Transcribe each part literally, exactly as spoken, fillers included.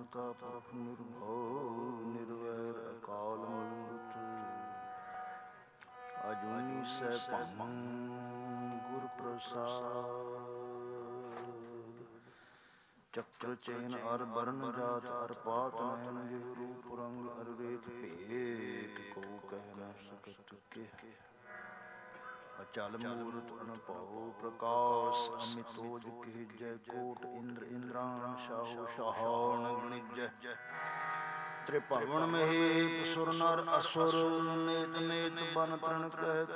ਕਰਤਾ ਪੁਰਖ ਨਿਰਭਉ ਨਿਰਵੈਰ ਅਕਾਲ ਮੂਰਤ ਅਜੂਨੀ ਸੈਭੰ ਗੁਰ ਪ੍ਰਸਾਦ। ਚੱਕਰ ਚੈਨ ਅਰ ਬਰਨ ਜਾਤ ਅਰ ਪਾਤ ਨੈਣ ਜਿਹ ਰੂਪ ਰੰਗ ਅਰ ਰੇਖ ਭੇਖ ਕੋ ਕਹਿ ਨ ਸਕਤ ਕਿਹ। ਅਚਲ ਮੂਰਤ ਅਨਭਉ ਪ੍ਰਕਾਸ਼ ਅਮਿਤੋਜ ਕਹਿਜੈ ਕੋਟ ਇੰਦਰ ਇੰਦਰਾਣ ਸ਼ਾਹੋ ਸ਼ਾਹਾਨ ਗਣਿਜੈ। ਤ੍ਰਿਭਵਨ ਮਹੇਪ ਸੁਰ ਨਰ ਅਸੁਰ ਨੇਤ ਨੇਤ ਬਨ ਤ੍ਰਿਣ ਕਹਿਤ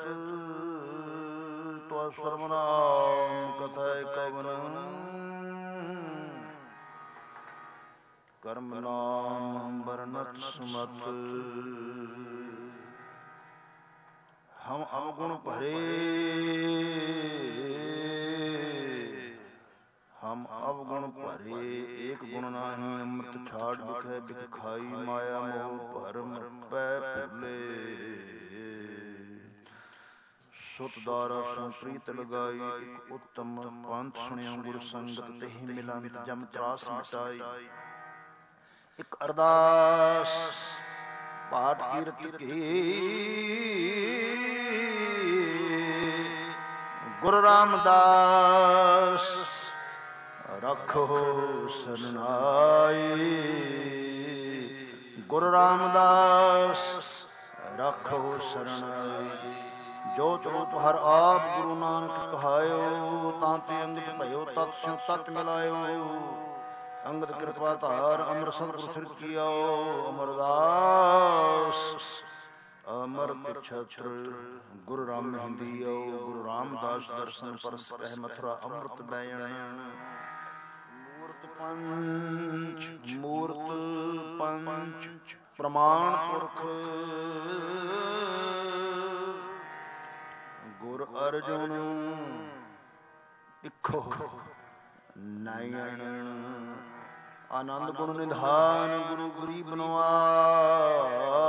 ਤਵ ਸਰਮ ਨਾਮ ਕਥੈ ਕਵਨ। ਕਰਮ ਨਾਮ ਬਰਨਤ ਸੁਮਤ ਹਮ ਅਵਗੁਣ ਭਰੇ ਹਮ ਅਵਗੁਣ ਭਰੇ ਏਕ ਗੁਣ ਨਾਹੀ ਅੰਮ੍ਰਿਤ ਛਾੜ ਬਿਖੈ ਬਿਖ ਖਾਈ ਮਾਇਆ ਮੋਹ ਭਰਮ ਪੈ ਭੁਲੇ। ਸੁਤ ਦਾਰਾ ਸੁਨ ਪ੍ਰੀਤ ਲਗਾਈ ਇਕ ਉੱਤਮ ਪੰਥ ਸੁਣਿਓ ਗੁਰ ਸੰਗਤ ਤਹਿ ਮਿਲੰਤ ਜਮ ਤਰਾਸ ਮਿਟਾਈ। ਇਕ ਅਰਦਾਸ ਪਾਠ ਕੀਰਤ ਕੀ ਗੁਰੂ ਰਾਮਦਾਸ ਰੱਖੋ ਸਰਨਾਈ। ਗੁਰੂ ਰਾਮਦਾਸ ਰੱਖੋ ਸਰਨਾਈ। ਜੋਤ ਰੂਪ ਹਰ ਆਪ ਗੁਰੂ ਨਾਨਕ ਕਹਾਇਓ ਤਾਂ ਤੇ ਅੰਗਤ ਭਇਓ ਤਤ ਸਿਉ ਤਤ ਮਿਲਾਇਓ। ਅੰਗਦ ਕਿਰਪਾ ਧਾਰ ਅਮਰ ਸਤਿਗੁਰ ਸਿਰ ਕੀਓ ਅਮਰਦਾਸ ਅਮਰਤ ਛਤਰ ਗੁਰੂ ਰਾਮ ਮਹਿੰਦੀਓ। ਗੁਰੂ ਰਾਮਦਾਸ ਦਰਸ਼ਨ ਪਰਸ ਕਹਿ ਮਥੁਰਾ ਅੰਮ੍ਰਿਤ ਬੈਣ। ਮੂਰਤ ਪੰਚ ਮੂਰਤ ਪੰਚ ਪ੍ਰਮਾਣ ਪੁਰਖ ਗੁਰ ਅਰਜੁਨ ਇਖੋ ਨੈਣ। ਆਨੰਦ ਗੁਣ ਨਿਧਾਨ ਗੁਰੂ ਗਰੀਬ ਨਵਾਜ।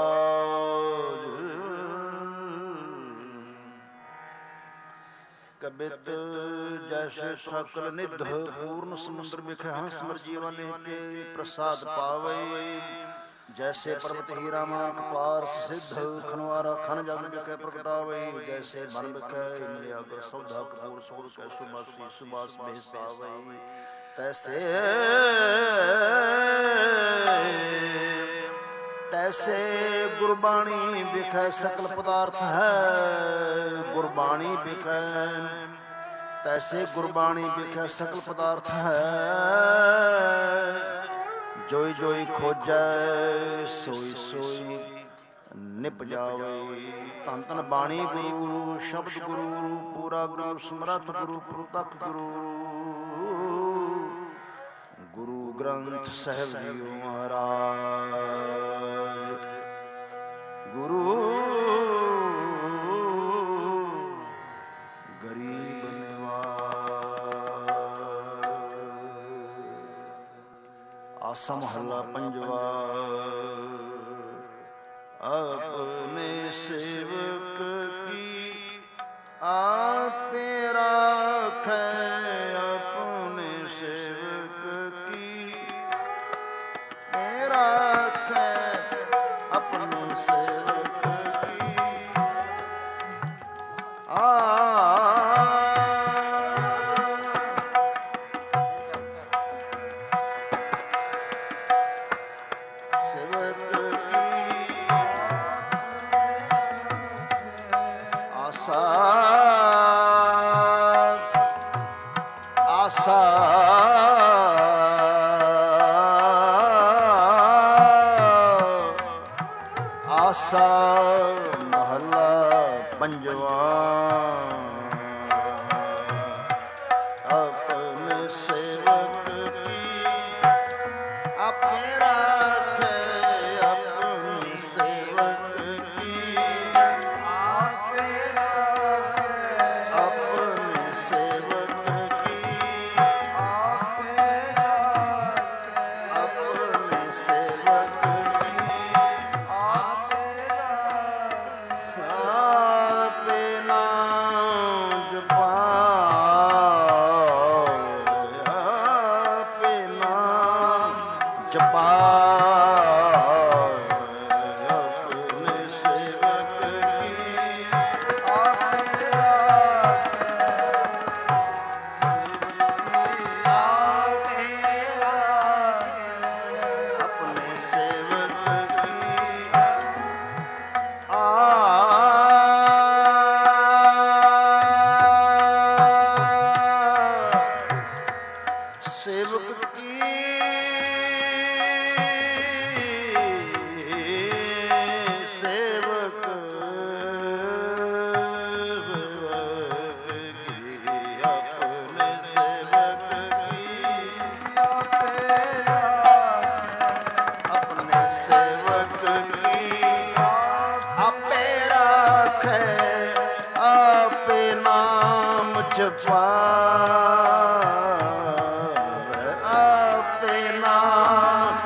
ਕਬਿਤ ਜੈਸੇ ਸਕਲ ਨਿਧ ਪੂਰਨ ਸਮੁੰਦਰ ਵਿਖੇ ਹੰਸ ਮਰ ਜੀਵਨ ਕੇ ਪ੍ਰਸਾਦ ਪਾਵੇ। ਜੈਸੇ ਪਰਬਤ ਹੀਰਾ ਮਾਨਕ ਪਾਰ ਸਿੱਧ ਖਨਵਾਰਾ ਖਨ ਜਗ ਵਿਖੇ ਪ੍ਰਗਟਾਵੇ। ਜੈਸੇ ਮਨ ਵਿਖੇ ਮਿਲਿਆ ਅਗਰ ਸੌਦਾ ਕਪੂਰ ਸੋਧ ਕੈ ਸੁਬਾਸੀ ਸੁਬਾਸ ਬਹਿਸਾਵੇ। ਤੈਸੇ ਤੈਸੇ ਗੁਰਬਾਣੀ ਵਿਖੇ ਸਕਲ ਪਦਾਰਥ ਹੈ। ਗੁਰਬਾਣੀ ਵਿਖੇ ਤੈਸੇ ਗੁਰਬਾਣੀ ਵਿਖੇ ਸਕਲ ਪਦਾਰਥ ਹੈ। ਜੋਈ ਜੋਈ ਖੋਜੈ ਸੋਈ ਸੋਈ ਨਿਪ ਜਾਵੇ। ਧੰਨ ਧੰਨ ਬਾਣੀ ਗੁਰੂ ਸ਼ਬਦ ਗੁਰੂ ਪੂਰਾ ਗੁਰੂ ਸਮਰੱਥ ਗੁਰੂ ਪ੍ਰਤੱਖ ਗੁਰੂ ਗੁਰੂ ਗ੍ਰੰਥ ਸਾਹਿਬ ਜੀਓ ਮਹਾਰਾਜ। ਗੁਰੂ ਗਰੀਬ ਨਿਵਾਜ। ਆਸਾ ਮਹੱਲਾ ਪੰਜਵਾ। ਆਪਣੇ ਸੇਵਕ ਕੀ ਆਪੇ ਰਾਖੈ। ਆਪਣੇ ਸੇਵਕ ਕੀ ਰਾਖੈ। ਆਪਣੇ ਸੇਵਕ ਕੀ ਆ ਆਸਾ ਆਸਾ ਮਹੱਲਾ ਪੰਜਵਾ। ਆਪਣੇ ਸੇਵਕ ਕੀ ਆਪੇ ਰਾਖੈ। ਆਪਣੇ ਸੇਵਕ ਕੀ ਆਪੇ ਰਾਖੈ। ਆਪਣੇ ਸੇਵਕ ਜਪਾ सेवक की आपे राखे, आपे राखे, अपने सेवक की आ सेवक की सेवक की अपने सेवक की आपे राखे, अपने सेवक की आपे राखे आपे नाम जपावे आपे नाम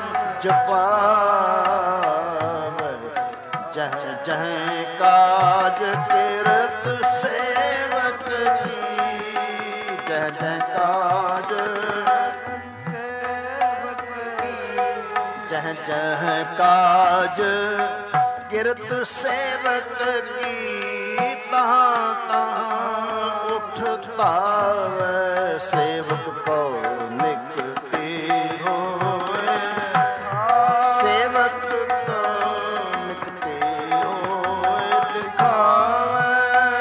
जपावे जह जह काज किरत सेवक की जह जह काज सेवक की जह जह काज किरत सेवक की तहाँ तहाँ उठतावे सेवक को निकटी होए सेवक को निकटी होए दिखावे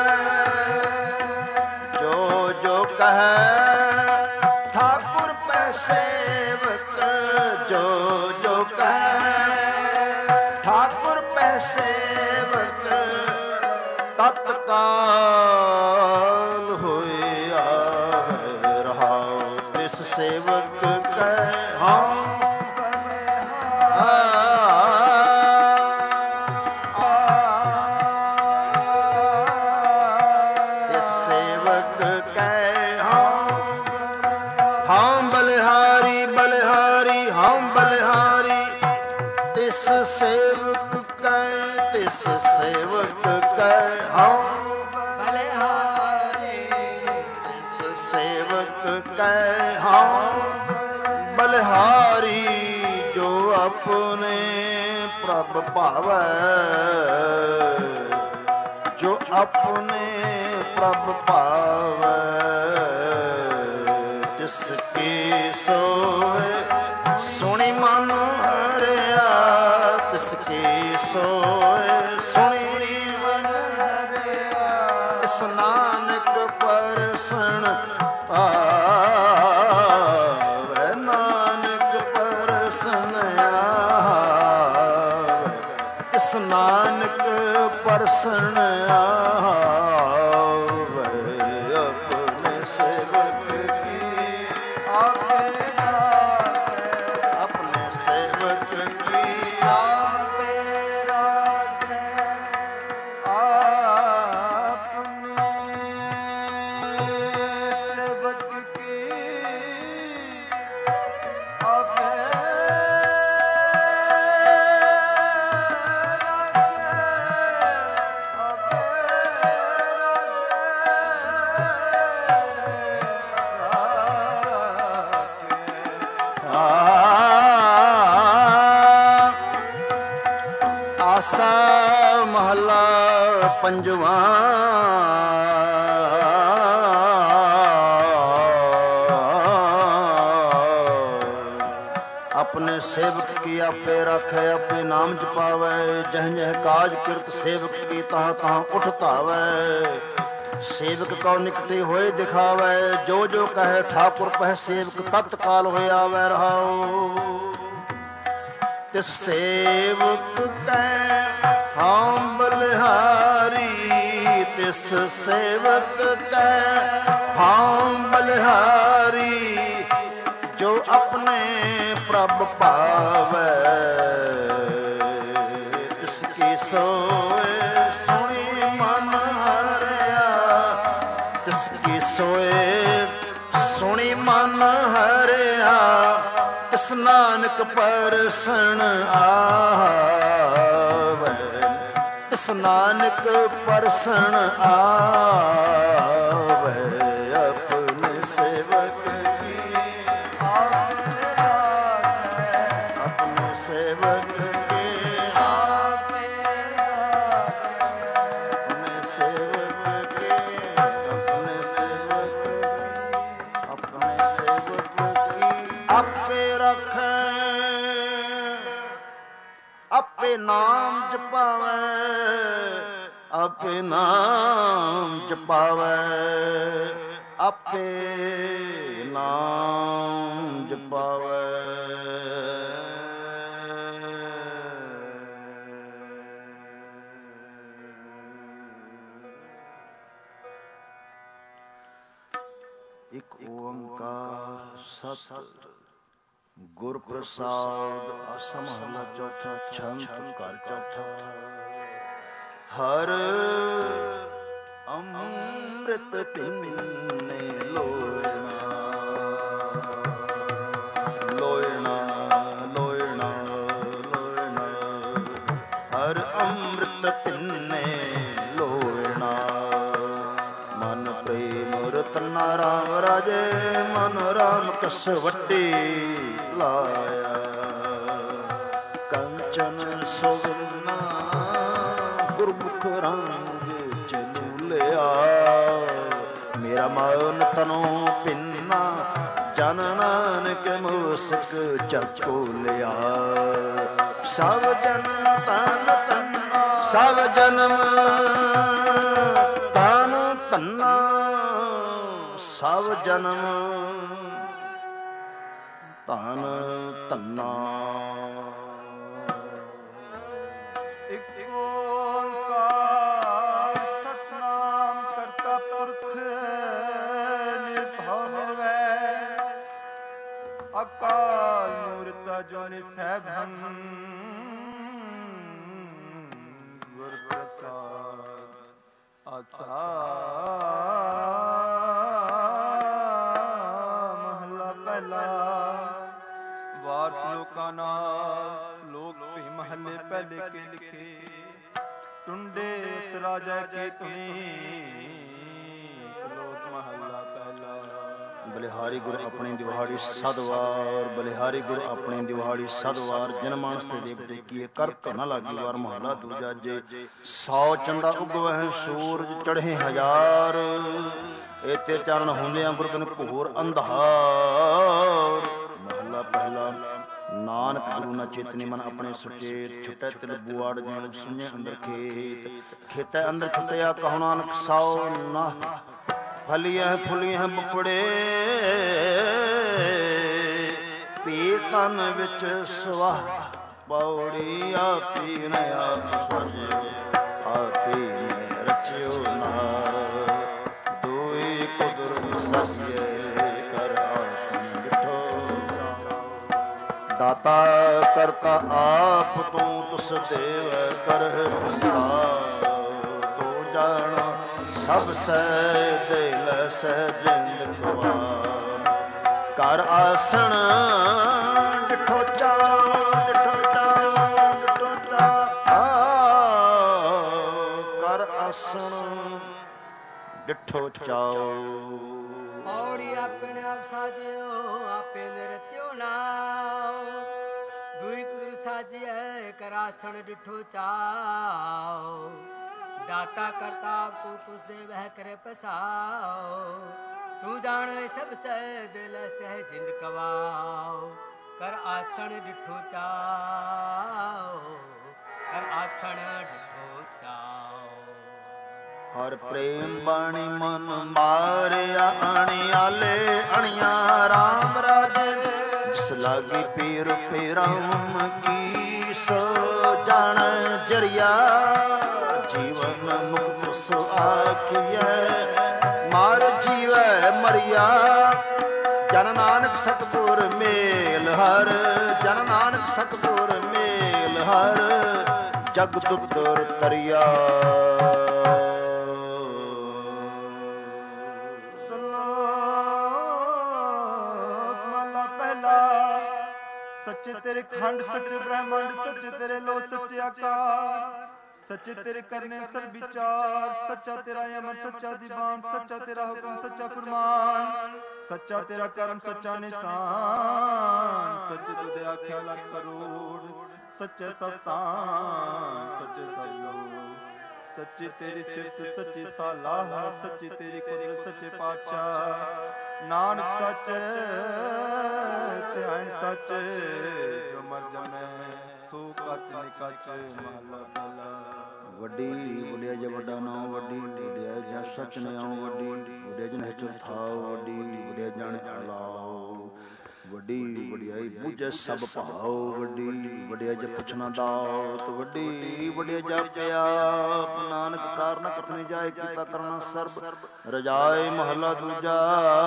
जो जो कहे ठाकुर पे सेवक जो जो कहे ठाकुर पे सेवक तत्काल होए आवे रहाओ तिस सेवक कह हम तिस सेवक कह हम हम बलिहारी बलिहारी हम बलिहारी तिस सेवक कह तिस सेवक कह हम बलिहारी, तिस सेवक कह हम बलिहारी जो अपने प्रभ भावै जो अपने प्रभ भावै तिसकी सोए सुनी मन हरिया तिसकी सोए सुनी मन हरिया, तिस नानक परसण आवे नानक परसण आवे तिस नानक परसण आवे अपने सेवक की आपे राखे, अपने सेवक की आपे राखे, आपने सेवक की आपे आसा महला पंजवा अपने सेवक की आपे रखे आपे नाम जपावे जह जह काज किरत सेवक की तहाँ तहाँ उठतावे सेवक को निकटे होए दिखावे जो जो कहे ठाकुर पह सेवक तत्काल होए आवे रहाओ तिस सेवक कै हम बलिहारी तिस सेवक कै हम बलिहारी जो अपने प्रभ पावे तिसकी सोए सुनी मन हरिया तिसकी सोए सुनी मन हरिया तिस नानक परसण आवे तिस नानक परसण आवे अपने सेवक की अपने सेवक की सेवक के अपने सेवक अपने सेवक की आपे रखे आपे नाम जपावे आपे नाम जपावे आपे नाम जपावे। एक ओंकार सत गुर प्रसाद आसा महला चौथा छंत कर चौथा। हर अमृत पिन्ने लोयना लोयना लोयना लोयना हर अमृत पिन्ने लोयना। मन प्रेम रतना राम राजे मन राम कसवटी लाया। कंचन सुवरना गुरमुख रंग चलू लिया। मेरा मन तनो पिन्ना जन नानक मूसक चको लिया। सब जन्म तन तन्ना सब जन्म तन तन्ना सब जन्म तन तन्ना। एक ओंकार सतनाम करता पुरख निर्भव निर्वैर अकाल मूरत अजूनि सैभं गुर प्रसाद आसा महला पहला। वार श्लोका नाल श्लोक भी महले पहले के लिखे। टुंडे उस राजा के तुनी श्लोक महला पहला। बलिहारी गुरु अपनी दिवाड़ी सदवार बलिहारी गुरु अपनी दिवाड़ी सदवार जन मानस ते देवते की करत न लागी वार महला दूजा। जे सौ चंदा उगवह सूरज चढ़े हजार एते चारण होंदियां गुरबिन घोर अंधार। महला पहला नानक गुरु न चेतनी मन अपने सुचेत छुटै तिल बुआड़ जन सुने अंदर खेत खेतै अंदर छुटया कहो नानक साओ ना फलियां फुलियां बपड़े पी तन विच सुवाह पौड़ी आपी न आप सजे आपी ने रचियो ना दोई कुदरत ससिए कर आसन बिठो। दाता करता आप तू तुस देव कर प्रसाद तो जान सब सह दिल सह जिंद गवा। कर आसन डिठो चाओ डिठो चाओ डिठो चाओ कर आसन डिठो चाओ। पौड़ी अपने आप साजियो आपे निरच्यो नाव दुई कुदर साजिए कर आसन डिठो चाओ। दाता करता तू कुछ दे वह करे पसाओ। तू जान सब सह दिल सह जिंद कवाओ। कर आसन डिठो चाओ कर आसन डिठो चाओ। हर प्रेम बाणी मन मारिया अणियाले अणिया राम राजे जिस लागी पीर पीराम की सो जान जरिया। जीवन मुक्त सो आखिए मार जीवै मरिया। जन नानक सतगुर मेल हर जन नानक सतगुर मेल हर जग दुदुर तरिया। सच्चे तेरे खंड सच्चे ब्रह्मांड सच्चे तेरे लो सच्चे आकार सच्चे तेरे करने सर विचार। सच्चा तेरा यमन सच्चा दीवान सच्चा तेरा हुक्म सच्चा फरमान सच्चा तेरा कर्म सच्चा निशान। सच्चे तुझे आख्या लाख करोड़ सच्चे सब तान सच्चे सब लोग ਸੱਚੀ ਤੇਰੀ ਸਿਫਤ ਸੱਚੀ ਸਾਲਾਹ, ਸੱਚੀ ਤੇਰੀ ਕੁਦਰਤ ਸੱਚੇ ਪਾਤਸ਼ਾਹ। ਨਾਨਕ ਸੱਚ ਧਿਆਨ ਸੱਚ, ਜੋ ਮਰ ਜਮੈ ਸੋ ਕੱਚ ਨਿਕਚ। ਮਹਲਾ ਪਹਿਲਾ। ਵੱਡੀ ਵਡਿਆ ਜੇ ਵੱਡਾ ਨਾਮ, ਵੱਡੀ ਵਡਿਆ ਜਾਂ ਸੱਚ ਨੇ ਆਉ, ਵੱਡੀ ਵਡਿਆ ਜਨ ਹਚਲ ਥਾਉ, ਵੱਡੀ ਵਡਿਆ ਜਨ ਅਲਾਉ। ਵੱਡੀ ਵਡਿਆਈ ਬੁਝੈ ਸਭ ਭਾਉ, ਵੱਡੀ ਵਡਿਆ ਜੇ ਪੁੱਛਣਾ ਦਾਤ, ਵੱਡੀ ਵਡਿਆ ਜਾਪਿਆ ਆਪ। ਨਾਨਕ ਕਾਰਨ ਕਥਨੇ ਜਾਏ, ਕੀਤਾ ਕਰਨਾ ਸਰਬ ਰਜਾਏ। ਮਹਲਾ ਦੂਜਾ।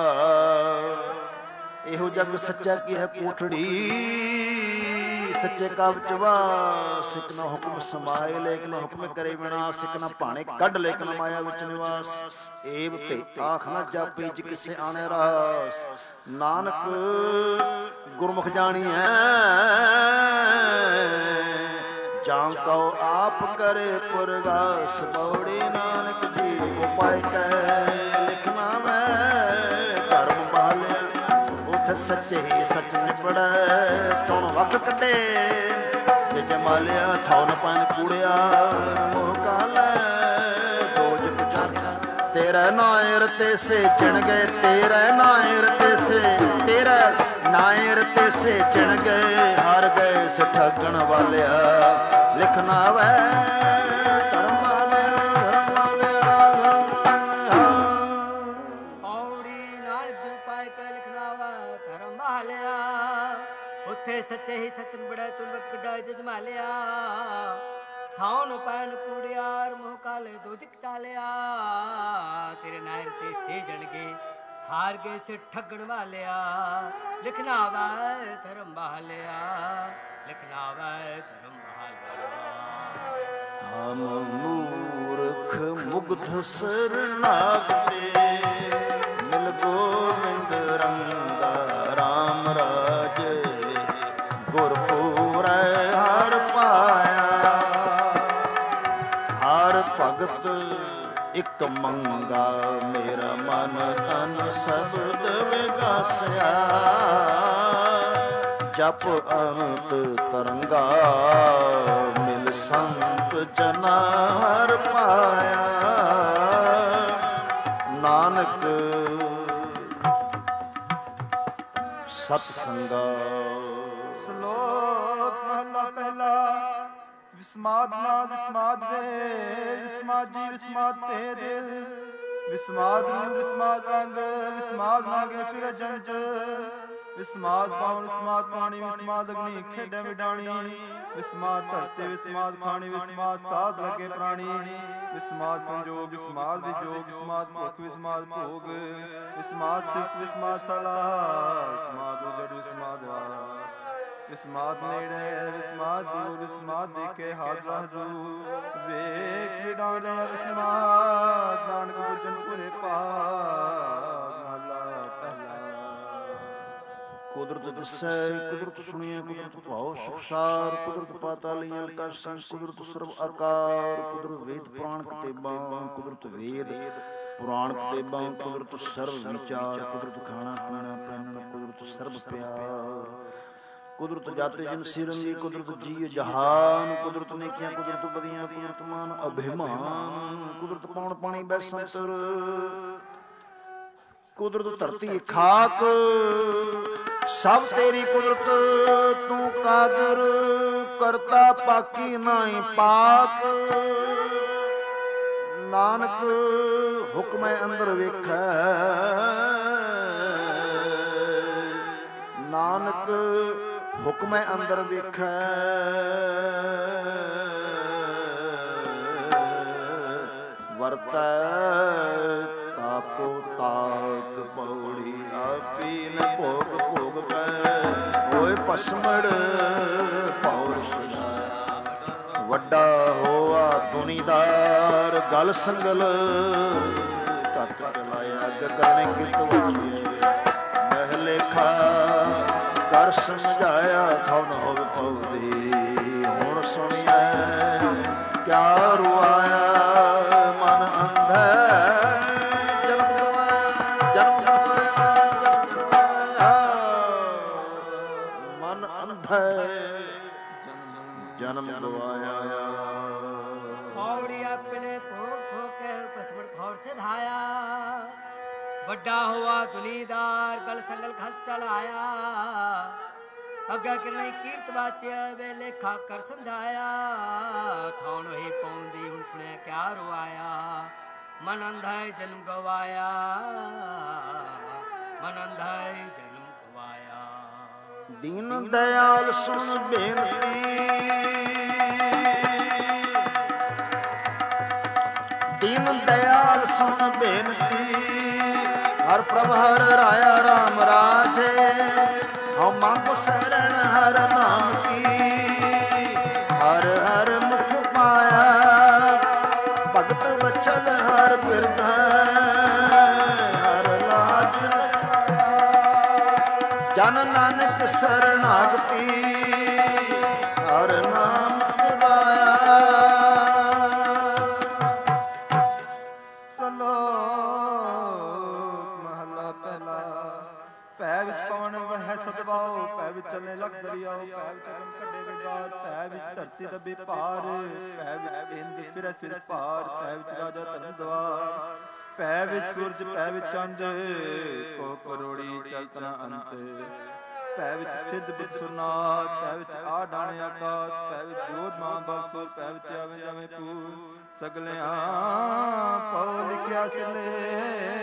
ਇਹੋ ਜਗ ਸੱਚਾ ਕੀ ਹੈ ਕੋਠੜੀ, ਸੱਚੇ ਕਾ ਵਿੱਚ ਵਾਸ। ਇਕ ਨਾ ਹੁਕਮ ਸਮਾਏ, ਲੇਕ ਨਾ ਹੁਕਮ ਕਰੇ ਵਿਨਾਸ਼। ਇਕ ਨਾ ਭਾਣੇ ਕੱਢ, ਲੇਕ ਨਾ ਮਾਇਆ ਵਿੱਚ ਨਿਵਾਸ। ਏਵ ਭੇ ਆਖ ਨਾ ਜਾਪੀ, ਜਿ ਕਿਸੇ ਆਣੇ ਰਾਸ। ਨਾਨਕ ਗੁਰਮੁਖ ਜਾਣੀਐ, ਜਾਂ ਕਉ ਆਪ ਕਰੇ ਪੁਰਗਾਸ। ਬਉੜੀ ਨਾਨਕ ਜੀ ਉਪਾਇ ਕੈ, ਲਿਖਣਾ ਮੈਂ ਧਰਮ ਬਾਲਿਆ। ਉਠ ਸੱਚੇ ਹੀ ਸੱਚ ਨਿਬੜੈ, ਚੁਣ ਵਕ ਕੱਢੇ ਜੇ ਜਮਾਲਿਆ। ਥੌ ਨ ਪੈਨ ਕੂੜਿਆ, ਮੋਹ ਕਾਲੈ ਦੋਜ ਪੁਚਾਰਿਆ। ਤੇਰਾ ਨਾਇਰ ਤੇ ਸੇ ਚਿਣ ਗਏ, ਤੇਰਾ ਨਾਇਰ ਤੇ ਸੇ, ਤੇਰਾ ਨਾਇਰ ਤੇ ਸੇ ਚਿਣ ਗਏ। ਹਾਰ ਗਏ ਸ ਠੱਗਣ ਵਾਲਿਆ, ਲਿਖਣਾ ਵੈ ਧਰਮ ਵਾਲਿਆ, ਧਰਮ ਵਾਲਿਆ। ਔੜੀ ਨਾਨਕ ਜੀ ਪਾਇ ਕੈ, ਲਿਖਣਾ ਵੈ ਧਰਮ ਵਾਲਿਆ। ਉੱਥੇ ਸੱਚੇ ਹੀ ਸੱਚ ਨਿਬੜੈ, ਚੁਣ ਕੱਢੈ ਜੇ ਜਮਾਲਿਆ। ਥਾਉ ਨ ਪੈਨ ਕੂੜਿਆਰ, ਮੋਹ ਕਾਲੇ ਦੋਜਕ ਚਾਲਿਆ। ਤੇਰੇ ਨਾਇਰ ਤੇ ਸੇ ਜਣ ਗਏ, ਹਾਰ ਗਏ ਸੇ ਠੱਗਣ ਵਾਲਿਆ। ਲਿਖਣਾ ਵੈ ਧਰਮ ਵਾਲਿਆ, ਲਿਖਣਾ ਵੈ ਧਰਮ ਵਾਲਿਆ। ਹਮ ਮੂਰਖ ਮੁਗਧ ਸਰਨਾਗਤੇ, ਮਿਲ ਗੋਬਿੰਦ ਰੰਗਾ ਰਾਮ ਰਾਜੇ। ਗੁਰਪੂਰੈ ਹਰ ਪਾਇਆ, ਹਰ ਭਗਤ ਇਕ ਮੰਗਾ। ਮੇਰਾ ਮਨ ਤਨ ਸਬਦ ਵਿਗਾਸਿਆ, ਜਪ ਅੰਤ ਤਰੰਗਾ। ਮਿਲ ਸੰਤ ਜਨਾ ਹਰ ਪਾਇਆ, ਨਾਨਕ ਸਤ ਸੰਗਾ। ਸ਼ਲੋਕ ਮਹਲਾ ਪਹਿਲਾ। ਵਿਸਮਾਦ ਨਾਦ ਵਿਸਮਾਦ ਵੇ, ਵਿਸਮਾਦ ਜੀ ਵਿਸਮਾਦ ਭੇਦ। ਵਿਸਮਾਦ ਰੂਪ ਵਿਸਮਾਦ ਰੰਗ, ਵਿਸਮਾਦ ਨਾਗੇ ਫਿਰ ਜੰਜ। ਵਿਸਮਾਦ ਪਾਵਨ ਵਿਸਮਾਦ ਪਾਣੀ, ਵਿਸਮਾਦ ਅਗਨੀ ਖੇਡੇ ਵਿਡਾਣੀ। ਵਿਸਮਾਦ ਧਰਤੀ ਵਿਸਮਾਦ ਖਾਣੀ, ਵਿਸਮਾਦ ਸਾਧ ਲੱਗੇ ਪ੍ਰਾਣੀ। ਵਿਸਮਾਦ ਸੰਜੋਗ ਵਿਸਮਾਦ ਵਿਜੋਗ, ਵਿਸਮਾਦ ਭੁਖ ਵਿਸਮਾਦ ਭੋਗ। ਵਿਸਮਾਦ ਸਿਫਤ ਵਿਸਮਾਦ ਸਲਾਹ, ਵਿਸਮਾਦ ਉਜੜ ਵਿਸਮਾਦ ਵਾਰ। ਵਿਸਮਾਦ ਨੇੜੇ ਵਿਸਮਾਦ ਦੂਰ, ਵਿਸਮਾਦ ਦੇਖੇ ਹਾਥ ਰਾਜੂ। ਵੇਖ ਵਿਡਾਣਿਆ ਵਿਸਮਾਦ, ਨਾਨਕ ਬੁਝਣ ਪੁਰੇ ਭਾਗ। ਮਹਲਾ ਪਹਿਲਾ। ਕੁਦਰਤ ਦਿਸੈ ਕੁਦਰਤ ਸੁਣੀਐ, ਕੁਦਰਤ ਭਾਉ ਸੰਸਾਰ। ਕੁਦਰਤ ਪਾਤਾਲੀਆਂ ਆਕਾਸ਼ਾਂ, ਕੁਦਰਤ ਸਰਬ ਆਕਾਰ। ਕੁਦਰਤ ਵੇਦ ਪੁਰਾਣ ਕਿਤਾਬਾਂ, ਕੁਦਰਤ ਵੇਦ ਪੁਰਾਣ ਕਿਤਾਬਾਂ। ਕੁਦਰਤ ਸਰਬ ਵਿਚਾਰ, ਕੁਦਰਤ ਖਾਣਾ ਪੀਣਾ ਪਹਿਨਣਾ। ਕੁਦਰਤ ਸਰਬ ਪਿਆਰ, ਕੁਦਰਤ ਜਾਤੇ ਜਿਨਸੀ ਰੰਗੀ। ਕੁਦਰਤ ਜੀ ਜਹਾਨ, ਕੁਦਰਤ ਨੇਕੀਆਂ ਕੁਦਰਤ ਬਦੀਆਂ। ਕੁਦਰਤ ਮਾਨ ਅਭਿਮਾਨ, ਕੁਦਰਤ ਪੌਣ ਪਾਣੀ ਬੈਸੰਤਰ। ਕੁਦਰਤ ਧਰਤੀ ਖਾਕ, ਸਭ ਤੇਰੀ ਕੁਦਰਤ। ਤੂੰ ਕਾਦਰ ਕਰਤਾ, ਪਾਕੀ ਨਾਹੀ ਪਾਕ। ਨਾਨਕ ਹੁਕਮੈ ਅੰਦਰ ਵੇਖੈ, ਨਾਨਕ ਹੁਕਮੈ ਅੰਦਰ ਵੇਖੈ। ਵਰਤੈ ਤਾਕੋ ਤਾਕ, ਪੌੜੀ ਆਪੀ ਨ ਭੋਗ ਭੋਗ ਕੈ। ਹੋਏ ਭਸਮੜ ਪੌਰ ਸੁਨਾਇਆ, ਵੱਡਾ ਹੋਆ ਦੁਨੀਦਾਰ। ਗਲ ਸੰਗਲ ਤਤ ਚਲਾਇਆ, ਗਗਨ ਕਿਤ ਵਾਜੀਏ। ਮਹਿ ਲੇਖਾ ਕਰ ਸਮਝਾਇਆ, ਥਉ ਨ ਹੋਵੇ ਪਉਦੀ। ਹੁਣ ਸੁਣੀਐ ਕਿਆ ਰੁਆਇਆ, ਮਨ ਅੰਧੈ ਜਨਮ ਗਵਾਇਆ। ਜਨਮ ਗਵਾਇਆ, ਜਨਮ ਗਵਾਇਆ, ਮਨ ਅੰਧੈ ਜਨਮ ਗਵਾਇਆ। ਔੜੀ आपने भोग भोग के कसमण खौर से धाया ਵੱਡਾ ਹੋਆ ਦੁਨੀਦਾਰ ਗਲ ਸੰਗਲ ਖਤ ਚਲਾਇਆ ਅੱਗਾ ਕਿਰਨੇ ਕੀਰਤ ਬਾਚਿਆ ਵੇ ਲੇਖਾ ਕਰ ਸਮਝਾਇਆ ਥਾਉਣ ਹੀ ਪਉਂਦੀ ਹੁਣ ਸੁਣਿਆ ਕਿਆ ਰਵਾਇਆ ਮਨ ਅੰਧਾਇ ਜਨਮ ਗਵਾਇਆ ਮਨ ਅੰਧਾਇ ਜਨਮ ਗਵਾਇਆ ਦੀਨ ਦਇਆਲ ਸੁਣ ਬੇਨਤੀ ਦੀਨ ਦਇਆਲ ਸੁਣ ਬੇਨਤੀ ਹਰ ਪ੍ਰਭ ਹਰ ਰਾਇਆ ਰਾਮ ਰਾਜੇ ਹਉ ਮੰਗੋ ਸ਼ਰਨ ਹਰ ਨਾਮ ਕੀ ਹਰ ਹਰ ਮੁਖ ਪਾਇਆ ਭਗਤ ਵਚਨ ਹਰ ਬਿਰਧ ਹਰ ਲਾਜ ਜਨ ਨਾਨਕ ਸਰਨਾਗਤੀ ਹਰ ਨਾਮ ਪੁਰਾਇਆ ਸਲੋ ਪੈ ਵਿੱਚ ਪਵਨ ਵਹਿ ਸਤਵਾਓ ਪੈ ਵਿੱਚ ਚੱਲੇ ਲਖ ਦਰਿਆਓ ਪੈ ਵਿੱਚ ਅਗਨ ਕੱਢੇ ਵਿਗਾਰ ਪੈ ਵਿੱਚ ਧਰਤੀ ਦੱਬੇ ਭਾਰ ਪੈ ਵਿੱਚ ਇੰਦ ਫਿਰੈ ਸਿਰ ਭਾਰ ਪੈ ਵਿੱਚ ਰਾਜਾ ਧਰਮ ਦਵਾਰ ਪੈ ਵਿੱਚ ਸੂਰਜ ਪੈ ਵਿੱਚ ਚੰਦ ਕੋ ਕਰੋੜੀ ਚਲਤਨਾ ਅੰਤ ਪੈ ਵਿੱਚ ਸਿੱਧ ਬਿਦ ਸੁਰਨਾਥ ਪੈ ਵਿੱਚ ਆ ਡਾਣੇ ਆਕਾਸ਼ ਪੈ ਵਿੱਚ ਜੋਧ ਮਾਂ ਬਲਸੁਰ ਪੈ ਵਿੱਚ ਆਵੇਂ ਜਾਵੇਂ ਪੂਰ ਸਗਲਿਆਂ ਪਉ ਲਿਖਿਆ ਸਿਲੇ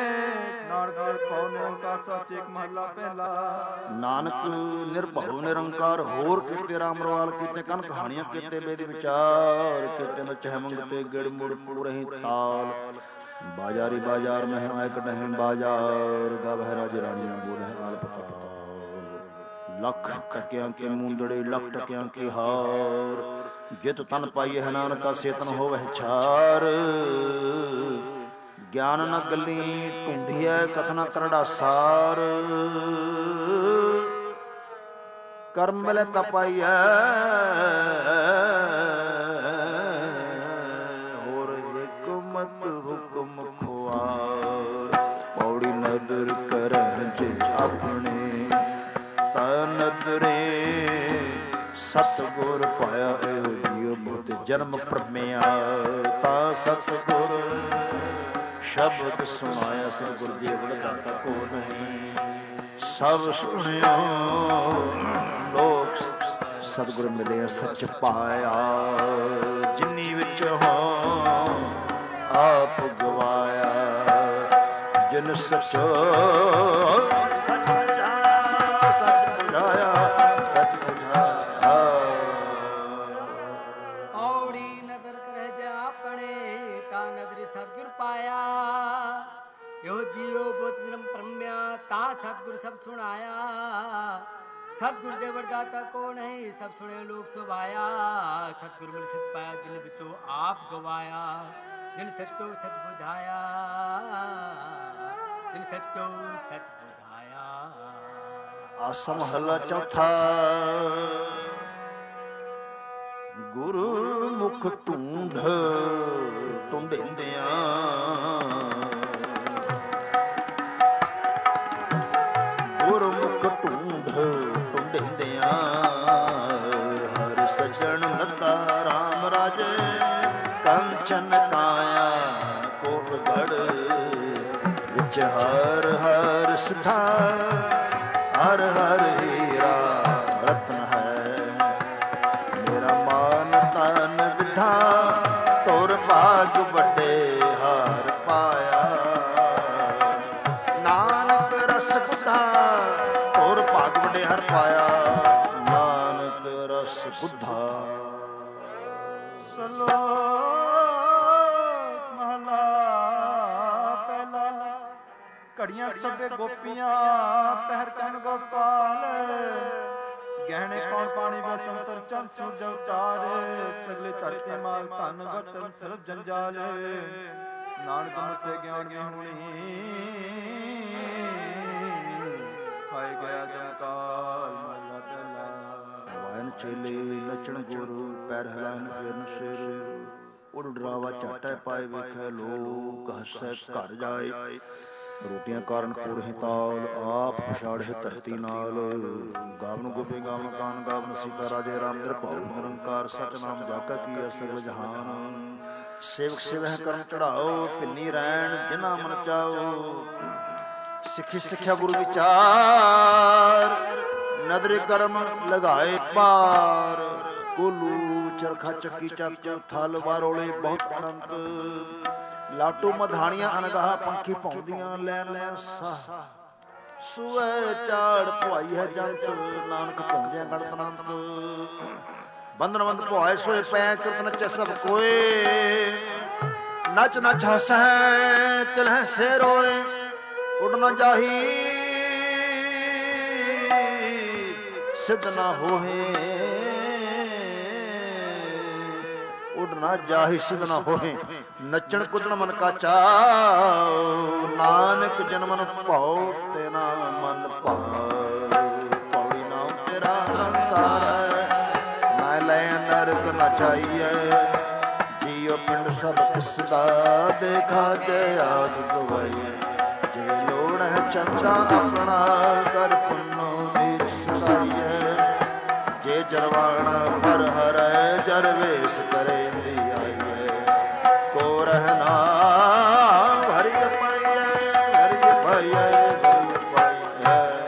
ਨਾਨਕ ਨਿਰਭਉ ਨਿਰੰਕਾਰ ਹੋਰ ਕੀਤੇ ਰਾਮ ਰਵਾਲ ਕੀਤੇ ਕਨ ਕਹਾਣੀਆਂ ਕੀਤੇ ਬੇਦ ਵਿਚਾਰ ਕੀਤੇ ਨ ਚਹਿ ਮੰਗਤੇ ਗਿੜ ਮੁੜ ਪੂਰਹਿ ਤਾਲ ਬਾਜ਼ਾਰੀ ਬਾਜ਼ਾਰ ਮਹਿ ਆਇ ਕਟਹਿ ਬਾਜ਼ਾਰ ਗਵਹਿ ਰਾਜ ਰਾਣੀਆਂ ਬੋਲਹਿ ਆਲ ਪਤਾਲ ਲੱਖ ਟਕਿਆਂ ਕੇ ਮੁੰਦੜੇ ਲੱਖ ਟਕਿਆਂ ਕੇ ਹਾਰ ਜਿਤ ਤਨ ਪਾਈਏ ਹੈ ਨਾਨਕਾ ਸੇਤਨ ਹੋਵਹਿ ਛਾਰ ਗਿਆਨ ਨ ਗੱਲੀ ਢੂੰਢੀਐ ਕਥਨਾ ਕਰੜਾ ਸਾਰ ਕਰਮ ਮਿਲੇ ਤਾ ਪਾਈਐ ਹੋਰ ਹੁਕਮਤ ਹੁਕਮ ਖੁਆਰ ਪੌੜੀ ਨਦਰ ਕਰਹਿ ਜੇ ਆਪਣੇ ਤਾ ਨਦਰੇ ਸਤਿਗੁਰ ਪਾਇਆ ਇਹੋ ਜੀਉ ਬੁੱਧ ਜਨਮ ਭਰਮਿਆ ਤਾ ਸਤਿਗੁਰ ਸ਼ਬਦ ਸੁਣਾਇਆ ਸਤਿਗੁਰ ਜੀ ਅਵਲ ਦਾਤਾ ਕੋ ਨਹੀਂ ਸਭ ਸੁਣਿਓ ਲੋਕ ਸਤਿਗੁਰ ਮਿਲਿਆ ਸੱਚ ਪਾਇਆ ਜਿਨੀ ਵਿੱਚ ਹੋ ਆਪ ਗਵਾਇਆ ਜਿਨ ਸਚੋ ਸੱਚ ਸਮਝਾਇਆ ਸੱਚ ਸਮਝਾਇਆ ਸੱਚ ਸਮਝਾਇਆ ਔੜੀ ਨਦਰ ਕਰਹਿ ਜਾ ਆਪਣੇ ਤਾ ਨਦਰੀ ਸਤਿਗੁਰ ਪਾਇਆ ਇਹੋ ਜੀਉ ਬੁੱਧ ਜਨਮ ਭਰਮਿਆ ਤਾ ਸਤਿਗੁਰ ਸਭ ਸੁਣਾਇਆ ਸਤਿਗੁਰ ਦੇ ਵਰਦਾਤਾ ਕੋ ਨਹੀਂ ਸਭ ਸੁਣੇ ਲੋਕ ਸੁਭਾਇਆ ਸਤਿਗੁਰ ਮਿਲ ਸਤ ਪਾਇਆ ਜਿਨ ਵਿੱਚੋਂ ਆਪ ਗਵਾਇਆ ਜਿਨ ਸੱਚੋ ਸਤ ਬੁਝਾਇਆ ਜਿਨ ਸੱਚੋ ਸਤ ਬੁਝਾਇਆ ਆਸਾ ਮਹੱਲਾ ਚੌਥਾ ਗੁਰੂ ਮੁਖ ਢੂੰਢ ਢੂੰਢਿੰਦਿਆਂ ਗੁਰੂ ਮੁਖ ਢੂੰਢ ਢੂੰਢਿੰਦਿਆਂ ਹਰ ਸਜਣ ਲੱਗਾ ਰਾਮ ਰਾਜੇ ਕੰਚਨ ਕਾਇਆ ਕੋਟਗੜ ਵਿੱਚ ਹਰ ਹਰ ਸਥਾ ਹਰ ਹਰ ਹੀਰਾ ਰਤਨ ਹੈ ਮੇਰਾ ਮਾਨ ਤਨ ਵਿਧਾ ਤੁਰ ਭਾਗ ਵੱਡੇ ਹਾਰ ਪਾਇਆ ਨਾਨਕ ਰਸ ਬੁੱਧਾ ਤੁਰ ਭਾਗ ਵੱਡੇ ਹਰ ਪਾਇਆ ਨਾਨਕ ਰਸ ਬੁੱਧਾ ਸਲੋ ਮਹਲਾ ਪਹਿਲਾ ਘੜੀਆਂ ਸਭੇ ਗੋਪੀਆਂ ਪਹਿਰ ਕਹਿਣ ਗੋਪਾਲ ਗਹਿਣੇ ਕੌਣ ਪਾਣੀ ਬਸੰਤਰ ਚੰਦ ਸੂਰਜ ਅਵਤਾਰ ਸਗਲੇ ਧਰਤੀ ਮਾਲ ਧਨ ਵਰਤਨ ਸਰਬ ਜੰਜਾਲ ਨਾਨਕ ਮੁਸੇ ਗਿਆਨ ਵਿਹੂਣੀ ਪਾਇ ਗਿਆ ਜਮਕਾਲ ਮਹਲਾ ਪਹਿਲਾ ਵਾਇਨ ਚੇਲੇ ਨਚਣ ਗੁਰੂ ਪੈਰ ਹਿਲਾਇਨ ਫੇਰਨ ਸਿਰ ਉੜ ਡਰਾਵਾ ਝਾਟੈ ਪਾਏ ਵੇਖੈ ਲੋਕ ਹੱਸੈ ਘਰ ਜਾਏ ਰੋਟੀਆਂ ਕਾਰਨ ਕੋਰਹਿ ਤਾਲ ਆਪ ਪਛਾੜਹਿ ਧਰਤੀ ਨਾਲ ਗਾਵਨ ਗੋਪੀ ਗਾਵਨ ਕਾਨ ਗਾਵਨ ਸੀਤਾ ਰਾਜੇ ਰਾਮ ਨਿਰਭਉ ਨਿਰੰਕਾਰ ਸਚ ਨਾਮ ਜਾਕਾ ਕੀਆ ਸਗਲ ਜਹਾਨ ਸੇਵਕ ਸੇਵਹਿ ਕਰਮ ਚੜਾਓ, ਪਿੰਨੀ ਰੈਣ ਜਿਨਾ ਮਨ ਚਾਓ। ਸਿੱਖੀ ਸਿੱਖਿਆ ਗੁਰੂ ਵਿਚਾਰ, ਨਦਰੇ ਕਰਮ ਲਗਾਏ ਪਾਰ। ਕੋਲੂ ਚਰਖਾ ਚੱਕੀ ਚੱਕ ਥਲ ਵਾਰੋਲੇ ਬਹੁਤ ਅਨੰਤ। ਲਾਟੂ ਮਧਾਣੀਆਂ ਅਨਗਾਹ ਪੰਖੀ ਪਾਉਂਦੀਆਂ ਲੈਣ ਲੈਣ ਸਾਹ। ਸੂਏ ਚਾੜ ਭੁਆਈ ਹੈ ਜੰਤ, ਨਾਨਕ ਪਾਉਂਦਿਆਂ ਗਣਤ ਅਨੰਤ। ਬੰਧਨ ਬੰਧ ਭੁਆਏ ਸੋਏ ਪੈ, ਕਿਰਤ ਨੱਚੇ ਸਭ ਕੋਏ। ਨੱਚ ਨੱਚ ਹਸੈ ਤਿਲਹਿ ਸੇ ਰੋਏ, ਉਡ ਨ ਜਾਹੀ ਸਿੱਧ ਨਾ ਹੋਏ। ਉਡ ਨਾ ਜਾਹੀ ਸਿੱਧ ਨਾ ਹੋਏ, ਨੱਚਣ ਕੁੱਦਣ ਮਨ ਕਾ ਚਾਉ। ਨਾਨਕ ਜਨ ਮਨ ਭਾਉ ਤੇ ਨਾ ਮਨ ਭਾਉ। ਪੌੜੀ ਨਾਮ ਤੇਰਾ ਨਿਰੰਕਾਰ ਹੈ, ਨਾ ਲੈ ਨਰਕ ਨਾ ਚਾਹੀਏ। ਜੀਉ ਪਿੰਡ ਸਭ ਕਿਸ ਦਾ, ਦੇਖਾ ਕੇ ਆਦ ਗਵਾਈਏ। ਜੇ ਲੋੜ ਹੈ ਚੰਗਾ ਆਪਣਾ, ਕਰ ਪੁੰਨੋ ਨੀਚ ਸਦਾਈਏ। ਜੇ ਜਰਵਾਣਾ ਪਰ ਹਰੈ, ਜਰਵੇਸ ਕਰੇ ਦੀ ਆਈਏ। ਕੋ ਰਹਿਣਾ ਹਰਿ ਪਾਈਏ, ਹਰਿ ਪਾਈਏ, ਹਰਿ ਪਾਈਏ।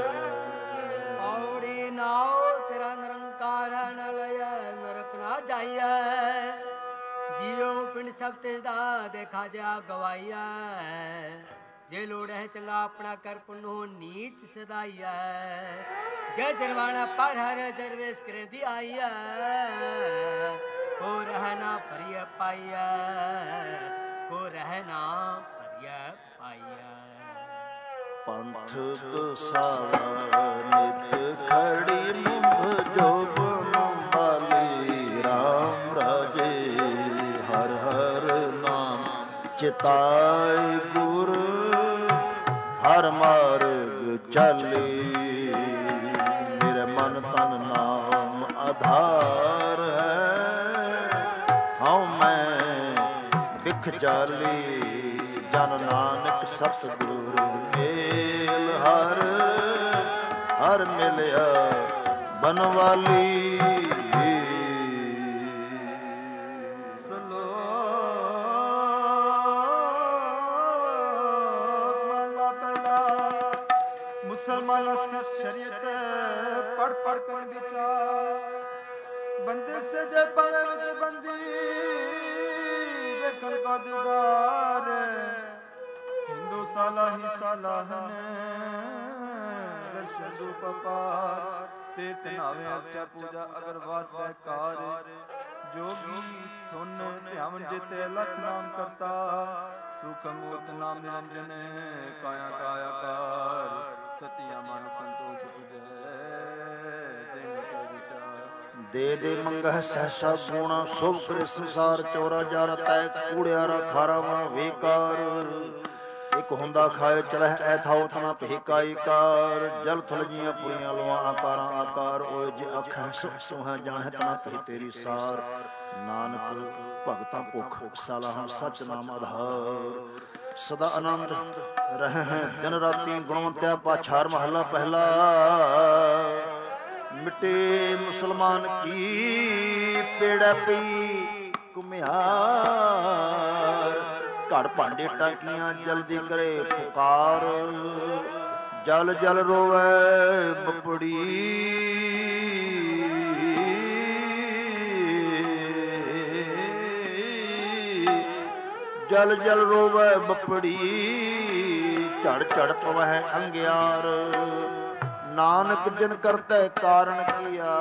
ਪੌੜੀ ਨਾਉ ਤੇਰਾ ਨਿਰੰਕਾਰ ਨ ਲਈਐ, ਨਰਕ ਨਾ ਜਾਈਐ। ਜੀਉ ਪਿੰਡ ਸਭ ਤਿਸ ਦਾ, ਦੇਖਾ ਜਾ ਗਵਾਈਐ। ਜੇ ਲੋੜ ਹੈ ਚੰਗਾ ਆਪਣਾ, ਕਰ ਪੁੰਨੋ ਨੀਚ ਸਦਾਈਐ। ਜੇ ਜਰਵਾਣਾ ਪਰ ਹਰ, ਜਰਵੇਸ ਕਰੇ ਦੀ ਆਈਐ। ਕੋ ਰਹਿਣਾ ਭਰੀਐ ਪਾਈਐ, ਕੋ ਰਹਿਣਾ ਭਰੀਐ ਪਾਈਐ। ਪੰਥ ਤੁਸਾਵਾ ਨਿਤ ਖੜੀ ਮੁੰਧ, ਜੋਬਨ ਬਾਲੀ ਰਾਮ ਰਾਜੇ। ਹਰ ਹਰ ਨਾਮ ਚਿਤਾਏ ਗੁਰ, ਹਰ ਮਾਰਗ ਚਾਲੀ। ਮੇਰੇ ਮਨ ਤਨ ਨਾਮ ਆਧਾਰ ਹੈ, ਹਉ ਮੈਂ ਬਿਖ ਜਾਲੀ। ਜਨ ਨਾਨਕ ਸਤਿਗੁਰ ਮੇਲ ਹਰ, ਹਰ ਮਿਲਿਆ ਬਨਵਾਲੀ। ਮੁਸਲਮਾਨਾਂ ਦੀ ਸ਼ਰੀਅਤ ਪੜ ਪੜ ਕਰ ਵਿਚਾਰ। ਬੰਦੇ ਸੇ ਜੇ ਪਾਵੇ ਵਿੱਚ ਬੰਦੀ, ਵੇਖਣ ਕਾ ਦੀਦਾਰ। ਹਿੰਦੂ ਸਾਲਾ ਹੀ ਸਾਲਾਹ ਨੇ, ਦਰਸ਼ਨ ਰੂਪ ਅਪਾਰ। ਤੀਰਥ ਨਾਵੇਂ ਅਰਚਾ ਪੂਜਾ ਅਗਰਵਾਸ ਬਹਿਕਾਰ। ਜੋਗੀ ਸੁਨ ਧਿਆਨ ਜਿਤੇ ਲਖ ਨਾਮ ਕਰਤਾ। ਸੁਖ ਮੂਰਤ ਨਾਮ ਨਿਰੰਜਨ, ਕਾਇਆ ਕਾਇਆ ਕਾਰ। ਸਤਿਆ ਮਨ ਸੰਤੋਖ ਪੁਜੈ, ਦਿਨ ਕੋ ਵਿਚਾਰ। ਦੇ ਦੇ ਮੰਗਹਿ ਸਹਸਾ ਗੁਣਾ, ਸੁਭ ਕਰੇ ਸੰਸਾਰ। ਚੋਰਾ ਜਾਰ ਤੈ ਕੂੜਿਆਰਾ, ਖਾਰਾ ਮਾ ਵੇਕਾਰ। ਇੱਕ ਹੁੰਦਾ ਖਾਏ ਚਲਹਿ ਐਥਾਉ, ਥਣਾ ਭੇਕਾਈ ਕਾਰ। ਜਲ ਥਲ ਜੀਆਂ ਪੁਰੀਆਂ ਲਵਾ ਆਕਾਰਾਂ ਆਕਾਰ। ਓਏ ਜੇ ਆਖੈ ਸੁਖ ਸੁਹਾ, ਜਾਣਹਿ ਤਨਾ ਤਰੀ ਤੇਰੀ ਸਾਰ। ਨਾਨਕ ਭਗਤਾਂ ਭੁਖ ਸਾਲਾਹਣ, ਸਚ ਨਾਮ ਆਧਾਰ। ਸਦਾ ਆਨੰਦ ਰਹਿ ਹੈ ਦਿਨ ਰਾਤੀ, ਗੁਣਵੰਤਿਆ ਪਾਛਾਰ ਮਹਲਾ ਪਹਿਲਾ। ਮਿਟੇ ਮੁਸਲਮਾਨ ਕੀ ਪੇੜਾ ਪਈ ਘੁਮਿਆਰ। ਘੜ ਭਾਂਡੇ ਟਾਕੀਆਂ ਜਲਦੀ ਕਰੇ ਪੁਕਾਰ। ਜਲ ਜਲ ਰੋਵੈ ਬਪੜੀ, ਜਲ ਜਲ ਰੋਵੈ ਬਪੜੀ। ਝੜ ਝੜ ਪਵਹਿ ਅੰਗਿਆਰ। ਨਾਨਕ ਜਿਨ ਕਰਤੈ ਕਾਰਨ ਕੀਆ,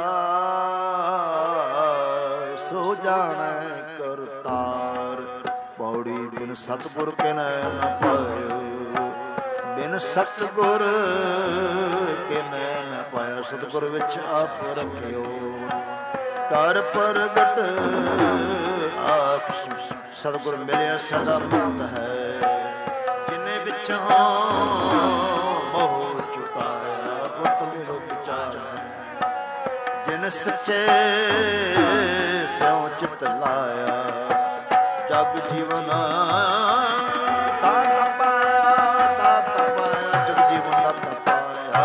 ਸੋ ਜਾਣੈ ਕਰਤਾਰ। ਪੌੜੀ ਬਿਨ ਸਤਿਗੁਰ ਕਿਨੈ ਨ ਪਾਇਓ, ਬਿਨ ਸਤਿਗੁਰ ਕਿਨੈ ਨ ਪਾਇਆ। ਸਤਿਗੁਰ ਵਿੱਚ ਆਪ ਰੱਖਿਓ, ਕਰ ਪ੍ਰਗਟ ਆਪ। ਸਤਿਗੁਰ ਮਿਲਿਆ ਸਦਾ ਮੁਕਤ ਹੈ, ਜਿਨੇ ਵਿੱਚੋਂ ਮੋਹ ਚੁਕਾਇਆ। ਗੁਪਤ ਮੇਰੋ ਵਿਚਾਰ, ਜਿਨ ਸੱਚੇ ਸਿਉ ਚਿਤ ਲਾਇਆ। ਜਗ ਜੀਵਨ ਤਾ ਤਪਾਇਆ, ਤਾ ਤਪਾਇਆ। ਜਗ ਜੀਵਨ ਦਾ ਤਪਾਇਆ।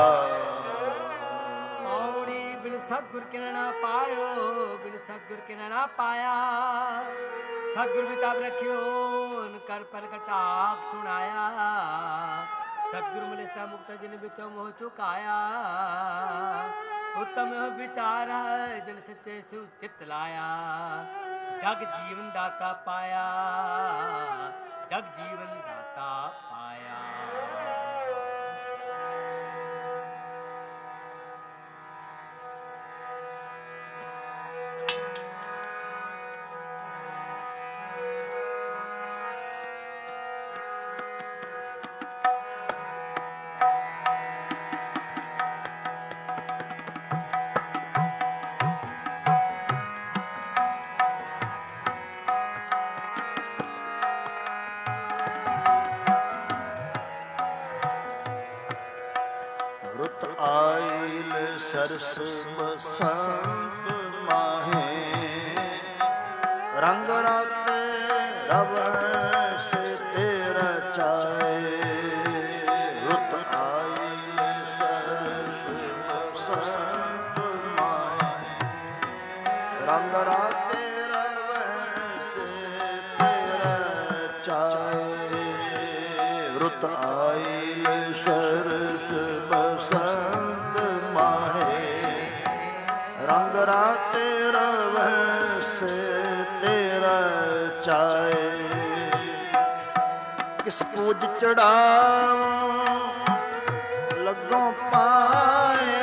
ਪੌੜੀ ਬਿਨ ਸਤਿਗੁਰ ਕਿਨ ਨਾ ਪਾਇਓ, ਬਿਨ ਸਤਿਗੁਰ ਕਿਨ ਨਾ ਪਾਇਆ। ਸਤਿਗੁਰ ਵਿਤਾਬ ਰਖਿਓ ਕਰ ਪ੍ਰਗਟਾਕ ਸੁਣਾਇਆ ਸਤਿਗੁਰ ਮਿਲਿਸਾ ਮੁਕਤ ਜਿਨ ਵਿੱਚੋਂ ਮੋਹ ਚੁਕਾਇਆ ਉਤਮ ਵਿਚਾਰ ਜਿਨ ਸੱਚੇ ਸੁ ਚਿਤ ਲਾਇਆ ਜਗ ਜੀਵਨ ਦਾਤਾ ਪਾਇਆ ਜਗ ਜੀਵਨ ਦਾਤਾ ਪਾਇਆ। ਸਰਸ ਬਸੰਤ ਮਾਹੇ ਰੰਗ ਰਾਤੇ ਰਵ ਸੇ ਤੇਰਾ ਚਾਏ ਰੁੱਤ ਆਈ ਸਰਸ ਬਸੰਤ ਮਾਹੇ ਰੰਗ ਰਾਤੇ ਰਵ ਸੇ ਤੇਰਾ ਚਾਏ ਰੁੱਤ ਆਈ ਸਰਸ ਬਸੰਤ ਰੰਗ ਰਾਤੇ ਰਵੈ ਸੇ ਤੇਰਾ ਚਾਏ ਕਿਸ ਪੂਜ ਚੜਾਵਾਂ ਲੱਗੋਂ ਪਾਏ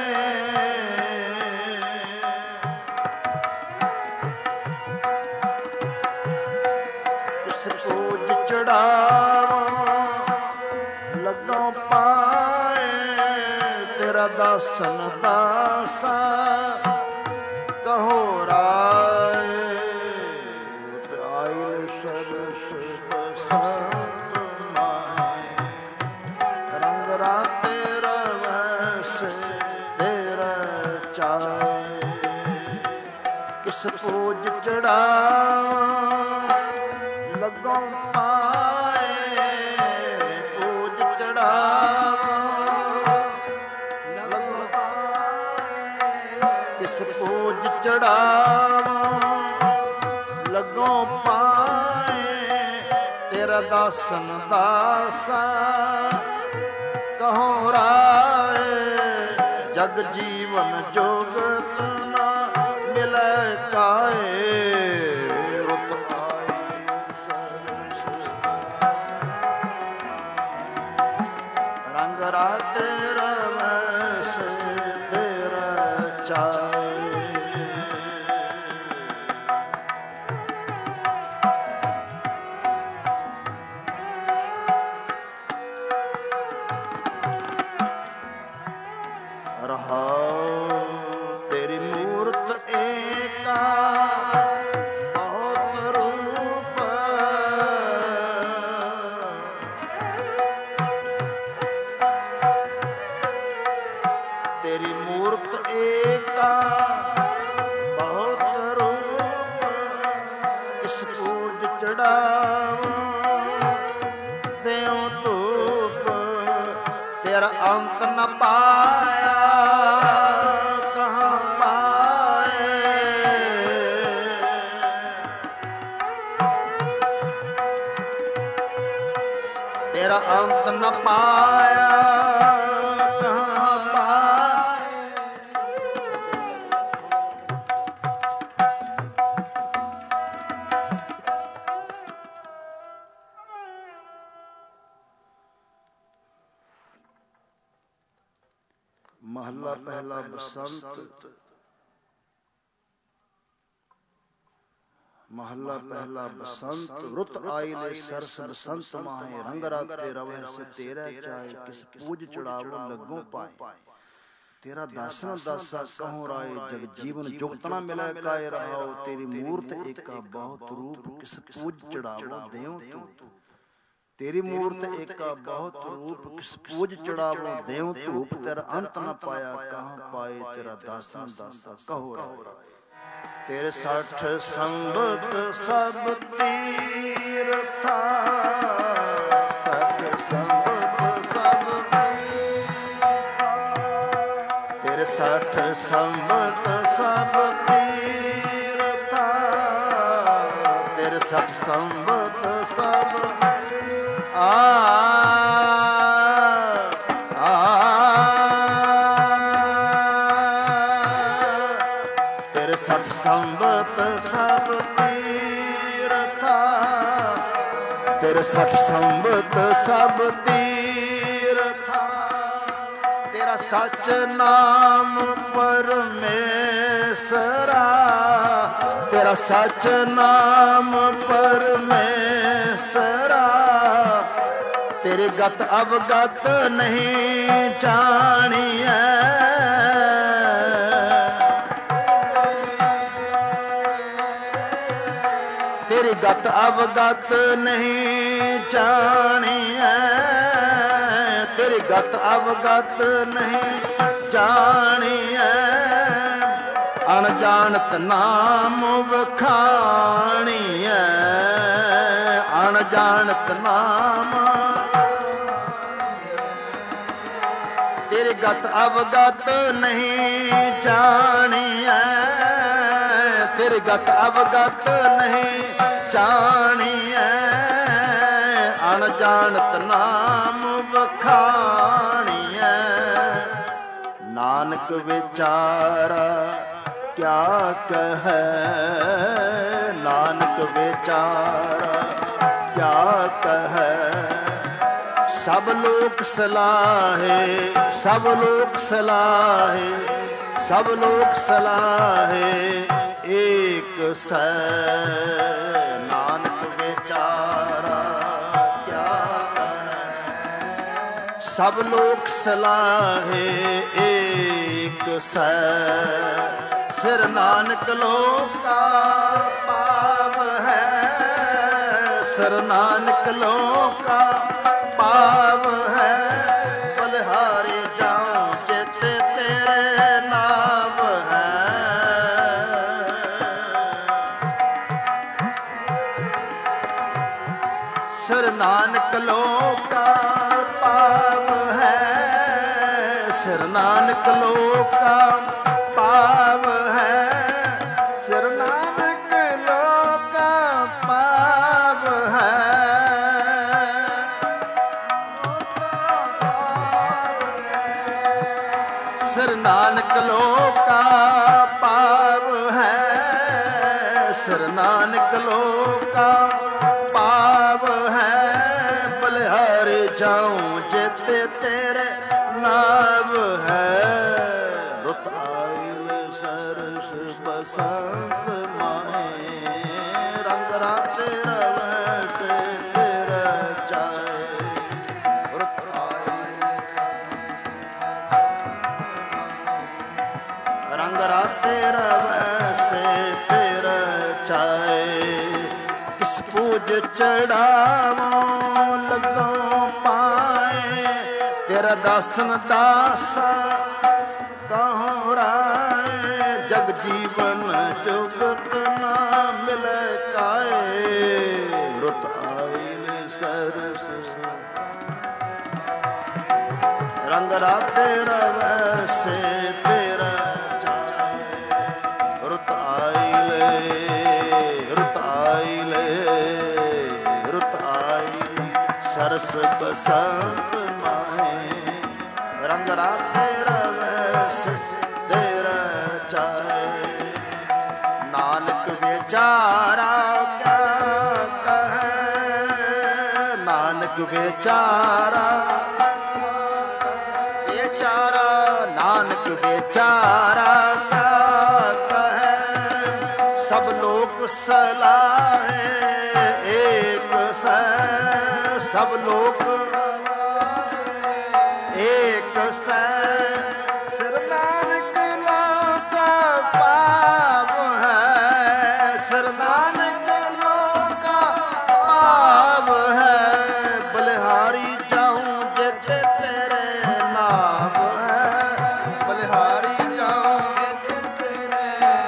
ਕਿਸ ਪੂਜ ਚੜਾਵਾਂ ਲੱਗੋਂ ਪਾਏ ਤੇਰਾ ਦਾਸਨ ਦਾਸਾ ਕਹੋ ਰਾਏ ਆਇਲ ਸਰਸ ਬਸੰਤ ਮਾਹੇ ਰੰਗ ਰਾਤੇ ਰਵੈ ਸੇ ਤੇਰਾ ਚਾਏ ਕਿਸ ਪੂਜ ਚੜਾਵਾਂ ਲੱਗੋਂ ਪਾਏ ਪੂਜ ਚੜਾਵਾਂ ਲੱਗੋਂ ਕਿਸ ਪੂਜ ਚੜਾਵਾਂ ਲੱਗੋਂ ਪਾਏ ਤੇਰਾ ਦਾਸਨ ਦਾਸਾ ਕਹੋ ਰਾਏ ਜਗ ਜੀਵਨ ਜੋਗਤ ਨਾ ਮਿਲੈ ਕਾਏ ਰੁੱਤ ਆਈ ਰੰਗ ਰਾਤੇ ਰਵੈ ਸੇ ਤੇਰਾ ਚਾਏ ਤੇਰੀ ਮੂਰਤ ਏਕਾ ਬਹੁਤ ਰੂਪ ਤੇਰੀ ਮੂਰਤ ਏਕਾ ਬਹੁਤ ਰੂਪ ਇਸ ਪੂਜ ਚੜਾਵਾਂ ਦਿਓ ਧੂਪ ਤੇਰਾ ਅੰਤ ਨ ਪਾਇਆ ਤੇਰਾ ਅੰਤ ਨ ਪਾਇਆ ਕਹਾਂ ਪਾਏ ਮਹਲਾ ਪਹਿਲਾ ਬਸੰਤ ਮਹੱਲਾ ਪਹਿਲਾ ਬਸੰਤ ਰੁੱਤ ਆਇਲੇ ਸਰਸ ਬਸੰਤ ਮਾਹੇ ਰੰਗ ਰਾਤੇ ਰਵੈ ਸੇ ਤੇਰਾ ਚਾਏ ਕਿਸ ਪੂਜ ਚੜਾਵੋ ਲੱਗੋਂ ਪਾਏ ਤੇਰਾ ਦਾਸਨ ਦਾਸਾ ਕਹੋ ਰਾਏ ਜਗ ਜੀਵਨ ਜੁਗਤ ਨਾ ਮਿਲੈ ਕਾਇ ਰਹਾਓ ਤੇਰੀ ਮੂਰਤ ਏਕਾ ਬਹੁਤ ਰੂਪ ਕਿਸ ਪੂਜ ਚੜਾਵੋ ਦੇਉ ਤੂੰ ਤੇਰੀ ਮੂਰਤ ਏਕਾ ਬਹੁਤ ਰੂਪ ਕਿਸ ਪੂਜ ਚੜਾਵੋ ਦੇਉ ਧੂਪ ਤੇਰਾ ਅੰਤ ਨ ਪਾਇਆ ਕਹਾਂ ਪਾਏ ਤੇਰਾ ਦਾਸਨ ਦਾਸਾ ਕਹੋ ਰਾਏ ਤੇਰੇ ਸੱਠ ਸੰਬਤ ਸਭ ਤੀਰਥਾ ਸੱਠ ਸੰਬਤ ਸਭ ਤੇਰੇ ਸੱਠ ਸੰਬਤ ਸਭ ਤੀਰਥਾ ਤੇਰੇ ਸਤ ਸੰਬਤ ਸਭ ਆ ਆ ਤੇਰੇ ਸਤ ਸੰਬਤ ਸਭ ਤੀਰਥਾ ਤੇਰੇ ਸਤ ਸੰਬਤ ਸਭ ਤੀਰਥਾ ਤੇਰਾ ਸੱਚ ਨਾਮ ਪਰਮੇਸ਼ਰਾ ਤੇਰਾ ਸੱਚ ਨਾਮ ਪਰਮੇਸ਼ਰਾ ਤੇਰੇ ਗਤ ਅਵਗਤ ਨਹੀਂ ਜਾਣੀਐ ਤੇਰੀ ਗਤ ਅਵਗਤ ਨਹੀਂ ਜਾਣੀਐ ਤੇਰੀ ਗਤ ਅਵਗਤ ਨਹੀਂ ਜਾਣੀਐ ਅਣਜਾਣਤ ਨਾਮ ਵਖਾਣੀਐ ਅਣਜਾਣਤ ਨਾਮ ਤੇਰੀ ਗਤ ਅਵਗਤ ਨਹੀਂ ਜਾਣੀਐ ਤੇਰੀ ਗਤ ਅਵਗਤ ਨਹੀਂ ਜਾਣੀਐ ਅਣਜਾਣਤ ਨਾਮ ਵਖਾਣੀਐ ਨਾਨਕ ਵਿਚਾਰਾ ਕਿਆ ਕਹੈ ਨਾਨਕ ਵਿਚਾਰਾ ਕਿਆ ਕਹੈ ਸਭ ਲੋਕ ਸਲਾਹੇ ਸਭ ਲੋਕ ਸਲਾਹੇ ਸਭ ਲੋਕ ਸਲਾਹੇ ਏਕ ਸੈ ਨਾਨਕ ਵਿਚਾਰਾ ਕਿਆ ਕਹੈ ਸਭ ਲੋਕ ਸਲਾਹੇ ਏਕ ਸੈ ਸਿਰ ਨਾਨਕ ਲੋਕਾ ਪਾਵ ਹੈ ਸਿਰ ਨਾਨਕ ਲੋਕਾ ਪਾਵ ਹੈ ਬਲਿਹਾਰੀ ਜਾਉ ਚਿਤ ਤੇਰੇ ਨਾਮ ਹੈ ਸਿਰ ਨਾਨਕ ਲੋਕਾ ਪਾਵ ਹੈ ਸਿਰ ਨਾਨਕ ਲੋਕਾ ਪਾਵ ਹੈ ਸਿਰ ਨਾਨਕ ਲੋਕਾ ਪਾਵ ਹੈ ਸਿਰ ਨਾਨਕ ਲੋਕਾ ਪਾਵ ਹੈ ਸਿਰ ਨਾਨਕ ਲੋਕਾ ਪਾਵ ਹੈ ਬਲਿਹਾਰੇ ਜਾਉ ਜਿਤ ਤੇਰੇ ਨਾਮ ਹੈ ਰੁਤ ਆਇਲ ਸਰਸ ਬਸੰਤ ਮਾਹੇ ਰੰਗ ਰਾਤੇ ਰਵਸ ਤੇਰਾ ਚਾਏ ਰੁਤ ਆਇਲ ਰੰਗ ਰਾਤੇ ਰਵਸ ਤੇਰਾ ਚਾਏ ਕਿਸ ਪੂਜ ਚੜਾਵੋਂ ਲੱਗੋਂ ਪਾਏ ਤੇਰਾ ਦਾਸਨ ਦਾਸਾ ਕਹੋਂ ਰਾਏ ਜਗ ਜੀਵਨ ਜੁਗਤ ਨਾ ਮਿਲੇ ਕਾਏ ਰੁਤ ਆਇਲ ਸਰਸ ਰੰਗ ਰਾਤੇ ਰਵਸੇ ਤੇਰਾ ਚਾਏ ਰੁਤ ਆਇਲ ਰੁਤ ਆਇਲ ਰੁਤ ਆਇਲ ਸਰਸ ਬਸੰਤ ਮਾਹੇ ਰੰਗ ਰਾਤੇ ਰਵਸ ਤੇਰਾ ਚਾਏ ਨਾਨਕ ਵਿਚਾਰਾ ਕਿਆ ਕਹੈ ਨਾਨਕ ਵਿਚਾਰਾ ਵਿਚਾਰਾ ਨਾਨਕ ਵਿਚਾਰਾ ਕਿਆ ਕਹੈ ਸਭ ਲੋਕ ਸਲਾਹੇ ਏਕ ਸੈ ਸਭ ਲੋਕ ਏਕ ਸੈ ਸਿਰ ਨਾਨਕ ਲੋਕਾ ਪਾਵ ਹੈ ਸਿਰ ਨਾਨਕ ਲੋਕਾ ਪਾਵ ਹੈ ਬਲਿਹਾਰੀ ਜਾਉ ਜਿਤ ਤੇਰੇ ਨਾਮ ਹੈ ਬਲਿਹਾਰੀ ਜਾਉ ਜਿਤ ਤੇਰੇ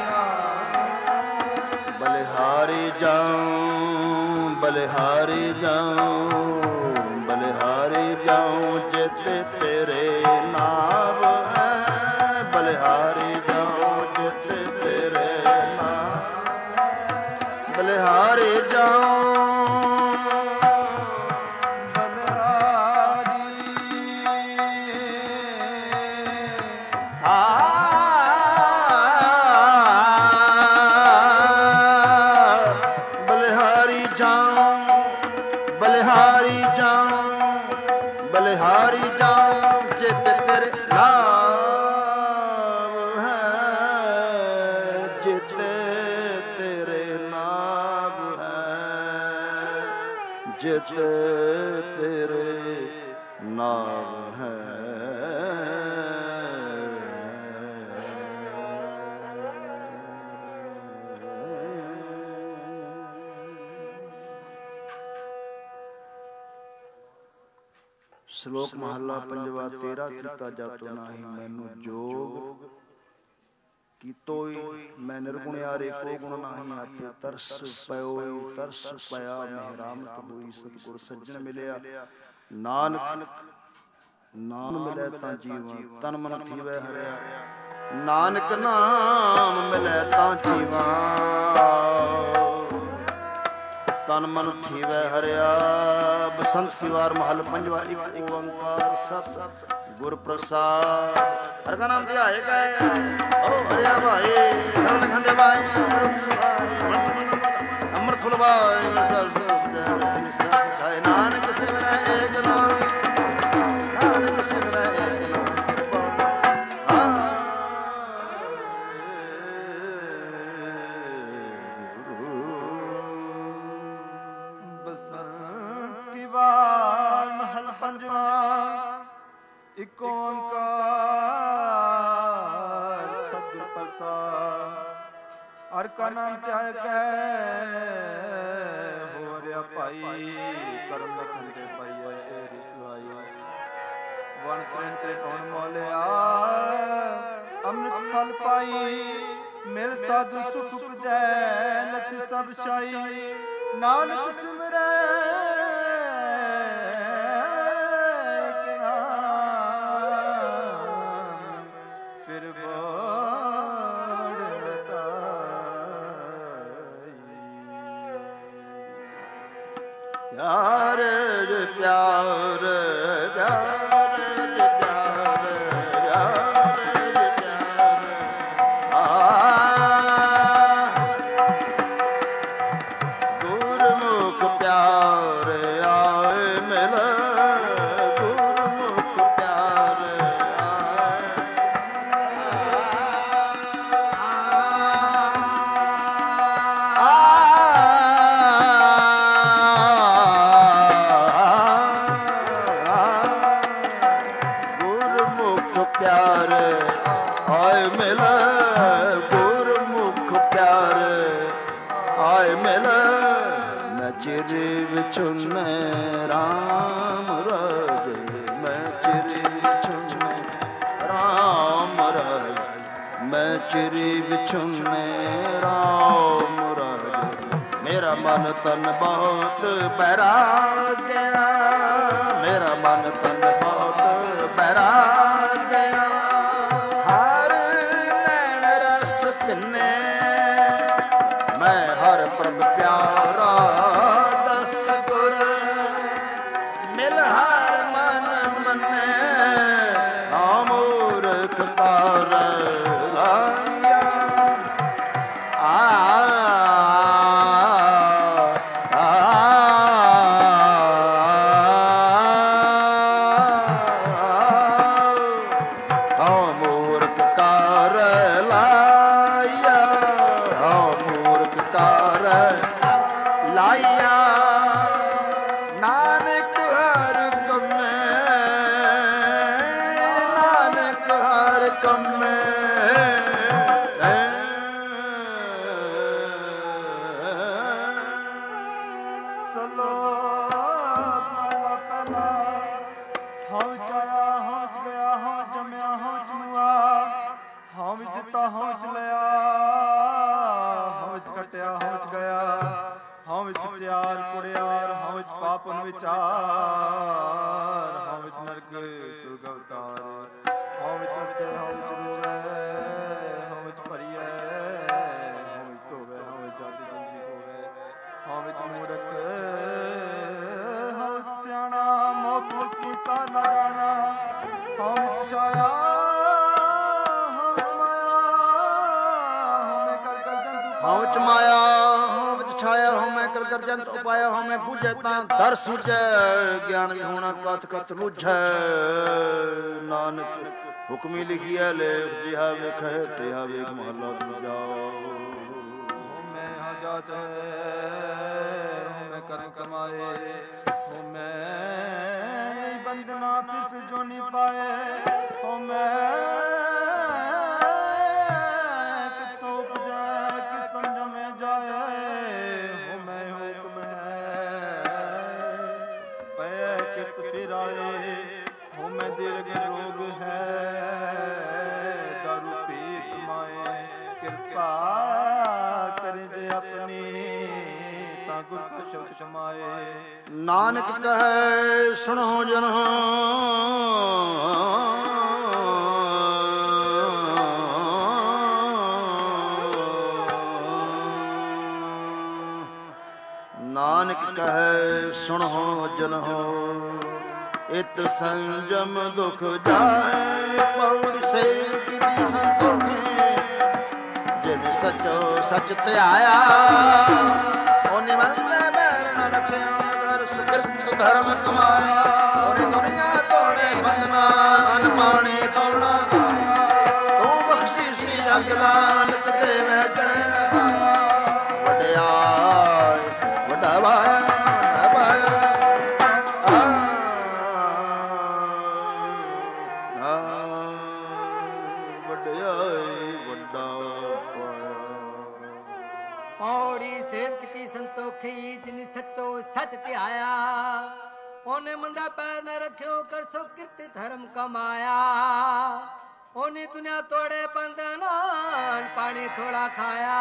ਨਾਮ ਬਲਿਹਾਰੀ ਜਾਉ ਬਲਿਹਾਰੀ ਜਾਉ ਬਲਿਹਾਰੀ ਜਾਉ ਜਿਤ ਤੇਰੇ ਨਾਮ ਹੈ ਬਲਿਹਾਰੀ ਜਾਉ ਜਿਤ ਤੇਰੇ ਨਾਮ ਬਲਿਹਾਰੀ ਜਾਉ ਬਲਿਹਾਰੀ ਜਾਉ ਬਲਿਹਾਰੀ ਜਾਉ ਜਿਤ ਤੇਰੇ ਨਾਮ ਹੈ ਜਿਤ ਤੇਰੇ ਨਾਮ ਹੈ ਜਿਤ ਤੇਰੇ ਨਾਮ ਹੈ। ਸ਼ਲੋਕ ਮਹੱਲਾ ਪੰਜਵਾ। ਤੇਰਾ ਕੀਤਾ ਜਾਤੋ ਨਾਹੀ ਮੈਨੂੰ ਜੋਗ ਕੀਤੋਈ ਮੈਂ ਨਿਰਗੁਣਿਆਰੇ ਕੋ ਗੁਣ ਨਾਹੀ ਆਪੇ ਤਰਸ ਪਇਓਈ ਤਰਸ ਪਿਆ ਮਿਹਰਾਮਤ ਹੋਈ ਸਤਿਗੁਰ ਸੱਜਣ ਮਿਲਿਆ ਨਾਨਕ ਨਾਮ ਮਿਲੇ ਤਾਂ ਜੀਵਾਂ ਤਨ ਮਨ ਥੀਵੈ ਹਰਿਆ ਨਾਨਕ ਨਾਮ ਮਿਲੇ ਤਾਂ ਜੀਵਾਂ ਤਨ ਮਨ ਥੀਵੈ ਹਰਿਆ। ਬਸੰਤ ਸਿਵਾਰ ਮਹਲ ਪੰਜਵਾ। ਇੱਕ ਓੰਕਾਰ ਸਤਿ ਗੁਰ ਪ੍ਰਸਾਦ। ਹਰਿ ਕਾ ਨਾਮ ਧਿਆਏ ਗਏ ਓ ਹਰਿਆ ਭਾਈ ਹਰਿ ਲਖੰਦੇ ਭਾਈ ਅੰਮ੍ਰਿਤ ਫੁੱਲ ਭਾਈ ਸਭ ਸਭ ਸਭ ਚਾਹੇ ਨਾਨਕ ਸਿਮਰੈ ਏਕ ਨਾਮ ਨਾਨਕ ਸਿਮਰੈ ਏਕ ਨਾਮ। ਇਕ ਓੰਕਾਰ ਸਤਿਗੁਰ ਪ੍ਰਸਾਦ। ਹਰਿ ਕਾ ਨਾਮ ਧਿਆਇ ਕੈ ਹੋ ਰਿਆ ਭਾਈ ਕਰਮ ਲਖੰਦੇ ਪਾਈਐ ਏਰੀ ਸੁਹਾਈ ਵਣ ਤ੍ਰਿਣ ਤ੍ਰਿਕੋਣ ਮੋਲਿਆ ਅੰਮ੍ਰਿਤ ਫਲ ਪਾਈ ਮਿਲ ਸਾਧੂ ਸੁਖ ਉਪਜੈ ਨਥ ਸਭ ਛਾਈ ਨਾਨਕ ਸਿਮਰੈ ਪਿਆਰ ਪਿਆਰ ਪਿਆਰ ਪਿਆਰ ਪਿਆਰ ਗੁਰਮੁਖ ਪਿਆਰ ਆਏ ਮਿਲ ਗੁਰਮੁਖ ਪਿਆਰ ਪਿਆਰ ਆਏ ਮਿਲ ਗੁਰਮੁਖ ਪਿਆਰ ਆਏ ਮਿਲ ਮੈਂ ਚਿਰ ਵਿਚੁਨ ਰਾਮ ਰਾਜੇ ਮੈਂ ਚਿਰ ਵਿਚੁਨ ਰਾਮ ਰਾਜੇ ਮੈਂ ਚਿਰ ਵਿਚੁਨ ਰਾਮ ਰਾਜੇ ਮੇਰਾ ਮਨ ਤਨ ਬਹੁਤ ਬੈਰਾਗਿਆ ਮੇਰਾ ਮਨ ਤਨ ਬਹੁਤ ਬੈਰਾਗਿਆ ਸਿਨੇ ਮੈਂ ਹਰ ਪ੍ਰਭ ਪਿਆਰਾ ਦਸ ਗੁਰ ਮਿਲ ਹਰ ਮਨ ਮੰਨੇ ਨਾ ਮੂਰਖ ਤਾਰ ਲਾਇਆ ਆ ਸਰਜੰਤ ਉਪਾਇਆ ਹੋਵੇਂ ਬੁਝੈ ਤਾਂ ਦਰ ਸੂਝੈ ਗਿਆਨ ਵਿਹੂਣਾ ਕਥ ਕਥ ਲੁਝੈ ਨਾਨਕ ਹੁਕਮੀ ਲਿਖੀਐ ਲੇਖ ਜਿਹਾ ਵੇਖੈ ਤਿਹਾ ਵੇਖ ਮਹਲਾ ਦੂਜਾ ਹੋਮੈ ਹਜਾਤ ਹੋਮੈ ਕਰਮ ਕਮਾਏ ਹੋਮੈ ਬੰਦਨਾ ਫਿਰ ਫਿਰ ਜੋ ਨੀ ਪਾਏ ਹੋਮੈ ਕਿਤੋਂ ਉਪਜੈ ਕਿ ਸਮਝ ਮੈਂ ਜਾਏ ਹੋਮੈ ਹੁਕਮ ਹੈ ਪੈ ਕਿਤ ਫਿਰ ਆਏ ਹੋਮੈ ਦੀਰਘ ਰੋਗ ਹੈ ਦਾਰੂ ਪੀ ਸਮਾਏ ਕਿਰਪਾ ਕਰੇ ਜੇ ਆਪਣੀ ਤਾਂ ਗੁਰ ਕੋ ਸ਼ਬਦ ਸਮਾਏ ਨਾਨਕ ਕਹੈ ਸੁਣੋ ਜਨੋ ਨਾਨਕ ਕਹੈ ਸੁਣੋ ਜਨੋ ਇਤ ਸੰਜਮ ਦੁਖ ਜਾਏ ਪਉੜ ਸੇ ਕੀ ਸੰਸੋਖੇ ਜਿਨ ਸਚੋ ਸਚ ਧਿਆਇਆ ਉਹਨੇ ਮਨ ਮੈਂ ਬੈਰ ਨ ਰੱਖਿਆ ਕਰ ਸੁਕ੍ਰਿਤ ਧਰਮ ਕਮਾਇਆ ਉਹਨੇ ਦੁਨੀਆ ਤੋੜੇ ਬੰਦਨਾ ਅਨ ਪਾਣੀ ਤੋੜਾ ਤੂੰ ਬਖਸ਼ੀਸ਼ੀ ਅਗਲਾ ਨਿਤ ਦੇਵੈ ਚੜ੍ਹਿਆ ਵਡਿਆਈ ਵੱਡਾ ਭਾਇਆ ਨਾ ਭਾਇਆ ਪੌੜੀ ਸੇਵਕ ਕੀ ਸੰਤੋਖੀ ਜਿਨ ਸੱਚੋ ਸਚ ਧਿਆਇਆ ਉਹਨੇ ਮੰਦਾ ਪੈਰ ਨ ਰੱਖਿਓ ਕਰ ਸੋ ਕਿਰਤ ਧਰਮ ਕਮਾਇਆ ਉਹਨੇ ਦੁਨੀਆ ਤੋੜੇ ਬੰਧਨ ਪਾਣੀ ਥੋੜਾ ਖਾਇਆ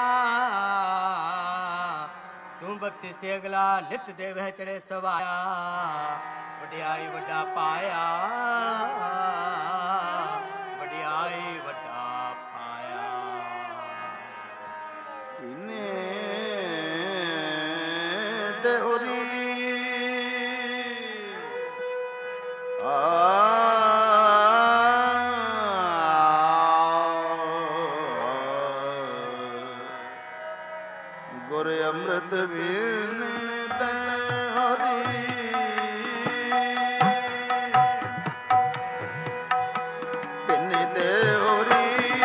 ਤੂੰ ਬਖਸ਼ੀ ਸੇ ਅਗਲਾ ਲਿਤ ਦੇ ਵਹਿ ਚੜੇ ਸਵਾਇਆ ਵਡਿਆਈ ਵੱਡਾ ਪਾਇਆ ਵਡਿਆਈ ਵੱਡਾ ਪਾਇਆ ਇਨੇ ਦੇਹੁਰੀ ਆ ਗੁਰ ਅੰਮ੍ਰਿਤ ਵੀਨ ਦੇਹੁਰੀ ਪਿੰਨੇ ਦੇਹੁਰੀ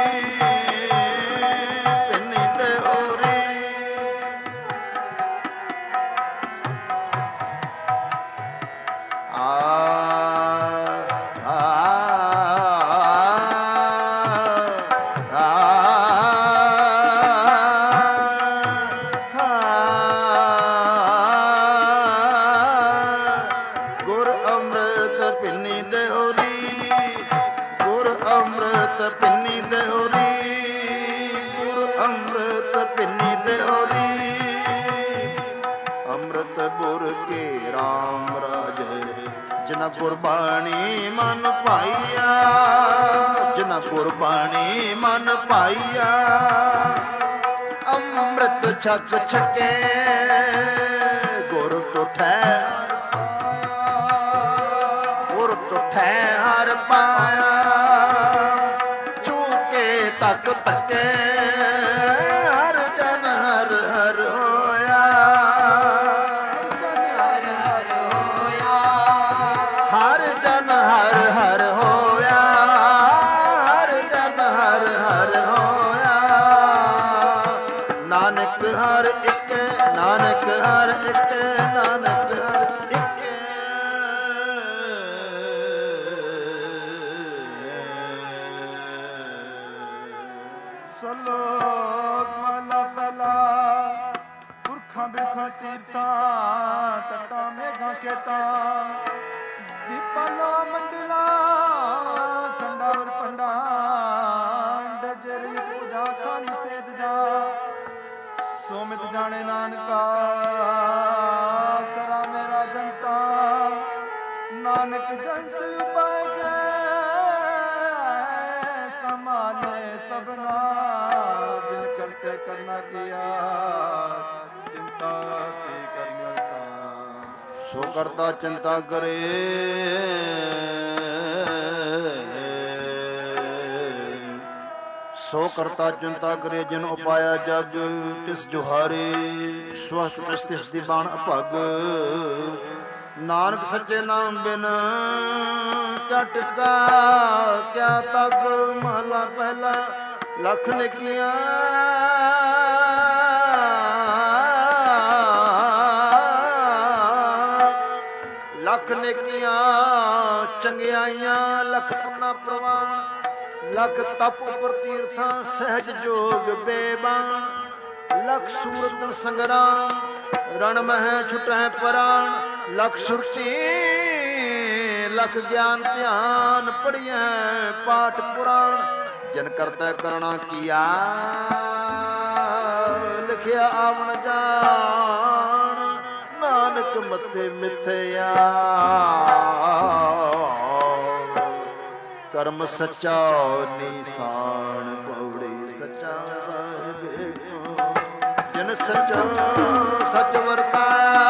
ਗੁਰਬਾਣੀ ਮਨ ਪਾਈਆ ਜਿਨਾ ਗੁਰਬਾਣੀ ਮਨ ਪਾਈਆ ਅੰਮ੍ਰਿਤ ਛਕ ਛਕੇ ਗੁਰ ਤੁਠੈ ਗੁਰ ਤੁਠੈ ਹਰ ਪਾਇਆ ਚੂਕੇ ਤੱਕ ਤੱਕੇ ਹਰ ਜਨ ਹਰ ਹਰ ਹੋਇਆ ਹਰ ਜਨ ਹਰ ਹਰ ਹੋਇਆ ਹਰ ਜਨ ਹਰ ਹਰ ਹੋਇਆ ਨਾਨਕ ਹਰ ਇੱਕ ਨਾਨਕ ਹਰ ਇੱਕ ਨਾਨਕ ਹਰ ਇੱਕ ਸਲੋਕ ਮਹਲਾ ਪਹਿਲਾ ਪੁਰਖਾਂ ਬਿਰਖਾਂ ਤੀਰਥਾਂ ਤਟਾਂ ਮੇਘਾਂ ਖੇਤਾਂ ਦੀਪਾਲੋ ਮੰਡਲਾ ਖੰਡਾਵਰ ਪੰਡਾ ਡਜਰੀ ਪੂਜਾ ਖਾਨੀ ਸੇਧ ਜਾ ਸੋਮਿਤ ਜਾਣੇ ਨਾਨਕਾ ਸਰਾ ਮੇਰਾ ਜਨਤਾ ਨਾਨਕ ਜੰਤ ਉਪਾਇ ਗਏ ਸੰਭਾਲੇ ਸਭਨਾ ਜਿਨ ਕਰਤੇ ਕਰਨਾ ਕੀਆ ਚਿੰਤਾ ਕੀ ਕਰਨਾ ਤਾਂ ਸੋ ਕਰਤਾ ਚਿੰਤਾ ਕਰੇ ਸੋ ਕਰਤਾ ਚਿੰਤਾ ਕਰੇ ਜਿਨ ਉਪਾਇਆ ਜਗ ਤਿਸ ਜੁਹਾਰੇ ਸਵਸਤ ਤਿਸ ਤਿਸ ਦੀ ਬਾਣ ਅਭਗ ਨਾਨਕ ਸੱਚੇ ਨਾਮ ਬਿਨ ਝਟਕਾ ਕਿਆ ਤਗ ਮਹਲਾ ਪਹਿਲਾ ਲੱਖ ਨਿਕਲੀਆਂ ਲੱਖ ਨੇਕੀਆਂ ਚੰਗਿਆਈਆਂ ਲਖ ਪੁੰਨਾ ਪ੍ਰਵਾਨ ਲਖ ਤਪ ਉਪਰ ਤੀਰਥਾਂ ਸਹਿਜ ਜੋਗ ਬੇਬਾਨ ਲਖ ਸੂਰਤ ਸੰਗਰਾਮ ਰਣ ਮਹਿ ਛੁਟੈ ਪ੍ਰਾਣ ਲਖ ਸੁਰਤੀ ਲਖ ਗਿਆਨ ਧਿਆਨ ਪੜਿਐ ਪਾਠ ਪੁਰਾਣ ਜਨ ਕਰਤਾ ਕਰਣਾ ਕੀਆ ਲਿਖਿਆ ਆਵਣ ਜਾਣ ਨਾਨਕ ਮੱਥੇ ਮਿਥਿਆ ਕਰਮ ਸੱਚਾ ਨਿਸ਼ਾਨ ਪੌੜੀ ਸੱਚਾ ਜਨ ਸੱਚਾ ਸੱਚ ਵਰਤਾਇਆ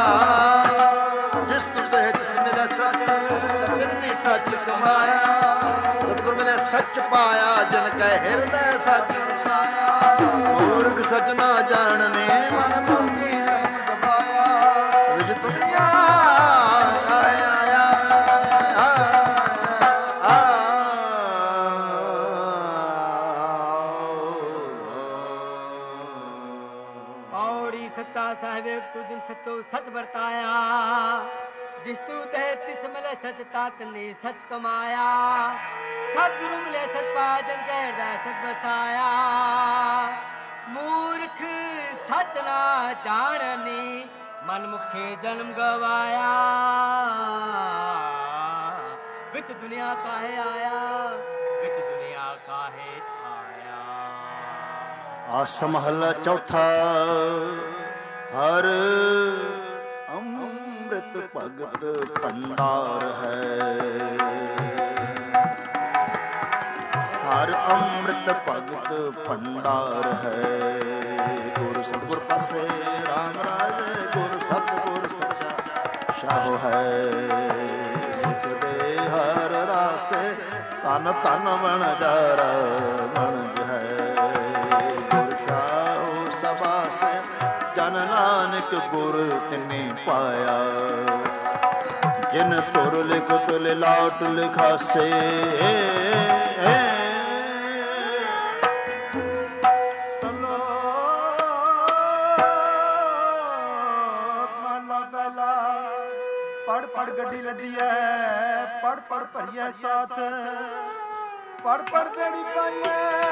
ਜਿਸ ਤੁ ਸਹਿ ਤਿਸ ਮਿਲੈ ਸੱਚ ਤਿਨਿ ਸੱਚ ਕਮਾਇਆ ਸਤਿਗੁਰ ਮਿਲੈ ਸੱਚ ਪਾਇਆ ਜਨ ਕੈ ਹਿਰਦੈ ਸੱਚ ਪਾਇਆ ਮੂਰਖ ਸੱਚ ਨਾ ਜਾਣਨੇ ਮਨ ਮੋਖੀ ਜਨ ਗਵਾਇਆ ਵਿਜ ਤੁਝਿਆ तू दिन सचो सच बरताया जिस तू ते तिस मिले सच तात ने सच कमाया सतगुरु मिले सच पाया जन के हृदय सच बसाया मूर्ख सच ना जाननी मन मुखे जन्म गवाया विच दुनिया काहे आया विच दुनिया काहे आया। आस महला चौथा हर अमृत भगत भंडार है हर अमृत भगत भंडार है गुरु सतगुर पासे राम राज गुरु सतगुर सच्चा शाह है सिख दे हर रासे तन तन बन जार बन है गुरु शाह सभा से जन नानक गुर तिने पाया जिन तुर लिख तुल लाट लिखासे सलो माला गला पढ़ पढ़ गड्डी लदी है पढ़ पढ़ भरिया साथ पढ़ पढ़ बेड़ी पाई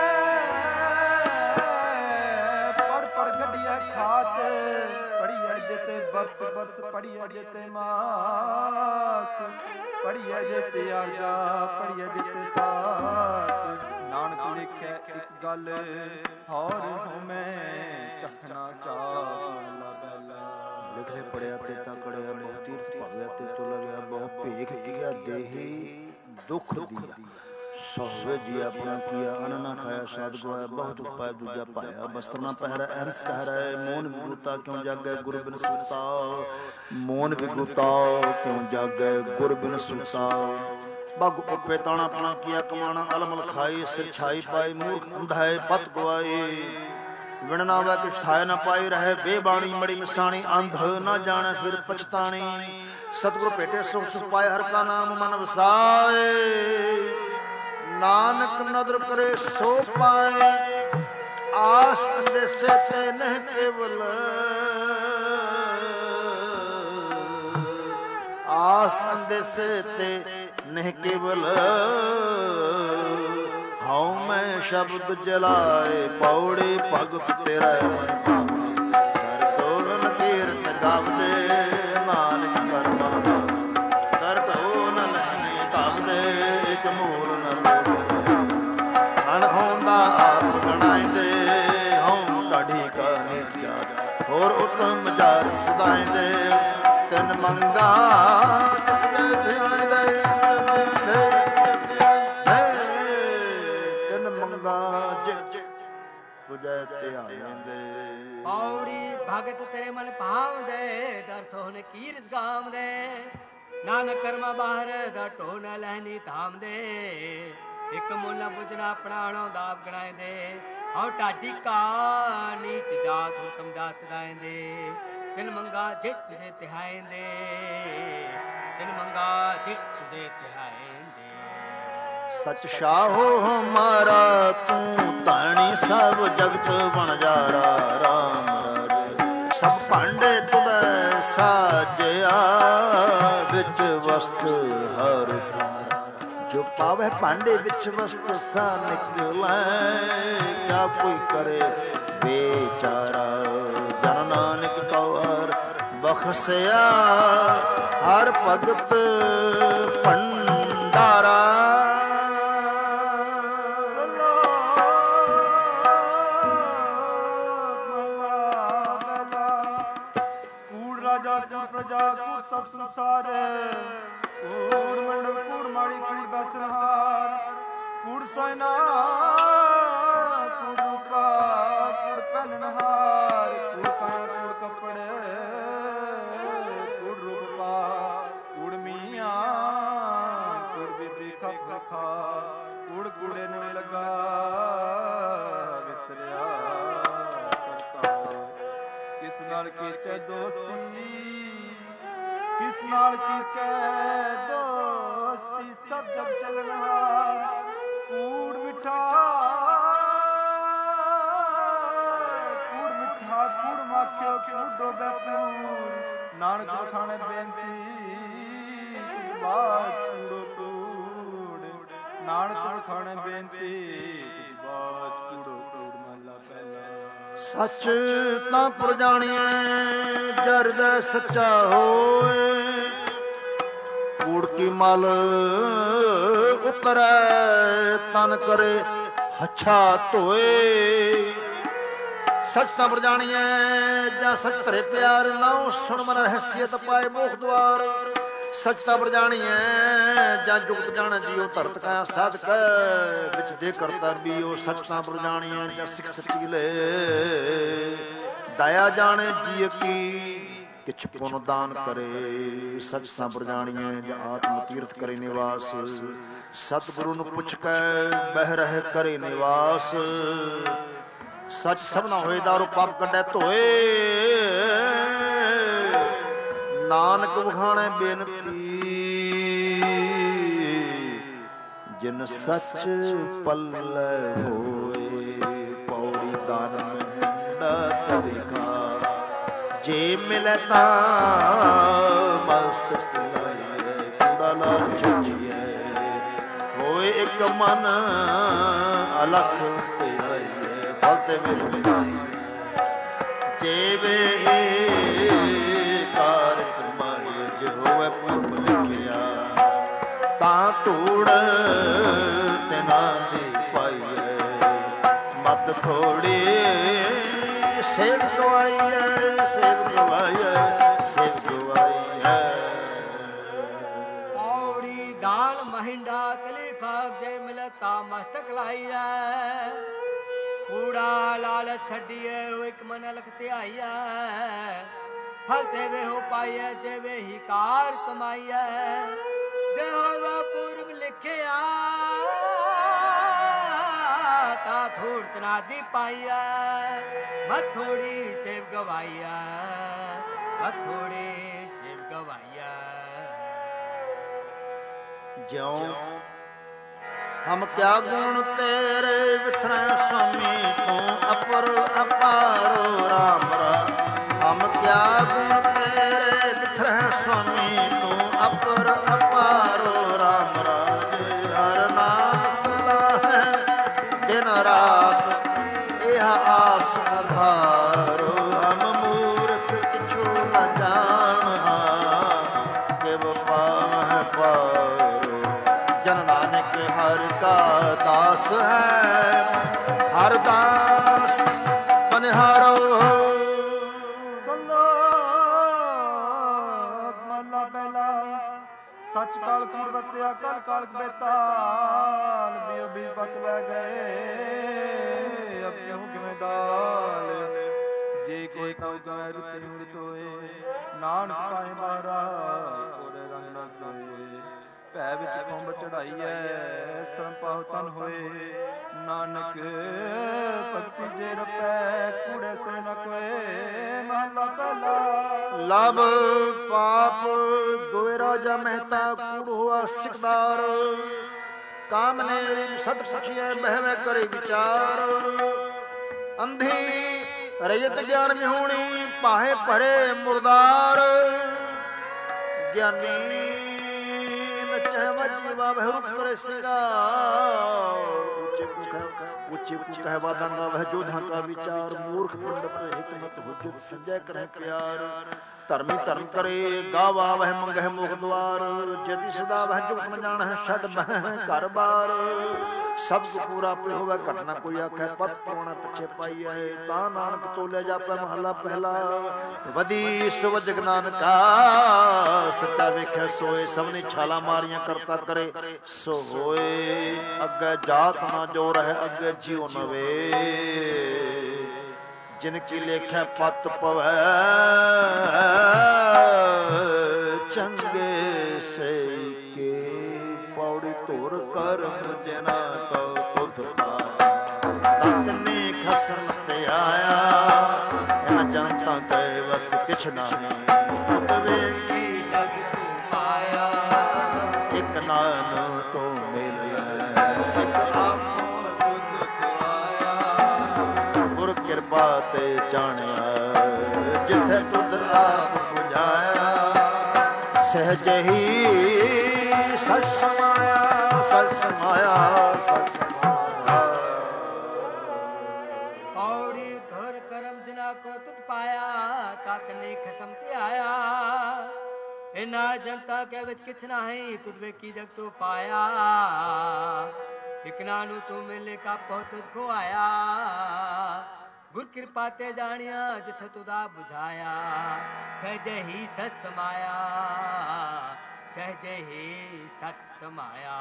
खात पढ़िया जेते बरस बरस पढ़िया जेते मास पढ़िया जेते आजा पढ़िया जेते सास नानक लिखे एक गल और होमे चखना चाहला बेला लिखले पढ़िया ते तकड़िया बहुत तीर्थ भगया ते तुलया बहुत भेख गया देही दुख दिया सौवे जी अपना किया अन्न ना खाया साध गवाया बहुत उपाय दूजा पाया वस्त्र ना पहरा अहरस कह रहा है मोन विगुता क्यों जागे गुरु बिन सुता मोन विगुता क्यों जागे गुरु बिन सुता बग उपे ताना अपना किया कमाना अलमल खाई सिर छाई पाई मूर्ख अंधाए पत गवाई विणना वह कुछ थाय न पाई रहे बेबाणी मड़ी मिसाणी अंध न जाने फिर पछताणी सतगुरु भेटे सुख सुख पाए हर का नाम मन वसाए नानक नदर करे सो पाए आस अंदेसे ते नहीं केवल आस अंदेसे ते नहीं केवल हाउ मैं शब्द जलाए पौड़े भगत तेरा मन कर सोन कीर्त गावदे नानक कर्मा कर ढोल लखनी गावदे एक मूल होंदा आप गणाइंदे हों ढाडी का नीत जात और उत्तम जार सदाइंदे तिन मंगा तिन मंगा पुजै ते आइंदे पौड़ी भगत तेरे मन भाव दे दर सोहन कीरत गाम दे नानक कर्मा बाहर दा टो न लहनी धाम दे ਇੱਕ ਮੋਨਾ ਪੁੱਜਣਾ ਆਪਣਾ ਹਣੋਂ ਦਾਬ ਗਣਾਇਂਦੇ ਹਉ ਢਾਡੀ ਕਾ ਨੀਚ ਜਾਤ ਹੁਕਮ ਦਾ ਸਦਾਇਂਦੇ ਤਿਨ ਮੰਗਾ ਜਿਤ ਤੁਝੇ ਤਿਹਾਇਂਦੇ ਤਿਨ ਮੰਗਾ ਜਿਤ ਤੁਝੇ ਤਿਹਾਇਂਦੇ। ਸਚ ਸ਼ਾਹੋ ਹਮਾਰਾ ਤੂੰ ਧਾਣੀ ਸਭ ਜਗਤ ਵਣਜਾਰਾ ਰਾਮ ਰਾਜੇ ਸਭ ਭਾਂਡੇ ਤੁਧੈ ਸਾਜਿਆ ਵਿੱਚ ਵਸਤ ਹਰ ਥਾਰ ਜੋ ਪਾਵੈ ਭਾਂਡੇ ਵਿੱਚ ਵਸਤ ਸਾ ਨਿਕਲੈ ਕਿਆ ਕੋਈ ਕਰੇ ਬੇਚਾਰਾ ਜਨ ਨਾਨਕ ਕਉ ਹਰ ਬਖਸਿਆ ਹਰ ਭਗਤ ਭੰਡਾਰਾ। ਪ੍ਰਜਾ ਕੂੜ ਸਭ ਸੰਸਾਰ ਕੂੜ ਮੰਡਲ ਕੂੜ ਮਾੜੀ ਕੂੜ ਬੈਸਨਹਾਰ ਕੂੜ ਸੋਇਨਾ ਕੂੜ ਰੂਪਾ ਕੂੜ ਪਹਿਨਨਹਾਰ ਕੂੜ ਕਾਇਆ ਕੂੜ ਕੱਪੜੇ ਕੂੜ ਰੂਪਾ ਕੂੜ ਮੀਆਂ ਕੂੜ ਬੀਬੀ ਖਪ ਖਾ ਕੂੜ ਕੂੜੇ ਨੂੰ ਲੱਗਾ ਵਿਸਰਿਆ ਕਰਤਾ ਕਿਸ ਨਾਲ ਕੀਤੇ ਦੋਸਤੀ ਕਿਸ ਨਾਲ ਕੀਤੇ ਦੋਸਤੀ ਸਭ ਜਗ ਚੱਲਣਹਾਰ ਕੂੜ ਮਿੱਠਾ ਕੂੜ ਮਿੱਠਾ ਕੂੜ ਮਾਖਿਓ ਕੂੜ ਡੋਬੇ ਪੂਰ ਨਾਨਕ ਵਖਾਣੇ ਬੇਨਤੀ ਬਾਤ ਕੂੜੋ ਕੂੜ ਨਾਨਕ ਵਖਾਣੇ ਬੇਨਤੀ ਬਾਤ ਕੂੜੋ ਕੂੜ ਮਹਲਾ ਪਹਿਲਾ। ਸੱਚ ਤਾਂ ਪੁਰਜਾਣੀਐ ਜਰਦਾ ਸੱਚਾ ਹੋਏ ਕੂੜ ਕੀ ਮਲ ਉਤਰੈ ਤਨ ਕਰੇ ਹੱਛਾ ਧੋਏ ਸੱਚ ਤਾਂ ਪੁਰਜਾਣੀਐ ਜਾਂ ਸੱਚ ਧਰੇ ਪਿਆਰ ਨਾਉ ਸੁਣ ਮਨ ਰਹੱਸਿਅਤ ਪਾਏ ਮੋਖ ਦੁਆਰ ਸੱਚ ਤਾਂ ਪੁਰਜਾਣੀਐ ਜਾਂ ਜੁਗਤ ਜਾਣ ਜੀਓ ਧਰਤ ਕਾ ਸਾਧਕ ਵਿੱਚ ਦੇ ਕਰਤਾ ਬੀਓ ਸੱਚ ਤਾਂ ਪੁਰਜਾਣੀਐ ਜਾਂ ਸਿੱਖ ਸੱਚੀ ਲੈ ਦਇਆ ਜਾਣੇ ਜੀ ਕੀ ਕਿਛ ਪੁਨ ਦਾਨ ਕਰੇ ਸੱਚ ਤਾਂ ਪੁਰਜਾਣੀਐ ਜਾਂ ਆਤਮ ਤੀਰਥ ਕਰੇ ਨਿਵਾਸ ਸਤਿਗੁਰੂ ਨੂੰ ਪੁੱਛ ਕੇ ਬਹਿ ਰਹਿ ਕਰੇ ਨਿਵਾਸ ਸੱਚ ਸਭਨਾ ਹੋਏ ਦਾਰੂ ਪਾਪ ਕੱਢੈ ਧੋਏ ਨਾਨਕ ਵਖਾਣੈ ਬੇਨਤੀ ਜਿਨ ਸੱਚ ਪੱਲੇ ਹੋਏ ਪੌੜੀ ਦਾਨ ਮੰਡਾ ਤਰੀਕਾ ਜੇ ਮਿਲੈ ਤਾਂ ਮਸਤ ਲਾਈਏ ਕੂੜਾ ਲਾਲ ਛੁੱਟੀਏ ਹੋਏ ਇੱਕ ਮਨ ਅਲਖ ਤੇ ਆਈਏ ਫਲ ਤੇ ਵੇ ਜੇ ਵੇ ਕਾਰ ਕਮਾਈ ਜੇ ਹੋਵੇ ਪੁਰਬ ਲਿਖਿਆ ਤਾਂ ਧੂੜ ਤੇ ਨਾ ਦੀ ਪਾਈਏ ਮਤ ਥੋੜੀ ਸੇਵ ਗਵਾਈਏ ਸੇਵ ਗਵਾਈਏ ਸੇਵ ਗਵਾਈਏ। ਪੌੜੀ ਦਾਨ ਮਹਿੰਡਾ ਕਲੀ ਖਾਕ ਜੇ ਮਿਲੇ ਤਾਂ ਮਸਤਕ ਲਾਈਐ ਕੂੜਾ ਲਾਲ ਛੱਡੀਏ ਉਹ ਇੱਕ ਮਨ ਲਖ ਧਿਆਈਐ ਫਲ ਦੇਵੇ ਹੋ ਪਾਈਐ ਜਿਵੇਂ ਹੀ ਕਾਰ ਕਮਾਈਐ ਜੇ ਹੋਵਾ ਪੁਰਬ ਲਿਖਿਆ ਤਾਂ ਥੋੜ ਤਨਾ ਦੀ ਪਾਈਐ ਮਤ ਥੋੜੀ ਸੇਵ ਗਵਾਈਐ ਮਤ ਥੋੜੀ ਸੇਵ ਗਵਾਈਐ। ਜਿਉ ਹਮ ਕਿਆ ਗੁਣ ਤੇਰੇ ਵਿਥਰੈ ਸੁਆਮੀ ਤੂੰ ਅਪਰ ਅਪਾਰੋ ਰਾਮ ਰਾਮ ਹਮ ਕਿਆ ਗੁਣ ਤੇਰੇ ਵਿਥਰੈ ਸੁਆਮੀ ਤੂੰ ਅਪਰ ਅਪਾਰੋ ਰਾਮ ਰਾਜੇ ਹਰ ਨਾਮ ਸਦਾ ਹੈ ਦਿਨ ਰਾਤ ਇਹ ਆਸ ਆਧਾਰੋ ਹਮ ਮੂਰਖ ਕਿਛੂ ਨ ਜਾਣਾ ਕਿਵ ਪਾਵਹਿ ਪਾਰੋ ਜਨ ਨਾਨਕ ਹਰ ਕਾ ਦਾਸ ਹੈ ਹਰ ਦਾਸ ਬਨਿਹਾਰੋ। ਸੱਚ ਕਾਲ ਕੂੜ ਵਰਤਿਆ ਕਲ ਕਾਲਕ ਬੇਤਾਲ ਵੀ ਅਬੀ ਪਤ ਲੈ ਗਏ ਅਬਿਉ ਕਿਵੇਂ ਦਾਲ ਜੇ ਕੋਈ ਕਉ ਗਏ ਰੁੱਤੇ ਹੁਰਤ ਹੋਏ ਨਾਨਕ ਪਾਏ ਮਾਰਾ ਕੋਰੇ ਰੰਗ ਨਾ ਸੋਏ ਭੈ ਵਿੱਚ ਖੁੰਬ ਚੜਾਈਐ ਸਰਮ ਪਾਹੁ ਤਨ ਹੋਏ ਨਾਨਕ ਭਗਤੀ ਜੇ ਰਪੈ ਕੂੜੇ ਸੋਇ ਨ ਕੋਏ ਮਹਲਾ ਪਹਿਲਾ ਲਬ ਪਾਪ ਦੋਇ ਰਾਜਾ ਮਹਿਤਾ ਕੂੜ ਹੋਆ ਸਿਕਦਾਰ ਕਾਮ ਨੇ ਸਤ ਪੁੱਛਿਐ ਬਹਿਵੇ ਕਰੇ ਵਿਚਾਰ ਅੰਧੀ ਰਜਤ ਗਿਆਨ ਵਿਹੂਣੀ ਪਾਹੇ ਭਰੇ ਮੁਰਦਾਰ ਗਿਆਨੀ ਨਚੈ ਵਜੀਵਾ ਬਹਿਰੂ ਕਰੇ ਸਿੰਗਾਰ ਉੱਚੇ ਕੋ ਕਹਿ ਉੱਚੇ ਕੋ ਕਹਿ ਵਾਦਾਂਗਾ ਵਹ ਜੋਧਾਂ ਕਾ ਵਿਚਾਰ ਮੂਰਖ ਪੰਡਤ ਹਿਕਮਤ ਹੁਜਤ ਸੰਜੈ ਕਰਹਿ ਪਿਆਰ ਧਰਮੀ ਧਰਮ ਕਰੇ ਗਾਵਾ ਵਹਿ ਮੰਗਹਿ ਮੁਖ ਦੁਆਰ ਜਤੀ ਸਦਾ ਵਹਿ ਜੁਗਤ ਨ ਜਾਣਹਿ ਛੱਡ ਬਹਿ ਘਰ ਬਾਰ ਸਭ ਕੁ ਪੂਰਾ ਪੇ ਹੋਵੇ ਘਟਨਾ ਕੋਈ ਆਖੈ ਪਤ ਪਾਉਣਾ ਪਿੱਛੇ ਪਾਈਐ ਤਾਂ ਨਾਨਕ ਤੋਲੇ ਜਾਪੈ ਮਹਲਾ ਪਹਿਲਾ ਵਧੀ ਸੁਵਜਗ ਨਾਨਕਾ ਸੱਚਾ ਵੇਖੈ ਸੋਏ ਸਭਨੇ ਛਾਲਾ ਮਾਰੀਆਂ ਕਰਤਾ ਕਰੇ ਸੋ ਹੋਏ ਅੱਗੇ ਜਾਤ ਨਾ ਜੋ ਰਹਿ ਅੱਗੇ ਜਿਉ ਨਵੇ ਜਿਨ ਕੀ ਲੇਖੈ ਪਤ ਪਵੈ ਚੰਗੇ ਸੇ ਕੇ ਪੌੜੀ ਧੁਰ ਕਰਮ ਜਨਾ ਕਉ ਤੁਧ ਪਾਇਆ ਤਤਨੇ ਖਸਮ ਤੇ ਆਇਆ ਇਨ ਜਨਤਾ ਕੈ ਵਸ ਕਿਛ ਨਾਹੀ ਤੁਧ ਵੇਖੀ ਜਗ ਤੂੰ ਪਾਇਆ ਇਕ ਨਾਮ ਤੋਂ ਮਿਲ ਲੈ ਇਕ ਆਪੋ ਤੁਧ ਖੁਆਇਆ ਗੁਰ ਕਿਰਪਾ ਤੇ ਜਾਣਿਆ ਜਿੱਥੇ ਤੁਧ ਆਪ ਬੁਝਾਇਆ ਸਹਿਜ ਹੀ ਸਚ ਸਮਾਇਆ ਸਚ ਸਮਾਇਆ ਸਚ ਸਮਾਇਆ ਪੌੜੀ ਧੁਰ ਕਰਮ ਜਿਨਾ ਕੋ ਤੁਧ ਪਾਇਆ ਕਾਕਨੇ ਖਸਮ ਤੇ ਆਇਆ ਇਨਾ ਜਨਤਾ ਕੇ ਵਿੱਚ ਕਿਛ ਨਾਹੀ ਤੁਧ ਵੇਖੀ ਜਗ ਤੂੰ ਪਾਇਆ ਇਕਨਾ ਨੂੰ ਤੂੰ ਮਿਲੇ ਕਾ ਪਹੁ ਤੁਧ ਕੋ ਆਇਆ ਗੁਰ ਕਿਰਪਾ ਤੇ ਜਾਣਿਆ ਜਿਥੇ ਤੁਦਾ ਬੁਝਾਇਆ ਸਹਿਜ ਹੀ ਸਚ ਸਮਾਇਆ ਸਹਿਜ ਹੀ ਸਚ ਸਮਾਇਆ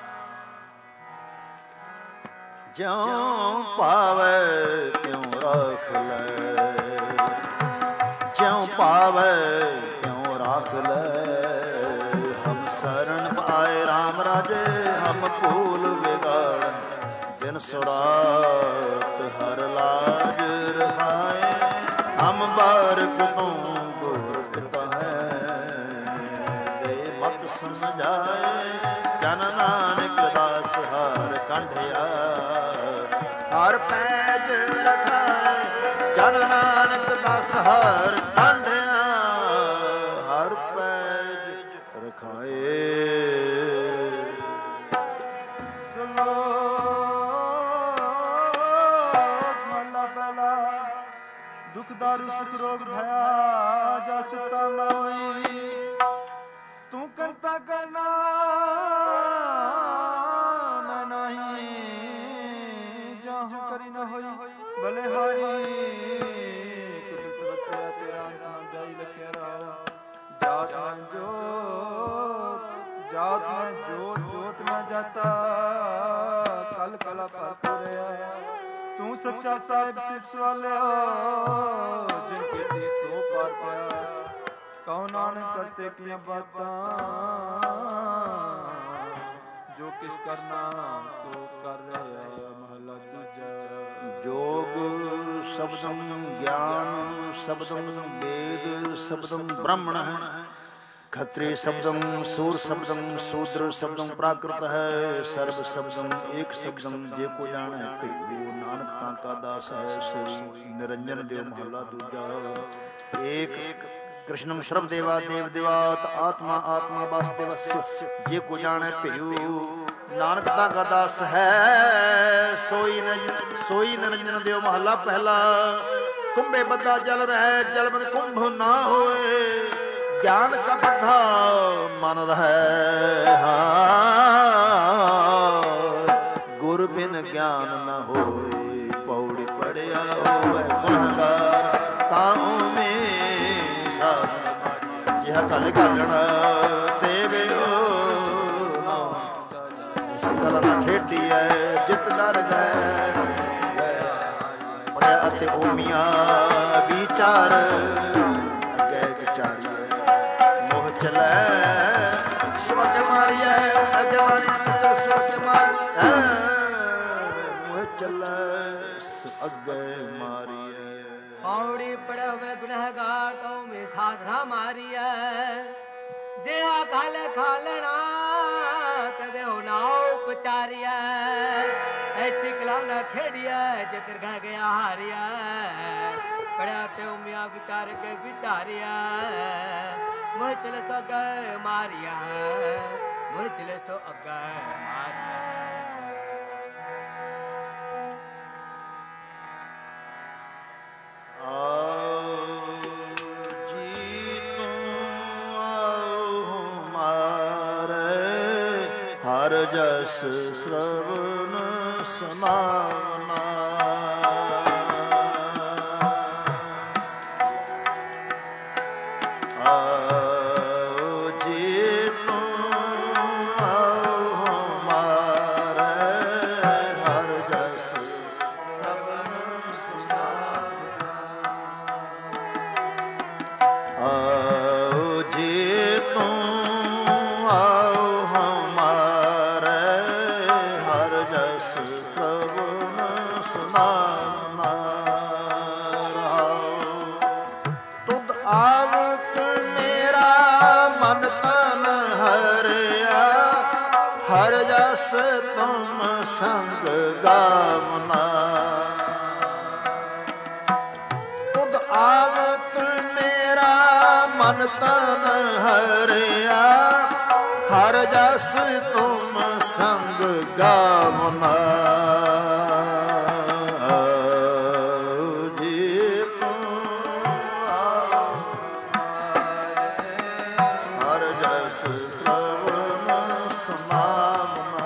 ਜਿਉ ਪਾਵੈ ਤਿਉ ਰੱਖ ਲੈ ਜਿਉ ਪਾਵੈ ਤਿਉ ਰੱਖ ਲੈ ਹਮ ਸਰਣ ਪਾਏ ਰਾਮ ਰਾਜੇ ਹਮ ਭੂਲ ਵਿਗਾੜ ਦਿਨ ਸੁਰਾਤ ਹਰ ਲਾਜ ਰਹਾਏ ਹਮ ਬਾਰਕ ਤੂੰ ਗੁਰ ਪਿਤਾ ਹੈ ਦੇ ਮਤ ਸਮਝਾਏ ਜਨ ਨਾਨਕ ਦਾਸ ਹਰ ਕੰਢਿਆ ਹਰ ਪੈਜ ਰਖਾਏ ਜਨ ਨਾਨਕ ਦਾਸ ਹਰ ਕੰਢਿਆ ਹਰ ਪੈਜ ਰਖਾਏ ਦਾਰੂ ਸੁਖ ਰੋਗ ਭਇਆ ਜਾ ਸੁਤਾ ਨਾ ਹੋਈ ਤੂੰ ਕਰਤਾ ਕਰਨਾ ਮੈਂ ਨਹੀਂ ਜਾਹੂ ਕਰੀ ਨਾ ਹੋਈ ਭਲੇ ਹਾਈ ਕੁਦਰਤ ਵਸਿਆ ਤੇਰਾ ਨਾਮ ਜਾਈ ਲਖਿਆ ਰਾਵ ਜਾਤ ਨਾ ਜੋਤ ਜਾਤ ਨਾ ਜੋਤ ਜੋਤ ਨਾ ਜਾਤਾ ਕਲ ਕਲਾ ਪਰ ਪੁਰਿਆ ਤੂੰ ਸੱਚਾ ਸਾਹਿਬ ਸਿਫਤ ਵਾਲਿਓ ਜਿਨ ਕੀਤੀ ਸੋ ਪਾਰ ਪਿਆ ਕਉ ਨਾਨਕ ਕਰਤੇ ਕੀਆਂ ਬਾਤਾਂ ਜੋ ਕਿਛ ਕਰਨਾ ਸੋ ਕਰ ਰਿਹਾ ਮਹਲਾ ਦੂਜਾ ਜੋਗ ਸ਼ਬਦੰ ਗਿਆਨ ਸ਼ਬਦੰ ਵੇਦ ਸ਼ਬਦੰ ਬ੍ਰਹਮਣ ਹੈ ਖਤਰੀ ਸ਼ਬਦੰ ਸੂਰ ਸ਼ਬਦੰ ਸ਼ੂਦਰ ਸ਼ਬਦੰ ਪ੍ਰਾਕ੍ਰਿਤ ਹੈ ਸਰਬ ਸ਼ਬਦੰ ਏਕ ਸ਼ਬਦੰ ਜੇ ਕੋ ਜਾਣੈ ਭੇਦਿਓ ਨਾਨਕ ਤਾਂ ਕਾ ਦਾਸ ਹੈ ਸੋਈ ਨਿਰੰਜਨ ਦੇਵ ਮਹਲਾ ਦੂਜਾ ਏਕ ਕ੍ਰਿਸ਼ਨਮ ਸ਼ਰਮ ਦੇਵਾ ਦੇਵ ਦੇਵਾਤ ਆਤਮਾ ਆਤਮਾ ਵਾਸੁਦੇਵ ਜੇ ਕੋ ਜਾਣੈ ਭੇਉ ਨਾਨਕ ਤਾਂ ਕਾ ਦਾਸ ਹੈ ਸੋਈ ਨਿਰੰਜਨ ਸੋਈ ਨਿਰੰਜਨ ਦੇਵ ਮਹਲਾ ਪਹਿਲਾ ਕੁੰਭੇ ਬੱਧਾ ਜਲ ਰਹਿ ਜਲ ਮਨ ਕੁੰਭ ਨਾ ਹੋਏ ਗਿਆਨ ਕਾ ਬੱਧਾ ਮਨ ਰਹਿ ਗੁਰ ਬਿਨ ਗਿਆਨ ਨ ਹੋਏ ਪੌੜੀ ਪੜਿਆ ਹੋਵੇ ਗੁਨਾਹਗਾਰ ਤਾਉ ਮੇ ਸਾਧ ਜਿਹਾ ਕਲ ਕਾਲਣਾ ਦੇਵੇ ਇਸ ਗੱਲ ਨਾ ਖੇਡੀ ਐ ਜਿਤ ਡਰ ਗਏ ਪੜਿਆ ਅਤੇ ਓਮੀਆਂ ਵਿਚਾਰ ਅੱਗੇ ਵਿਚਾਰੀ ਮੋਹ ਚਲੇ ਸੁਅਗ ਮਾਰਿਆ ਅਗੇ ਮਾਰਿਆ ਪਿਛੇ ਸੁਅਗ ਮਾਰਿਆ ਮੁਹ ਚੱਲੈ ਸੁਅਗੇ ਮਾਰਿਆ ਪੌੜੀ ਪੜੇ ਹੋਵੇ ਗੁਨਹਗਾਰ ਤੋਂ ਮੇ ਸਾਧਨਾ ਮਾਰਿਆ ਜਿਹਾ ਖਾਲ ਖਾਲਣਾ ਤਵੇ ਹੋ ਨਾ ਉਪਚਾਰਿਆ ਐਸੀ ਕਲਾਮ ਨਾ ਖੇੜਿਆ ਜੇ ਤਿਰਗਾ ਗਿਆ ਹਾਰਿਆ ਪੜਿਆ ਤੇ ਉਮਿਆ ਵਿਚਾਰ ਕੇ ਵਿਚਾਰਿਆ ਮੁਹ ਚਲੇ ਸੋ ਅਗੇ ਮਾਰਿਆ ਮੁਹ ਚਲੇ ਸੋ ਅਗੇ ਮਾਰਿਆ ਹਰ ਜਸ ਸ਼੍ਰਵਣ ਸਮਾਵਨਾ ਆਓ ਜੀ ਤੂੰ ਆਓ ਹਮਾਰੇ ਹਰ ਜਸ ਸ਼੍ਰਵਣ ਸਮਾਵਨਾ ਆਓ ਜੀ ਤੂੰ ਸ਼੍ਰਵਣ ਸਮਾਵਨਾ ਰਹਾਉ ਤੁਧ ਆਵਤ ਮੇਰਾ ਮਨ ਤਨ ਹਰਿਆ ਹਰ ਜਸ ਤੁਮ ਸੰਗ ਗਾਵਨਾ ਤੁਧ ਆਵਤ ਮੇਰਾ ਮਨ ਤਨ ਹਰਿਆ ਹਰ ਜਸ ਤੁਮ ਸੰਗ ਗਾਵਨਾ ਜੀ ਤੂੰ ਹਰ ਜਸ ਸ਼੍ਰਵਣ ਸਮਾਵਨਾ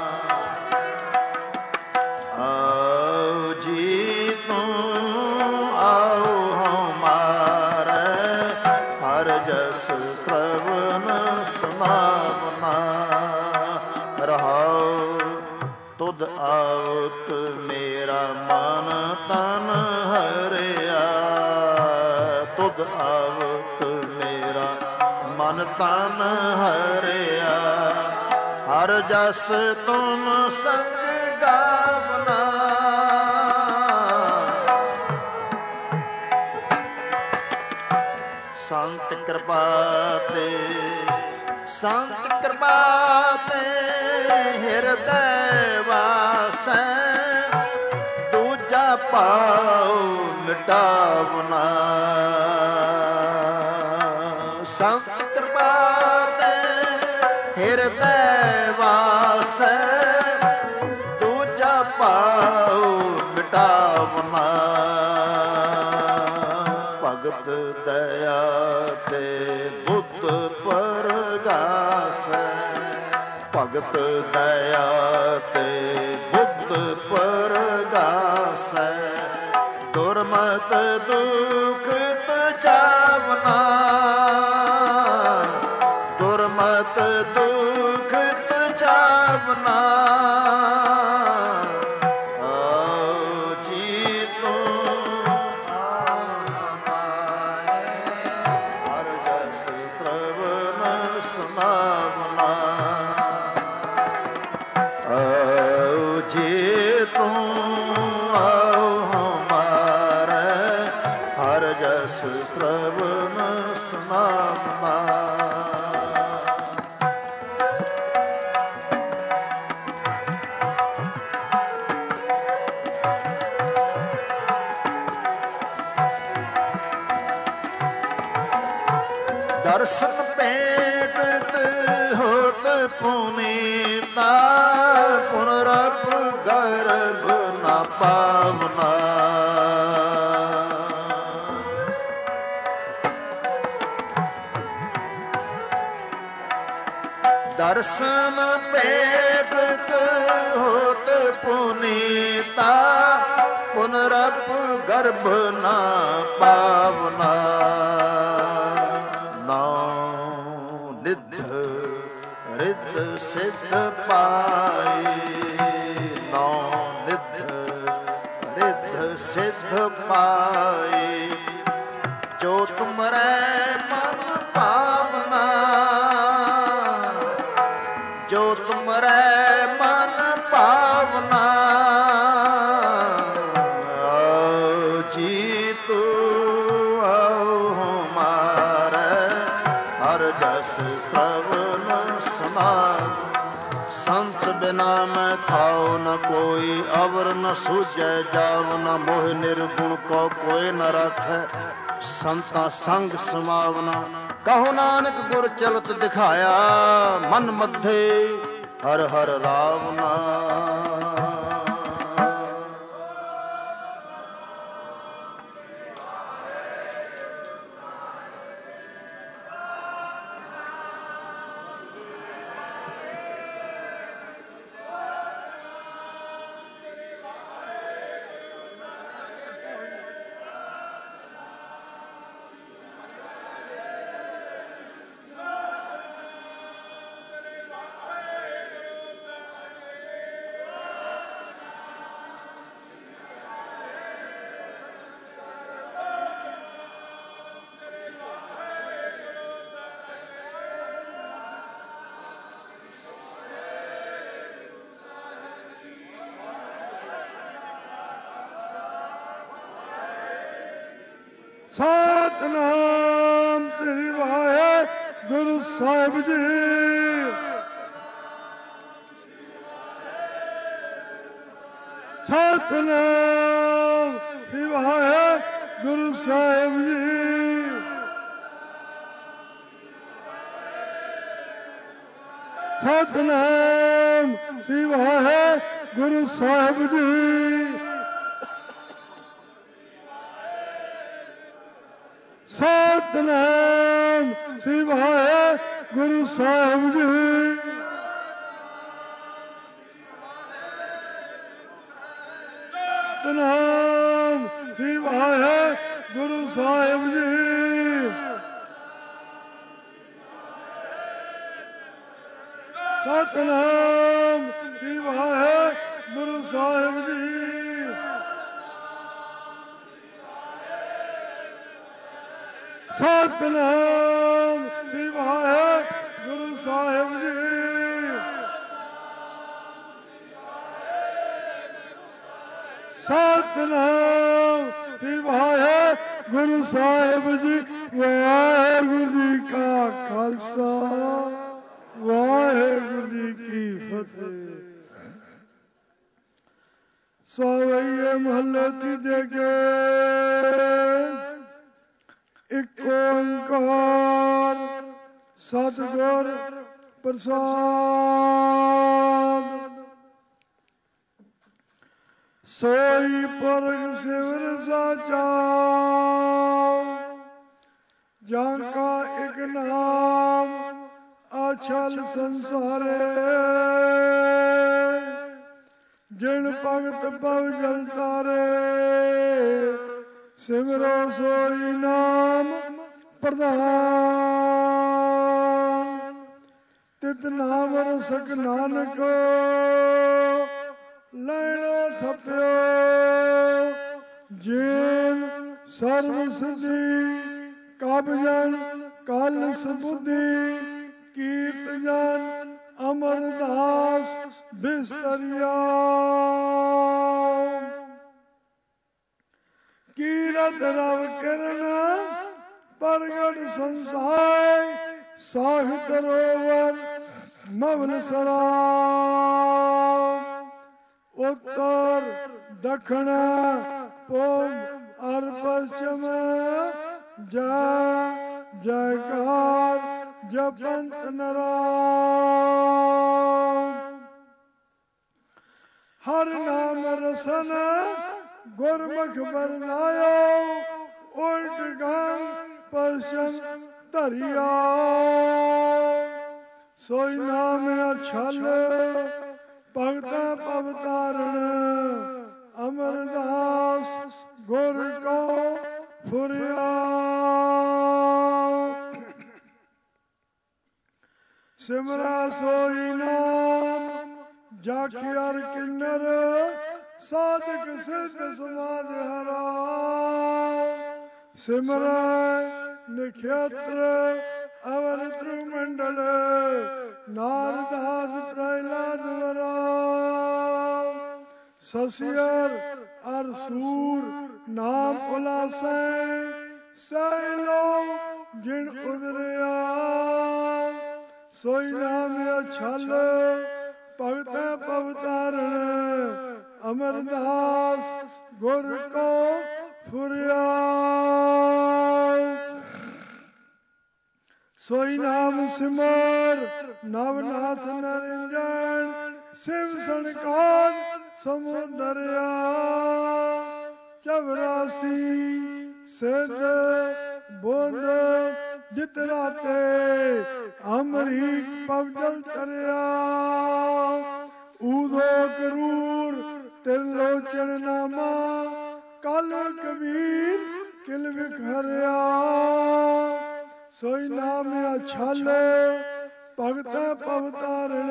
ਆਓ ਜੀ ਤੂੰ ਆਓ ਹਮਾਰੇ ਹਰ ਜਸ ਸ਼੍ਰਵਣ ਸਮਾਵਨਾ ਰਹਾਉ ਤੁਧ ਆਵਤ ਮੇਰਾ ਮਨ ਤਨ ਹਰਿਆ ਤੁਧ ਆਵਤ ਮੇਰਾ ਮਨ ਤਨ ਹਰਿਆ ਹਰ ਜਸ ਤੁਮ ਸੰਗ ਗਾਵਨਾ ਸੰਤ ਕਿਰਪਾ ਤੇ ਸੰਤ ਕਿਰਪਾ ਤੇ ਹਿਰਦੈ ਵਾਸੈ ਦੂਜਾ ਪਾਉ ਮਿਟਾਵਨਾ ਸੰਤ ਕਿਰਪਾ ਤੇ ਹਿਰਦੈ ਵਾਸੈ ਦੂਜਾ ਪਾਉ ਮਿਟਾਵਨਾ ਭਗਤ ਦਇਆ ਤੇ ਬੁੱਧ ਪਰਗਾਸੈ ਭਗਤ ਦਇਆ ਤੇ ਬੁੱਧ ਪਰਗਾਸੈ ਦੁਰਮਤ ਦੁਖ ਪਚਾਵਨਾ ਦੁਰਮਤ ਦੁਖ ਪਚਾਵਨਾ ਆਓ ਜੀ ਤੂੰ ਹਰ ਜਸ ਸ਼੍ਰਵਣ ਸਮਾਵਨਾ ਆਓ ਜੀ ਤੂੰ ਆਓ ਹਮਾਰੇ ਹਰ ਜਸ ਸ਼੍ਰਵਣ ਸਮਾਵਨਾ ਦਰਸ਼ਨ ਭੇਟਤ ਹੋਤ ਪੁਨੀਤਾ ਪੁਨਰਪ ਗਰਭ ਨਾ ਪਾਵਨਾ ਦਰਸ਼ਨ ਭੇਟਤ ਹੋਤ ਪੁਨੀਤਾ ਪੁਨਰਪ ਗਰਭ ਨਾ ਪਾਵਨਾ ਰਿੱਧ ਸਿੱਧ ਪਾਈ ਨੌ ਨਿਧ ਰਿੱਧ ਸਿੱਧ ਪਾਈ ਜੋ ਤੁਮਰੇ ਮਨ ਭਾਵਨਾ ਜੋ ਤੁਮਰੈ ਮਨ ਭਾਵਨਾ ਜੀ ਤੂ ਆਉ ਹਮਾਰੇ ਹਰ ਜਸ ਸ੍ਰਵਨ ਸਮਾਧ ਸੰਤ ਬਿਨਾ ਮੈਂ ਖਾਓ ਨ ਕੋਈ ਅਵਰ ਨ ਸੂਝੈ ਜਾਵ ਨ ਮੋਹ ਨਿਰਗੁਣ ਕੋ ਕੋਈ ਨ ਰਾਖੈ ਸੰਤਾਂ ਸੰਗ ਸਮਾਵਨਾ ਕਹੋ ਨਾਨਕ ਗੁਰ ਚਲਤ ਦਿਖਾਇਆ ਮਨ ਮੱਧੇ ਹਰ ਹਰ ਰਾਵਨਾ ਸਤਿਨਾਮ ਸ੍ਰੀ ਵਾਹਿਗੁਰੂ ਸਾਹਿਬ ਜੀ। ਸਤਿਨਾਮ ਸ੍ਰੀ ਵਾਹਿਗੁਰੂ ਸਾਹਿਬ ਜੀ। ਸਤਿਨਾਮ ਸ੍ਰੀ ਵਾਹਿਗੁਰੂ ਸਾਹਿਬ ਜੀ। ਸਤਿਨਾਮ ਸ੍ਰੀ ਵਾਹਿਗੁਰੂ ਸਾਹਿਬ ਜੀ। ਸਤਿਨਾਮ ਸ੍ਰੀ ਵਾਹਿਗੁਰੂ ਸਾਹਿਬ ਜੀ। ਸਤਿਨਾਮ ਸ੍ਰੀ ਵਾਹਿਗੁਰੂ ਸਾਹਿਬ ਜੀ। ਸਤਿਨਾਮ ਸ੍ਰੀ ਵਾਹਿਗੁਰੂ ਸਾਹਿਬ ਜੀ। ਸਤਿਨਾਮ ਸ੍ਰੀ ਵਾਹਿਗੁਰੂ ਸਾਹਿਬ ਜੀ। ਵਾਹਿਗੁਰੂ ਜੀ ਕਾ ਖਾਲਸਾ ਵਾਹਿਗੁਰੂ ਜੀ ਕੀ ਫਤਿਹ। ਸੋਈਏ ਮਹੱਲੇ ਤੀਜੇ ਕੇ ਇੱਕ ਓੰਕਾਰ ਸਤਿਗੁਰ ਪ੍ਰਸਾਦ। ਸੋਈ ਪੁਰਖ ਸਿਵਰ ਸਾਚਾ ਜਾਂ ਕਾ ਇੱਕ ਨਾਮ ਅਛਲ ਸੰਸਾਰੇ। ਜਿਨ ਭਗਤ ਭਵ ਜਲ ਤਾਰੇ ਸਿਮਰੋ ਸੋਈ ਨਾਮ ਪ੍ਰਧਾਨ। ਤਿਤ ਨਾਮ ਰਸਕ ਨਾਨਕ ਲੈਣਾ ਥਪਿਓ। ਜੇਨ ਸਰਬ ਸਿਧੀ ਕਬਜਨ ਕਲ ਸਬੁੱਧੀ ਕੀਰਤ ਜਨ ਅਮਰਦਾਸ ਬਿਸਤਰਿਆ। ਕੀਰਤ ਰਵ ਕਿਰਨ ਪ੍ਰਗਟ ਸੰਸਾਰ ਸਾਖ ਤਰੋਵਰ ਮਵਨ ਸਰਾ। ਉੱਤਰ ਦੱਖਣ ਪੂਬ ਅਰ ਪശ്ਚਿਮ ਜੈ ਜੈਕਾਰ ਜਪੰਤ ਨਰਾ। ਹਰ ਨਾਮ ਰਸਨ ਗੁਰਮੁਖ ਵਰਨਾਇਓ। ਉਲਟ ਗੰਗ ਪਛਮ ਧਰਿਆ। ਸੋਈ ਨਾਮ ਅਛਲ ਭਗਤਾਂ ਭਵ ਤਾਰਨ। ਅਮਰਦਾਸ ਗੁਰ ਕੋ ਫੁਰਿਆ। ਸਿਮਰਾ ਸੋਈ ਨਾਮ ਜਾਖਿਆਰ ਕਿੰਨਰ। ਸਾਧਕ ਸਿੱਧ ਸਮਾਧ ਹਰਾ। ਸਿਮਰੈ ਨਖੇਤਰ ਅਵਰ ਤ੍ਰਿਮੰਡਲ। ਨਾਰਦਾਸ ससियर अर सूर नाम उलासै सैलो जिन उदरिया सोई नाम अछल भगत पवतारण अमरदास गुर को फुरिया सोई नाम सिमर नवनाथ नरिंजन शिव सनकान समुदरिया चौरासी सिद्ध बुद्ध जितराते अमरीक पवजल तरिया ऊदो करूर त्रिलोचन नामा कल कबीर किल विखरिया सोई नाम अछल भगत पवतारण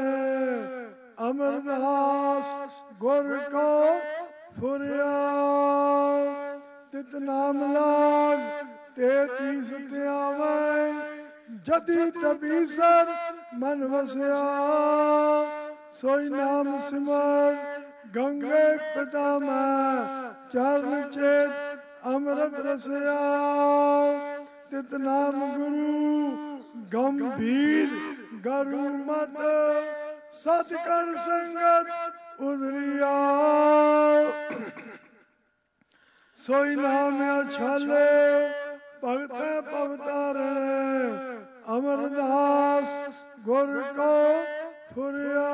अमरदास गुर को फुरिया तित नाम लाग तेतीस त्यावै जदी तबीसर मन वसिया सोई नाम सिमर गंगे पिता में चरण चेत अमृत रसिया तित नाम गुरु गंभीर गरु मत सतकर संगत उदरिया सोई नाम अछल भगत पवतारण अमरदास गुर को फुरिया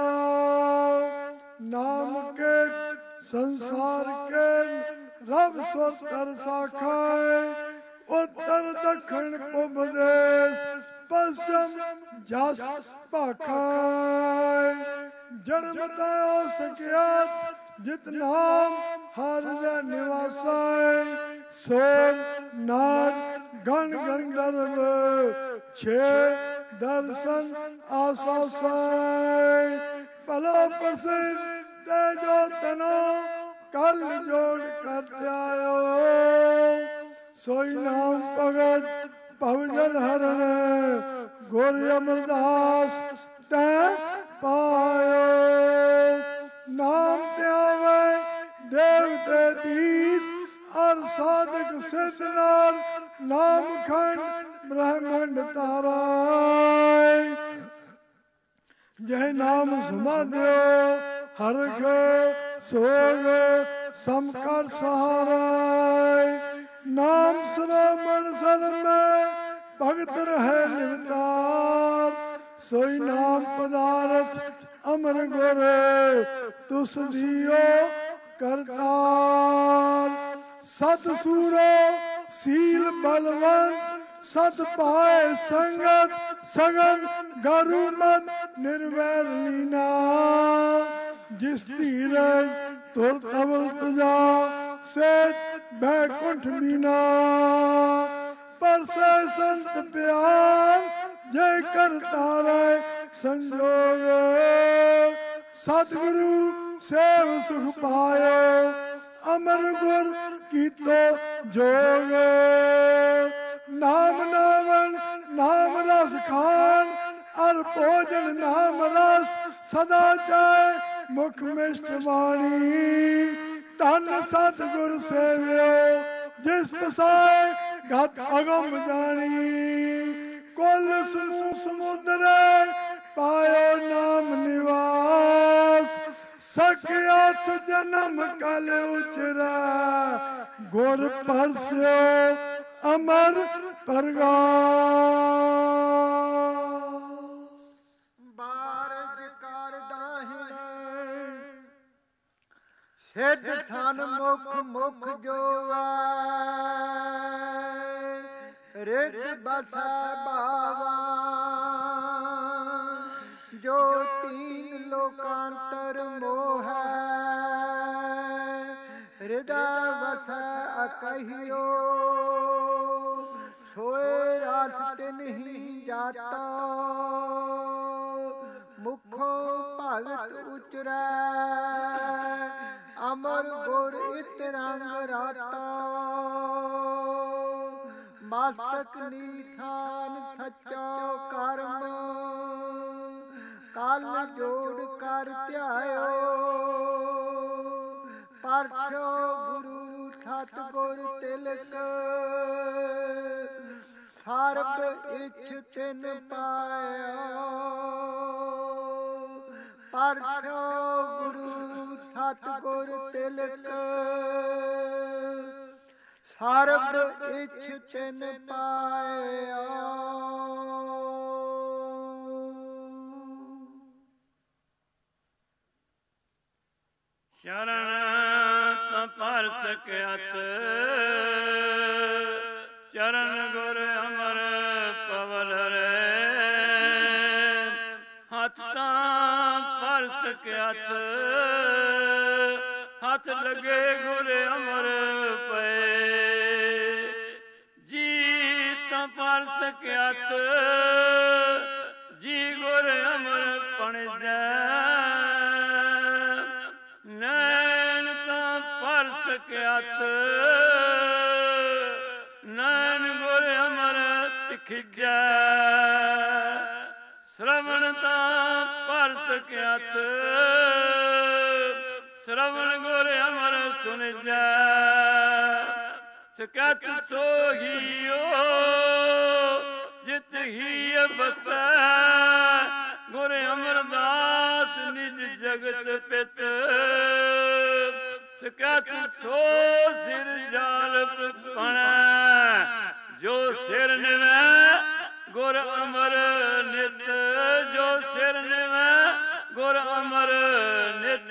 नाम के संसार के रब सोतर साखाए उत्तर दक्षिण उपदेश पश्चिम जस पाखाए जन्म तय सकियात जित नाम हर निवासाय सोम नाग गण गंधर्व छे दर्शन आसासाय पलो प्रसिद्ध तेजो तनो कल जोड़ कर आयो सोई नाम भगत भवजल हरण गोर अमरदास तै पायो नाम त्यावे देवते दीस और साधक सिद्ध नार नाम खंड ब्रह्मंड ताराय जय नाम समाध्यो हरख सोग समकर सहाराय नाम श्रवण सन में भगत रहे निवतार सोई नाम पदार्थ अमर गोरे तुस दियो करतार सत सूरो सील बलवंत सत पाए संगत सगन गरु मत निर्वैर लीना जिस धीरज तुर तवल तुझा से बैकुंठ मीना पर से संत प्यार जय करतारे संजोग सतगुरु सेव सुख पायो अमर गुर की तो जोग नाम नावन नाम रस खान और भोजन नाम रस सदा चाहे मुख मिष्ट वाणी धन सतगुर सेव्यो जिस पसाए गत अगम जानी कुल समूह समुद्र पायो नाम निवास सखियात जन्म कल उचरा गुर परस्यो अमर परगास बारज कर दाहिने सिद्ध सन मुख मुख जोवा रिद बसा बावा जो तीन लोकांतर मोह हृदय वथ अकहियो सोए रात तिन ही जाता मुखों भगत उचरै अमर गुर इत रंग राता मस्तक नीथान सच्चा कर्म काल जोड़ कर ध्यायो ਸਰਬ ਇਛ ਤਿਨ ਪਾਇਆ ਪਰਛੋ ਗੁਰੂ ਸਤਿਗੁਰ ਤਿਲਕ ਸਰਬ ਇਛ ਤਿਨ ਪਾਇਆ। ਚਰਨ ਤਾਂ ਪਰ ਸਕਿਆਸ ਚਰਨ ਗੁਰ ਅਮਰ ਪਵਲ ਰੇ ਹੱਥ ਤਾਂ ਪਰ ਸਕਿਆਸ ਹੱਥ ਲਗੇ ਗੁਰ ਅਮਰ ਪਏ ਜੀ ਤਾਂ ਪਰ ਸਕਿਆਸ ਜੀ ਗੁਰ ਅਮਰ ਪਣਜੈ ਨੈਣ ਤਾਂ ਪਰ ਸਕਿਆਸ ਨੈਣ ਗੁਰ ਅਮਰ ਤਿਖਿਜੈ ਸ਼ਰਵਣ ਤਾਂ ਪਰ ਸਕਿਆਸ ਸ਼ਰਵਣ ਗੁਰ ਅਮਰ ਸੁਣਿਜੈ ਸਕਤ ਸੋਹੀਓ ਜਿਤ ਹੀ ਬਸੈ ਗੁਰ ਅਮਰਦਾਸ ਨਿਜ ਜਗਤ ਪਿਤ ਸਕਤ ਸੋ ਸਿਰ ਜਾਲ ਪਣੈ ਜੋ ਸਿਰ ਨਿਵੈ ਗੁਰ ਅਮਰ ਨਿਤ ਜੋ ਸਿਰ ਨਿਵੈ ਗੁਰ ਅਮਰ ਨਿਤ।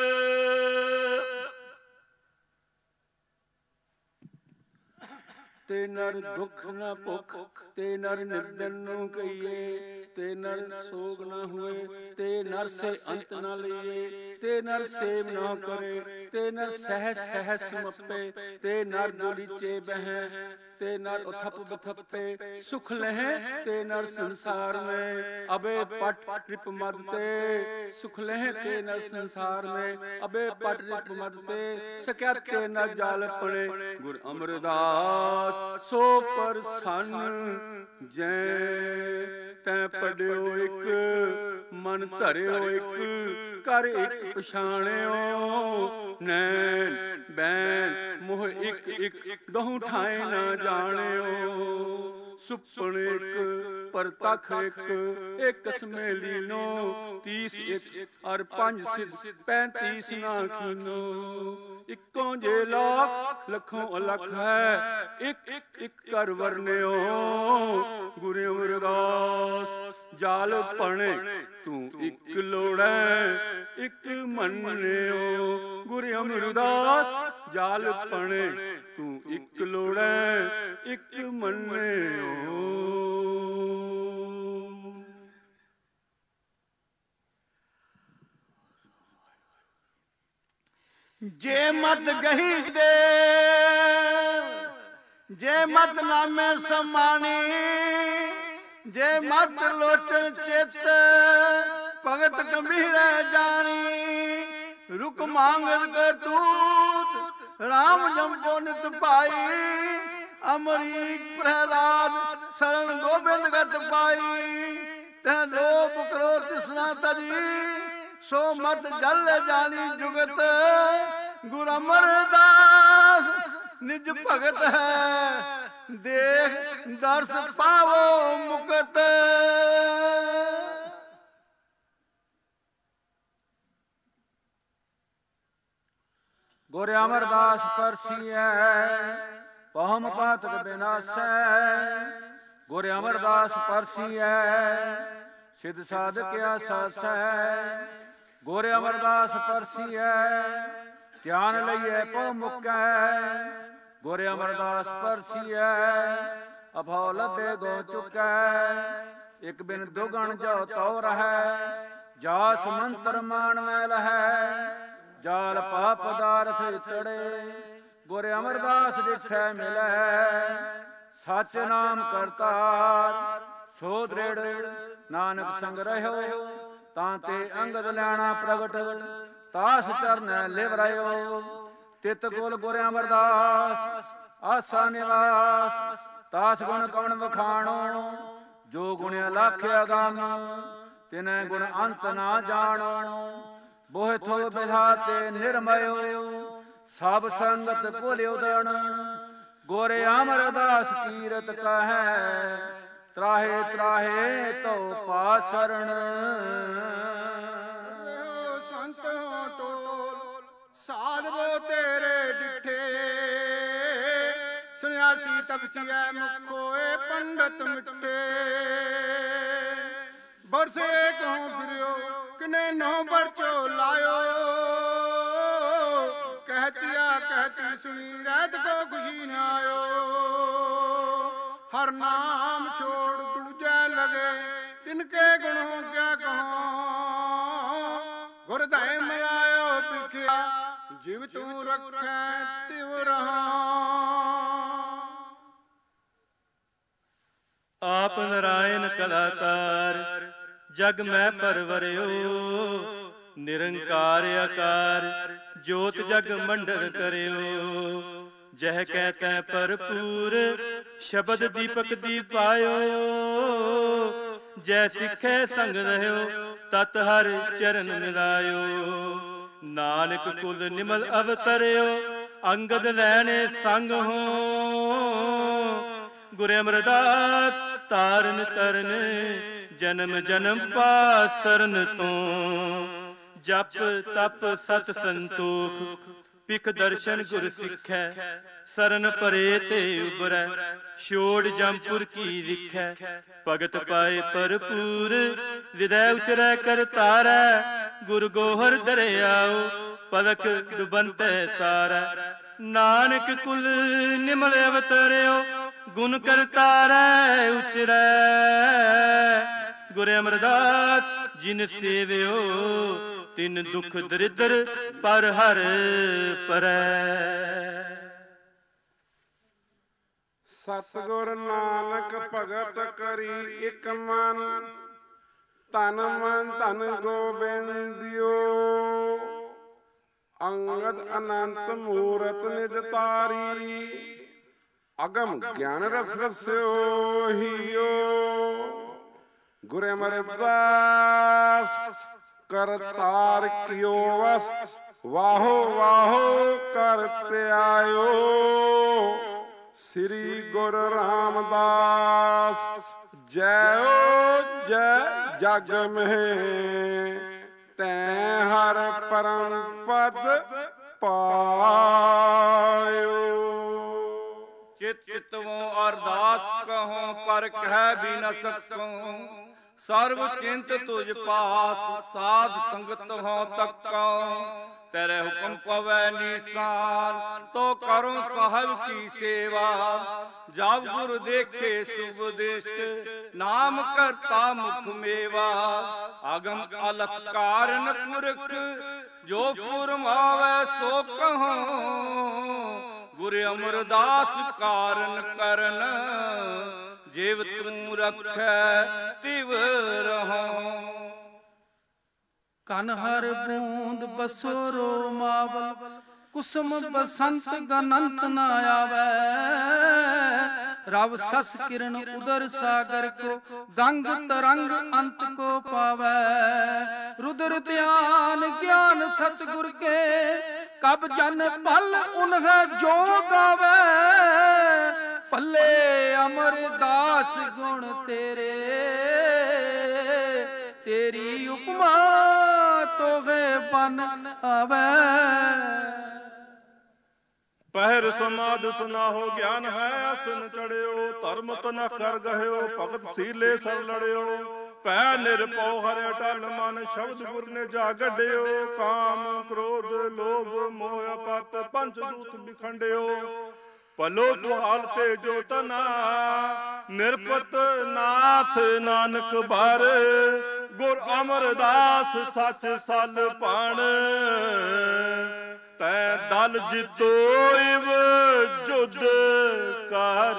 ਤੇ ਨਰ ਦੁਖ ਨ ਭੁਖ ਤੇ ਨਰ ਨਿਰਦਨ ਨੂੰ ਕਹੀਏ ਤੇ ਨਰ ਸੋਗ ਨ ਹੋਏ ਤੇ ਨਰ ਸੇ ਅੰਤ ਨ ਲਈਏ ਤੇ ਨਰ ਸੇਵ ਨ ਕਰੇ ਤੇ ਨਰ ਸਹਿ ਸਹਿ ਸਮੱਪੇ ਤੇ ਨਰ ਡੋਲੀਚੇ ਬਹਿ ਤੇ ਨਰ ਉਥਪ ਬਥਪੇ ਸੁਖ ਲਹਿ ਤੇ ਨਰ ਸੰਸਾਰ ਮੈਂ ਅਬੇ ਪਟ ਰਿਪ ਮਦ ਤੇ ਸੁਖ ਲਹਿ ਤੇ ਨਰ ਸੰਸਾਰ ਮੈਂ ਅਬੇ ਪਟ ਰਿਪ ਮਦ ਤੇ ਸਕਿਆਤ ਤੇ ਨਰ ਜਾਲ ਪੜੇ ਗੁਰ ਅਮਰਦਾਸ ਸੋ ਪ੍ਰਸੰਨ ਜੈ ਤੈ ਪੜਿਓ ਇਕ ਮਨ ਧਰਿਓ ਇਕ ਕਰ ਇਕ ਪਛਾਣਿਓ ਨੈਣ ਬੈਣ ਮੋਹ ਇਕ ਇਕ ਦਹੁ ਠਾਏ ਨਾ ਜਾਣਿਓ ਸੁਪਨ ਇਕ ਪਰਤਖ ਇਕ ਇਕ ਸਮੇਲੀ ਨੋ ਤੀਸ ਇਕ ਅਰ ਪੰਜ ਸਿਧ ਪੈਂਤੀਸ ਨਾ ਕੀਨੋ ਇਕੋ ਜੇ ਲੱਖ ਲੱਖੋਂ ਅਲਖ ਹੈ ਇਕ ਇਕ ਕਰ ਵਰਨਿਓ ਗੁਰ ਅਮਰਦਾਸ ਜਾਲ ਪਣੇ ਤੂੰ ਇਕ ਲੋੜੈ ਇਕ ਮੰਨਿਓ ਗੁਰ ਅਮਰਦਾਸ ਜਾਲ ਪਣੇ ਤੂੰ ਇਕ ਲੋੜੈ ਇਕ ਮੰਨਿਓ। ਜੇ ਮਤ ਗਹੀ ਦੇ ਜੇ ਮਤ ਨਾਮੇ ਸਮਾਨੀ ਜੇ ਮਤ ਲੋਚਨ ਚਿਤ ਭਗਤ ਗੰਭੀਰ ਜਾਣੀ ਰੁਕ ਮੰਗਤ ਕਰਤੂਤ ਰਾਮ ਜੰਪੋ ਨਿਤ ਪਾਈ ਅਮਰੀਕ ਪ੍ਰਹਲਾਦ ਸ਼ਰਨ ਗੋਬਿੰਦ ਗਤ ਪਾਈ ਤੈ ਲੋਭ ਕਰੋ ਤਿਸਨਾ ਤਜੀ ਸੋ ਮਤ ਜਲ ਜਾਣੀ ਜੁਗਤ ਗੁਰ ਅਮਰਦਾਸ ਨਿਜ ਭਗਤ ਹੈ ਦੇਖ ਦਰਸ ਪਾਵੋ ਮੁਕਤ। ਗੁਰ ਅਮਰਦਾਸ ਪਰਸੀਐ ਪਹਮ ਪਾਤਕ ਬਿਨਾਸੈ ਗੁਰ ਅਮਰਦਾਸ ਪਰਸੀਐ ਸਿਧ ਸਾਧਕ ਆਸਾਸੈ ਗੁਰ ਅਮਰਦਾਸ ਪਰਸੀਐ ਧਿਆਨ ਲਈਐ ਪਉ ਮੁਕੈ ਗੁਰ ਅਮਰਦਾਸ ਪਰਸੀਐ ਅਭਉ ਲੱਭੇ ਗੋ ਚੁਕੈ ਇਕ ਬਿਨ ਦੁਗਣ ਜੋ ਤਉ ਰਹੈ ਜਾਸ ਮੰਤਰ ਮਾਨ ਮੈਲ ਹੈ ਜਾਲ ਪਾਪ ਪਦਾਰਥ ਇਤੜੇ ਗੁਰ ਅਮਰਦਾਸ ਡਿਠੈ ਮਿਲੈ ਸਚ ਨਾਮ ਕਰਤਾਰ ਸੋ ਦ੍ਰਿੜ ਨਾਨਕ ਸੰਗ ਰਹਿਓ ਤਾਂ ਤੇ ਅੰਗਦ ਲੈਣਾ ਪ੍ਰਗਟ ਤਾਸ ਚਰਨੈ ਲਿਵ ਰਹਿਓ ਤਿਤ ਗੁਲ ਗੁਰ ਅਮਰਦਾਸ ਆਸਾ ਨਿਵਾਸ ਤਾਸ ਗੁਣ ਕਵਣ ਵਖਾਣੋ ਜੋ ਗੁਣ ਅਲਖ ਅਗੰਮ ਤਿਨੈ ਗੁਣ ਅੰਤ ਨਾ ਜਾਣੋ ਬੋਹਿ ਥੋ ਵਿਧਾਤੇ ਨਿਰਮਯੋ ਸਭ ਸੰਗਤ ਭੁਲਿ ਉਦਣ ਗੁਰ ਅਮਰਦਾਸ ਕੀਰਤ ਕਹੈ, ਤਰਾਹੇ ਤਰਾਹੇ ਤੋ ਪਾ ਸਰਣ। ਸੰਤ ਹੋ ਟੋਲ ਸਾਧਵੋ ਤੇਰੇ ਡਿਠੇ, ਸੰਨਿਆਸੀ ਤਪਸੀਐ ਮੁਖੋਏ ਪੰਡਤ ਮਿੱਠੇ। ਬਰਸੇ ਕਹੂੰ ਫਿਰਿਓ ਕਿਨੇ ਨੋ ਬਰਚੋ ਲਾਇਓ, ਕਹਿਤਿਆ ਕਹਿਤੀ ਸੁਣੀ ਰਹਿਤ ਕੋ ਖੁਸ਼ੀ ਨ ਆਇਓ। ਹਰ ਨਾਮ ਛੋੜ ਦੂਜੈ ਲਗੇ, ਤਿਨਕੇ ਗੁਣੋਂ ਕਿਆ ਕਹੋਂ। ਗੁਰਦੈ ਮਿਲਾਇਓ ਪਿਖਿਆ, ਜਿਵ ਤੂੰ ਰੱਖੈ ਤਿਵ ਰਹਾਂ। ਆਪ ਨਰਾਇਣ ਕਲਾਕਾਰ, ਜਗ ਮੈਂ ਪਰਵਰਿਓ। ਨਿਰੰਕਾਰ ਆਕਾਰ, ਜੋਤ ਜਗ ਮੰਡਲ ਕਰਿਓ। ਜਹ ਕਹਿ ਤੈ ਭਰਪੂਰ, ਸ਼ਬਦ ਦੀਪਕ ਦੀ ਪਾਇਓ। ਜੈ ਸਿੱਖੇ ਸੰਗ ਰਹਿਓ, ਤਤ ਹਰ ਚਰਨ ਮਿਲਾਇਓ। ਨਾਨਕ ਕੁਲ ਨਿਮਲ ਅਵਤਰਿਓ, ਅੰਗਦ ਲੈਣੇ ਸੰਗ ਹੋ। ਗੁਰ ਅਮਰਦਾਸ ਤਾਰਨ ਤਰਨ, ਜਨਮ ਜਨਮ ਪਾਸਰਨ ਤੋਂ। ਜਪ ਤਪ ਸਤ ਸੰਤੋਖ, ਪਿਖ ਦਰਸ਼ਨ ਗੁਰ ਸਿੱਖੈ। ਸਰਨ ਪਰੇ ਤੇ ਉਬਰੈ, ਛੋੜ ਜੰਪੁਰ ਕੀ ਲਿਖੈ। ਭਗਤ ਪਾਏ ਭਰਪੂਰ, ਹਿਰਦੈ ਉਚਰੈ ਕਰ ਤਾਰੈ। ਗੁਰ ਗੋਹਰ ਦਰਿਆਓ, ਪਲਕ ਡੁਬੰਤੈ ਤਾਰੈ। ਨਾਨਕ ਕੁਲ ਨਿਮਲ ਅਵਤਰਿਓ, ਗੁਣ ਕਰਤਾਰੈ ਉਚਰੈ। ਗੁਰ ਅਮਰਦਾਸ ਜਿਨ ਸੇਵਿਓ, ਤਿਨ ਦੁਖ ਦਰਿਦਰ ਪਰ ਹਰ ਪਰੈ। ਸਤਿਗੁਰ ਨਾਨਕ ਭਗਤ ਕਰੀ ਇਕ ਮਨ, ਧਨ ਮਨ ਧਨ ਗੋਬਿੰਦਿਓ। ਅੰਗਦ ਅਨੰਤ ਮੂਰਤ ਨਿਜ ਤਾਰੀ, ਅਗਮ ਗਿਆਨ ਰਸ ਰਸਿਓ ਹੀਓ। ਗੁਰ ਅਮਰਦਾਸ ਕਰਤਾਰ ਕਿਓ ਵਸ, ਵਾਹੋ ਵਾਹੋ ਕਰਤੇ ਆਇਓ। ਸ੍ਰੀ ਗੁਰੂ ਰਾਮਦਾਸ ਜੈਓ ਜੈ ਜਗ ਮਹਿ, ਤੈਂ ਹਰ ਪਰਮ ਪਦ ਪਾਇਓ। ਚਿਤ ਚਿਤਵੋਂ ਅਰਦਾਸ ਕਹੋ, ਪਰ ਕਹਿ ਵੀ ਨ ਸਕੂੰ। ਸਰਬ ਚਿੰਤ ਤੁਝ ਪਾਸ, ਸਾਧ ਸੰਗਤ ਹੋ ਤੱਕੋ। ਤੇਰੇ ਹੁਕਮ ਪਵੈ ਨੀਸਾਨ, ਤੋ ਕਰੋ ਸਾਹਿਬ ਕੀ ਸੇਵਾ। ਜਬ ਗੁਰ ਦੇਖੇ ਸੁਭ ਦਿਸ਼ਟ, ਨਾਮ ਕਰਤਾ ਮੁਖ ਮੇਵਾ। ਅਗਮ ਅਲਖ ਕਾਰਨ ਪੁਰਖ, ਜੋ ਫੁਰਮਾਵੈ ਸੋ ਕਹੋ। ਗੁਰ ਅਮਰਦਾਸ ਕਾਰਨ ਕਰਨ, ਜਿਵ ਤੂੰ ਰੱਖੈ ਤਿਵ ਰਹੋ। ਕਨ ਹਰ ਬੂੰਦ ਬਸੋਰੋ ਮਾਵਲ, ਕੁਸਮ ਬਸੰਤ ਗਨੰਤ ਨ ਆਵੈ। ਰਵ ਸਸ ਕਿਰਨ ਉਦਰ ਸਾਗਰ ਕੋ, ਗੰਗ ਤਰੰਗ ਅੰਤ ਕੋ ਪਾਵੈ। ਰੁਦਰ ਧਿਆਨ ਗਿਆਨ ਸਤਿਗੁਰ ਕੇ, ਕਬ ਜਨ ਪਲ ਉਨਹਿ ਜੋ ਗਾਵੈ। ਭੱਲੇ ਅਮਰਦਾਸ ਗੁਣ ਤੇਰੇ, ਤੇਰੀ ਉਪਮਾ ਤੋਗੇ ਬਨ ਆਵੈ। ਪਹਿਰ ਸਮਾਦ ਸੁਨਾਹੋ, ਗਿਆਨ ਹੈ ਅਸਨ ਚੜਿਓ। ਧਰਮ ਤਨ ਕਰ ਗਹਿਓ, ਭਗਤ ਸੀਲੇ ਸਰ ਲੜਿਓ। ਭੈ ਨਿਰਭਉ ਹਰਿ ਅਟਲ ਮਨ, ਸ਼ਬਦ ਗੁਰ ਨੇ ਜਾ ਗੱਡਿਓ। ਕਾਮ ਕ੍ਰੋਧ ਲੋਭ ਮੋਹ ਪਤ, ਪੰਚ ਦੂਤ ਬਿਖੰਡਿਓ। ਭਲੋ ਦੁਹਾਲ ਤੇ ਜੋ ਤਨਾ, ਨਿਰਪਤ ਨਾਥ ਨਾਨਕ ਭਰ। ਗੁਰ ਅਮਰਦਾਸ ਸੱਚ ਸਲ ਪਾਣ, ਤੈ ਦਲ ਜਿਤੋਇਵ ਜੁਦ ਕਰ।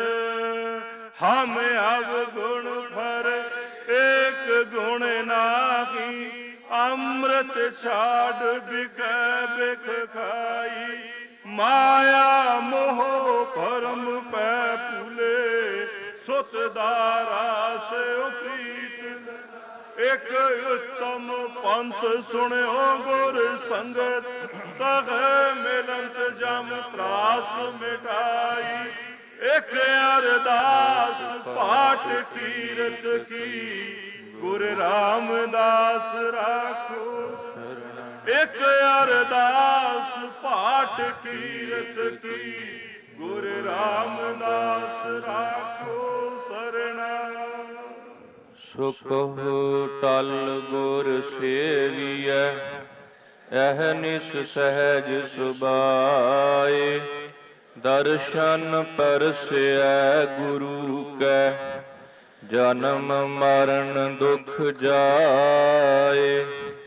ਹਮ ਅਵਗੁਣ ਭਰ, ਏਕ ਗੁਣ ਨਾਹੀ। ਅੰਮ੍ਰਿਤ ਛਾੜ ਬਿਕੈ ਬਿਖ ਖਾਈ। ਮਾਇਆ ਮੋਹ ਭਰਮ ਪੈ ਭੂਲੇ, ਸੁਤ ਦਾਰਾ ਸਿਉ ਪ੍ਰੀਤ। ਇਕ ਉਤਮ ਪੰਥ ਸੁਣਿਓ ਗੁਰ ਸੰਗਤ, ਤਗੈ ਮਿਲੰਤ ਜਮ ਤਰਾਸ ਮਿਟਾਈ। ਇਕ ਅਰਦਾਸ ਪਾਠ ਕੀਰਤ ਕੀ, ਗੁਰ ਰਾਮਦਾਸ ਰਾਖੋ ਸਰਣਾ। ਇਕ ਅਰਦਾਸ ਪਾਠ ਕੀਰਤ ਕੀ, ਗੁਰ ਰਾਮਦਾਸ ਰਾਖੋ ਸਰਣਾ। ਸੁਖ ਟਲ ਗੁਰ ਸੇਵੀਐ, ਅਹਨਿਸ ਸਹਿਜ ਸੁਭਾਏ। ਦਰਸ਼ਨ ਪਰਸੈ ਗੁਰੂ ਕੈ, ਜਨਮ ਮਰਨ ਦੁਖ ਜਾਏ।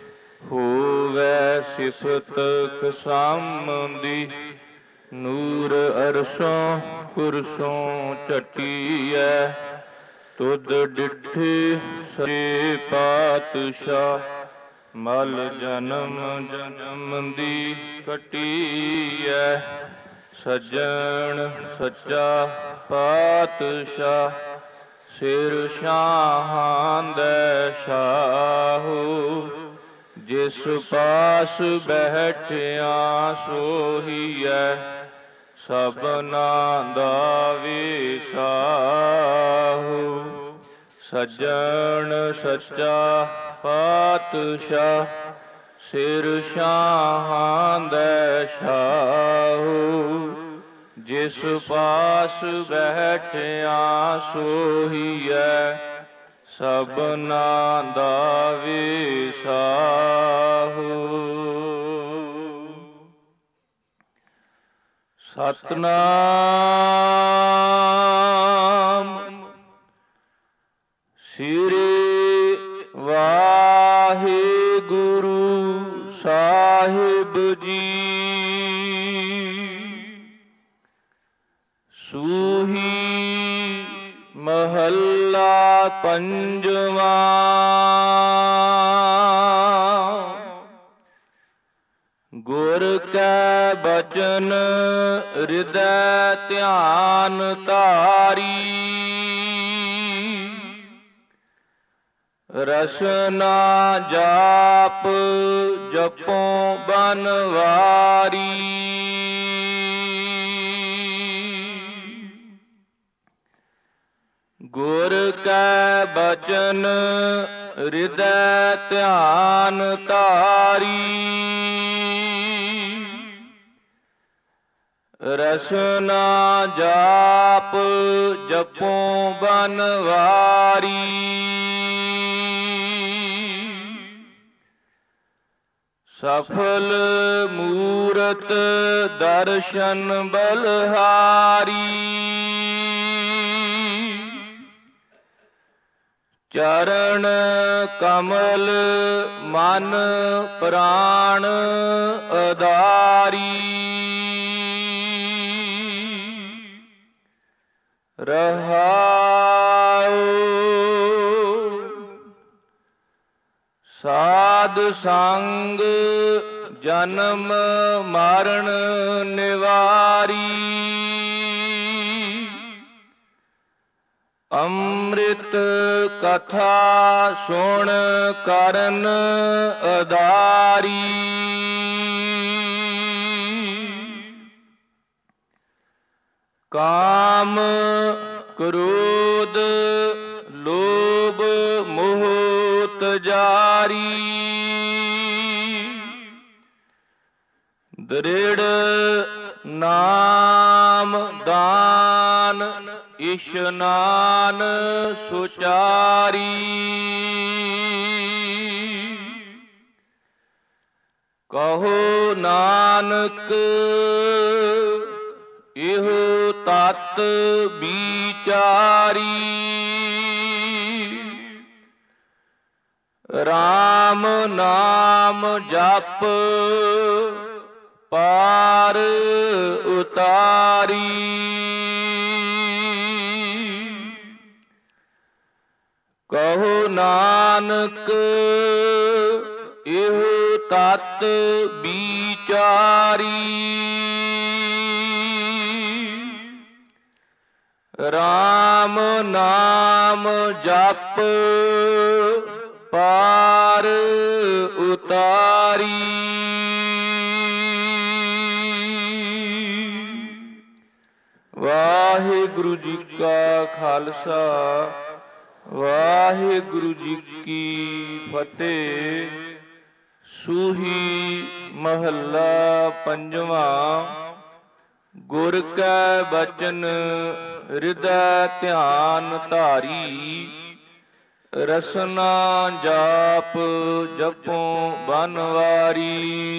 ਹੋਵੈ ਸਿਫਤ ਖਸਾਮਦੀ, ਨੂਰ ਅਰਸ਼ੋਂ ਕੁਰਸੋਂ ਝਟੀਐ। ਤੁਧ ਡਿਠੇ ਸੇ ਪਾਤਸ਼ਾਹ, ਮਲ ਜਨਮ ਜਨਮ ਦੀ ਕਟੀਐ। ਸੱਜਣ ਸੱਚਾ ਪਾਤਸ਼ਾਹ, ਸਿਰ ਸ਼ਾਹਾਂ ਦੇ ਸ਼ਾਹੋ। ਜਿਸ ਪਾਸ ਬੈਠਿਆ ਸੋਹੀਐ, ਸਭਨਾ ਦਾ ਵਿਸਾਹੋ। ਸੱਜਣ ਸੱਚਾ ਪਾਤਸ਼ਾਹ, ਸਿਰ ਸ਼ਾਹਾਂ ਦੇ ਸ਼ਾਹੋ। ਜਿਸ ਪਾਸ ਬੈਠਿਆ ਸੋਹੀਐ, ਸਭਨਾ ਦਾ ਵਿਸਾਹੋ। ਸਤਿਨਾਮ ਸ੍ਰੀ ਵਾਹਿਗੁਰੂ ਸਾਹਿਬ ਜੀ। ਸੂਹੀ ਮਹੱਲਾ ਪੰਜਵਾਂ। ਗੁਰ ਕੈ ਬਚਨ ਹਿਰਦੈ ਧਿਆਨ ਧਾਰੀ। ਰਸਨਾ ਜਾਪ ਜਪੋਂ ਬਨਵਾਰੀ। ਗੁਰ ਕੈ ਬਚਨ ਹਿਰਦੈ ਧਿਆਨ ਧਾਰੀ। ਰਸਨਾ ਜਾਪ ਜਪੋਂ ਬਨਵਾਰੀ। ਸਫਲ ਮੂਰਤ ਦਰਸ਼ਨ ਬਲਹਾਰੀ। ਚਰਨ ਕਮਲ ਮਨ ਪ੍ਰਾਣ ਆਧਾਰੀ। ਰਹਾਉ ਸਾਧ ਸੰਗ ਜਨਮ ਮਰਨ ਨਿਵਾਰੀ। ਅੰਮ੍ਰਿਤ ਕਥਾ ਸੁਣ ਕਰਨ ਆਧਾਰੀ। ਕਾਮ ਕ੍ਰੋਧ ਲੋਭ ਮੋਹ ਤਜਾਰੀ। ਦ੍ਰਿੜ ਨਾਮ ਦਾਨ ਇਸ਼ਨਾਨ ਸੁਚਾਰੀ। ਕਹੋ ਨਾਨਕ ਇਹੋ ਤਤ ਵਿਚਾਰੀ। ਰਾਮ ਨਾਮ ਜਪ ਪਾਰ ਉਤਾਰੀ। ਕਹੋ ਨਾਨਕ ਇਹੋ ਤਤ ਵਿਚਾਰੀ। ਰਾਮ ਨਾਮ ਜਪ ਪਾਰ ਉਤਾਰੀ। ਵਾਹਿਗੁਰੂ ਜੀ ਕਾ ਖਾਲਸਾ, ਵਾਹਿਗੁਰੂ ਜੀ ਕੀ ਫਤਿਹ। ਸੂਹੀ ਮਹੱਲਾ ਪੰਜਵਾਂ। ਗੁਰ ਕੈ ਬਚਨ ਹਿਰਦੈ ਧਿਆਨ ਧਾਰੀ। ਰਸਨਾ ਜਾਪ ਜਪੋਂ ਬਨਵਾਰੀ।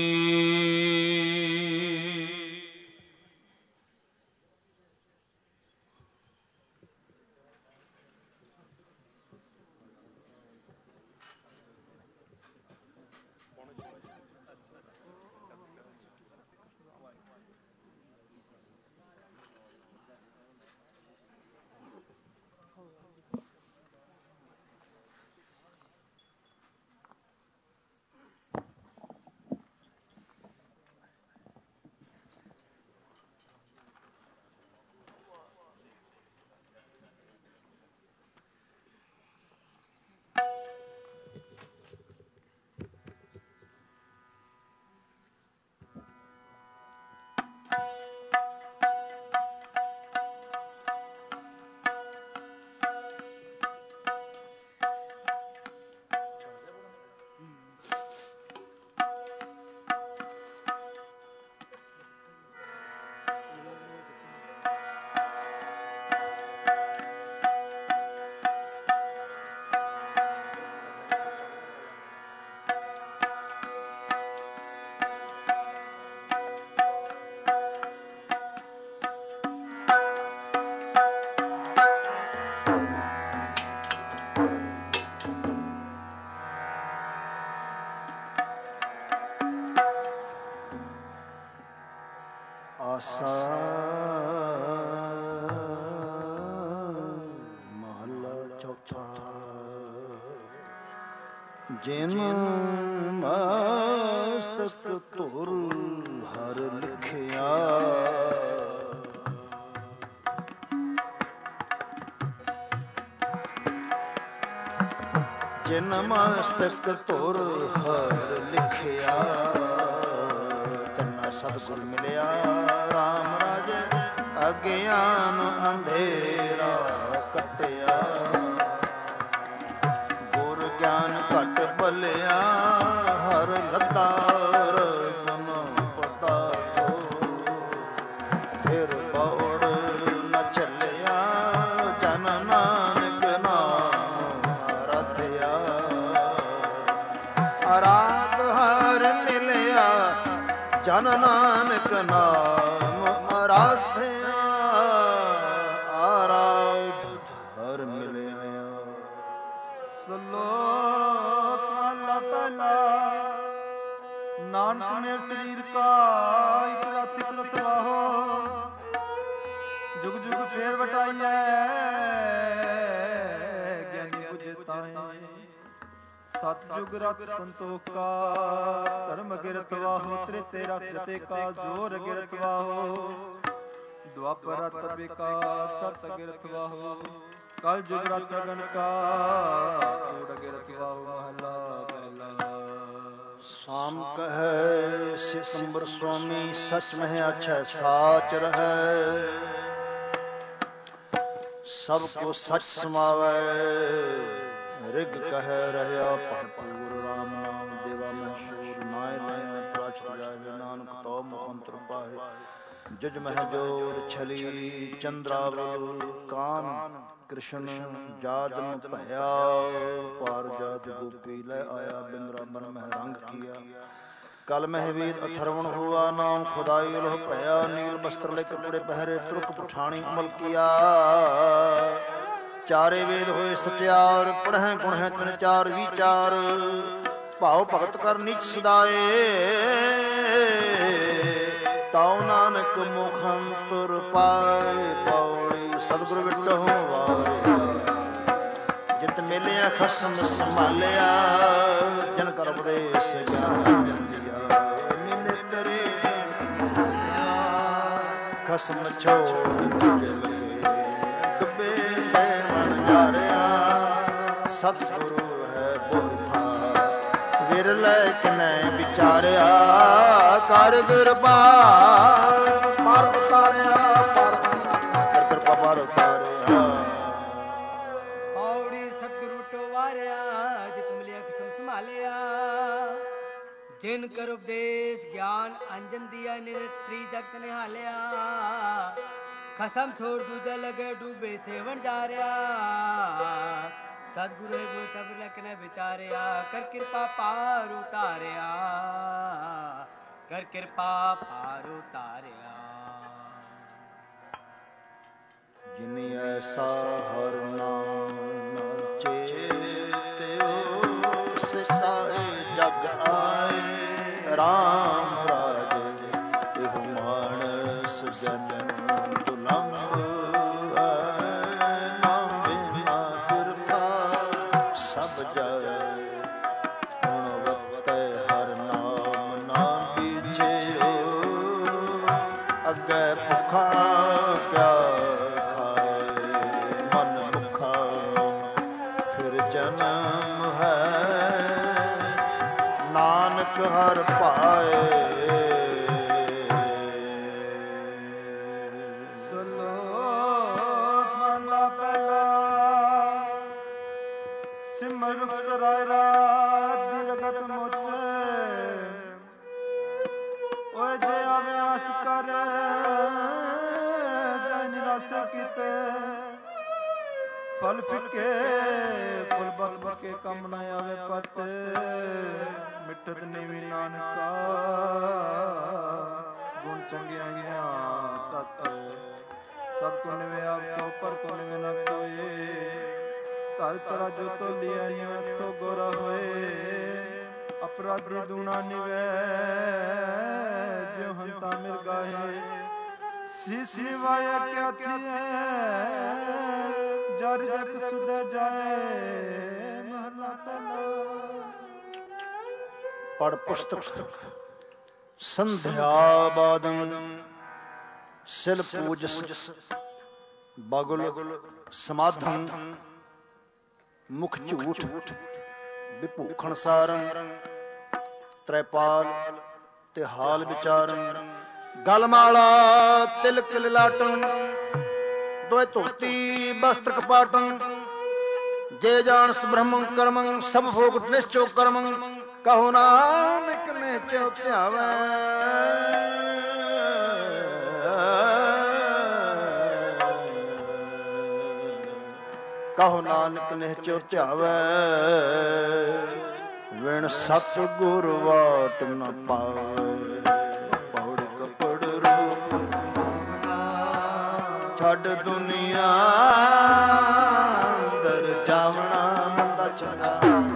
ਆਸਾ ਮਹੱਲਾ ਚੌਥਾ। ਜਿਨ ਮਸਤਕ ਧੁਰ ਹਰ ਲਿਖਿਆ। ਜਿਨ ਮਸਤਕ ਧੁਰ ਹਰ ਲਿਖਿਆ। ਸਤਿਗੁਰ ਮਿਲਿਆ ਰਾਮ ਰਾਜੇ ਅਗਿਆਨ ਅੰਧੇਰਾ ਕੱਟਿਆ। ਗੁਰ ਗਿਆਨ ਘਟ ਭਲਿਆ ਹਰ ਲੱਤਾਰ ਮਨ ਪਤਾ ਹੋ। ਫਿਰ ਬੌੜ ਨ ਚੱਲਿਆ ਜਨ ਨਾਨਕ ਨਾਮ ਆਰਾਧਿਆ। ਆਰਾਧ ਹਰ ਮਿਲਿਆ ਜਨ ਨਾਨਕ ਨਾਮ ਆਰਾਧਿਆ। ਆਰਾਧ ਹਰ ਮਿਲਿਆ। ਸਲੋਕ ਮਹਲਾ ਪਹਿਲਾ। ਨਾਨਕ ਮੇਰ ਸਰੀਰ ਕਾ ਇਕ ਰਾਤਿ ਕਰਤ ਵਾਹੋ। ਜੁਗ ਜੁਗ ਫੇਰ ਵਟਾਈਐ ਗਿਆਨੀ ਬੁਝੇ ਤਾਹੇ। ਸਤ ਜੁਗ ਰਤ ਸੰਤੋਖ ਕਾ ਧਰਮ ਗਿਰਤ ਵਾਹੋ। ਤ੍ਰੇਤੇ ਰਤ ਜਤੇ ਕਾ ਜੋਰ ਗਿਰਤ ਵਾਹੋ। ਦੁਆਪਰ ਰਤ ਬਿਕਾ ਸਤ ਗਿਰਤ ਵਾਹੋ। ਕਲ ਜੁਗ ਰਤ ਅਗਨ ਕਾ ਕੋੜ ਗਿਰਤ ਵਾਹੋ। ਮਹਲਾ ਪਹਿਲਾ। ਸਾਮ ਕਹੈ ਸਿਕੰਬਰ ਸੁਆਮੀ ਸਚ ਮਹਿ ਆਛੈ ਸਾਚ ਰਹੈ। ਸਭ ਕੋ ਸਚ ਸਮਾਵੈ ਰਿਗ ਕਹਿ ਰਹਿਆ ਭਰਪੂਰ। ਰਾਮ ਨਾਮ ਦੇਵਾ ਮਹਸ਼ੂਰ। ਨਾਇ ਨਾਇ ਪ੍ਰਾਚਿਤ ਜਾਹਿ ਨਾਨਕ ਤੋ ਮੁਖ ਅੰਤਰ ਪਾਹਿ। ਜੁਜ ਮਹਿ ਜੋਰ ਛਲੀ ਚੰਦਰਾਵਲ। ਕਾਮ ਕ੍ਰਿਸ਼ਨ ਜਾਦਮ ਭਇਆ। ਪਾਰ ਜਾਤ ਗੋਪੀ ਲੈ ਆਇਆ ਬਿੰਦਰਾ ਬਨ ਮਹਿ ਰੰਗ ਕੀਆ। ਕਲ ਮਹਿ ਵੇਦ ਅਥਰਵਣ ਹੋਆ ਨਾਮ ਖੁਦਾਈ ਲੋਹ ਭਇਆ। ਨੀਲ ਬਸਤਰ ਲੈ ਕੱਪੜੇ ਪਹਿਰੇ ਤੁਰਕ ਪਠਾਣੀ ਅਮਲ ਕੀਆ। ਚਾਰੇ ਵੇਦ ਹੋਏ ਸਚਿਆਰ ਪੜ੍ਹੈ ਗੁਣ ਹੈ ਤਿਨ ਚਾਰ ਵਿਚਾਰ। ਭਾਉ ਭਗਤ ਕਰ ਨੀਚ ਸਦਾਏ। ਤਾਉ ਨਾਨਕ ਮੁਖ ਅੰਤਰ ਪਾਏ। ਪੌੜੀ ਸਤਿਗੁਰ ਵਿਟਹੁ ਵਾਰੇ। ਜਿਤ ਮਿਲਿਆ ਖਸਮ ਸੰਭਾਲਿਆ। ਜਨ ਕਰ ਉਪਦੇਸ਼ ਗਿਆਨ ਦਿੰਦਿਆ। ਨਿਨੇ ਤੇਰੇ ਖਸਮ ਛੋੜ ਤੁਝ ਲਗੇ। ਡੁੱਬੇ ਸਹਿ ਮਨ ਜਾਰਿਆ। ਸਤਿਗੁਰੂ ਹੈ ਬਹੁਤ ਵਿਰਲੇ ਕਿਨੈ ਵਿਚਾਰਿਆ ਕਰ ਕਿਰਪਾ ਪਰ ਉਤਾਰਿਆ ਪਰ ਕਰ ਕਿਰਪਾ ਪਰ ਉਤਾਰਿਆ। ਪੌੜੀ ਸਤਿਗੁਰੂ ਟੋਵਾਰਿਆ ਜਿਤ ਮਿਲਿਆ ਕਿਸਮ ਸੰਭਾਲਿਆ ਜਿਨ ਕਰ ਉਪਦੇਸ਼ ਗਿਆਨ ਅੰਜਨ ਦੀਆ ਨਿਰਤਰੀ ਜਗਤ ਨਿਹਾਲਿਆ ਖਸਮ ਛੋੜ ਦੂਜਾ ਲਗੇ ਡੂਬੇ ਸੇਵਨ ਜਾ ਰਿਆ ਸਤਿਗੁਰੂ ਹੈ ਗੋ ਤਬ ਲਖਨ ਵਿਚਾਰਿਆ ਕਰ ਕਿਰਪਾ ਪਾਰ ਉਤਾਰਿਆ ਕਰ ਕਿਰਪਾ ਪਾਰ ਉਤਾਰਿਆ। ਜਿਨ ਐਸਾ ਹਰ ਨਾਮ ਨ ਚੇਤਿਓ ਸਿਸਾਏ ਜਗ ਆਏ ਰਾਮ ਰਾਜੇ ਇਹ ਮਾਨਸ ਜਨਮ ਦੁਲੰਭ ਨਾਮ ਬਿਨਾ ਕਿਰਪਾ ਸਭ ਜਾਏ ਹੁਣ ਵਤੈ ਹਰ ਨਾਮ ਨਾ ਬੀਜਿਓ ਅੱਗੇ ਭੁੱਖਾ ਕਿਆ ਨਾਨਕ ਹਰ ਪਾਏ। ਸਲੋਕ ਮਹਲਾ ਪਹਿਲਾ ਸਿਮਰ ਰੁਖ ਸਰਾਇ ਰਾਤ ਦੀ ਰਗਤ ਮੋਚੇ ਓਏ ਜੇ ਆਵੇ ਆਸ ਕਰ ਜੈ ਨਿਰਾਸ ਕੀਤੇ ਫਲ ਫਿੱਕੇ ਫੁੱਲ ਬਲ ਬਕੇ ਕੰਮ ਨਾ ਆਵੇ ਪਤ ਮਿੱਠਤ ਨੀਵੀ ਨਾਨਕਾ ਗੁਣ ਚੰਗਿਆਈਆਂ ਤਤ ਸਭ ਕੋ ਨਿਵੇ ਆਪ ਕੋ ਪਰ ਕੋ ਨਿਵੇ ਨ ਕੋਏ ਧਰ ਤਰਾ ਜੋ ਤੋਲੀਆਂ ਨਿਵੇ ਸੋ ਗੋਰਾ ਹੋਏ ਅਪਰਾਧੀ ਦੂਣਾ ਨਿਵੇ ਜਿਉ ਹੰਤਾ ਮਿਲ ਗਾਏ ਸੀਸ ਨਿਵਾਇਆ ਕਿਆ ਥੀਏ ਜਰ ਜਗ ਸੁਧ ਜਾਏ। ਮਹਲਾ ਪਹਿਲਾ ਪੜ ਪੁਸਤਕ ਸੰਧਿਆ ਬਾਦਨ ਸਿਲ ਪੂਜਸ ਬਗੁਲ ਸਮਾਧਨ ਮੁਖ ਝੂਠ ਵਿਭੂਖਣ ਸਾਰੰ ਤ੍ਰੈਪਾਲ ਤੇ ਹਾਲ ਵਿਚਾਰਨ ਗਲਮਾਲਾ ਤਿਲਕ ਲਿਲਾਟਨ ਦੋਇ ਧੋਤੀ ਬਸਤਰ ਕਪਾਟੰ ਜੇ ਜਾਣਸ ਬ੍ਰਹਮੰ ਕਰਮੰ ਸਭ ਭੋਗ ਨਿਸ਼ਚੋ ਕਰਮੰ ਕਹੋ ਨਾਨਕ ਨੇ ਚੋ ਧਿਆਵੈ ਕਹੋ ਨਾਨਕ ਨੇ ਚੋ ਧਿਆਵੈ ਵਿਣ ਸਤ ਗੁਰ ਵਾਟ ਨ ਪਾਵੇ ਪੌੜ ਕਪੜ ਰੂਪ ਛੱਡ ਦੁਨੀਆ ਅੰਦਰ ਜਾਵਣਾ ਮੰਦਾ ਚੰਗਾ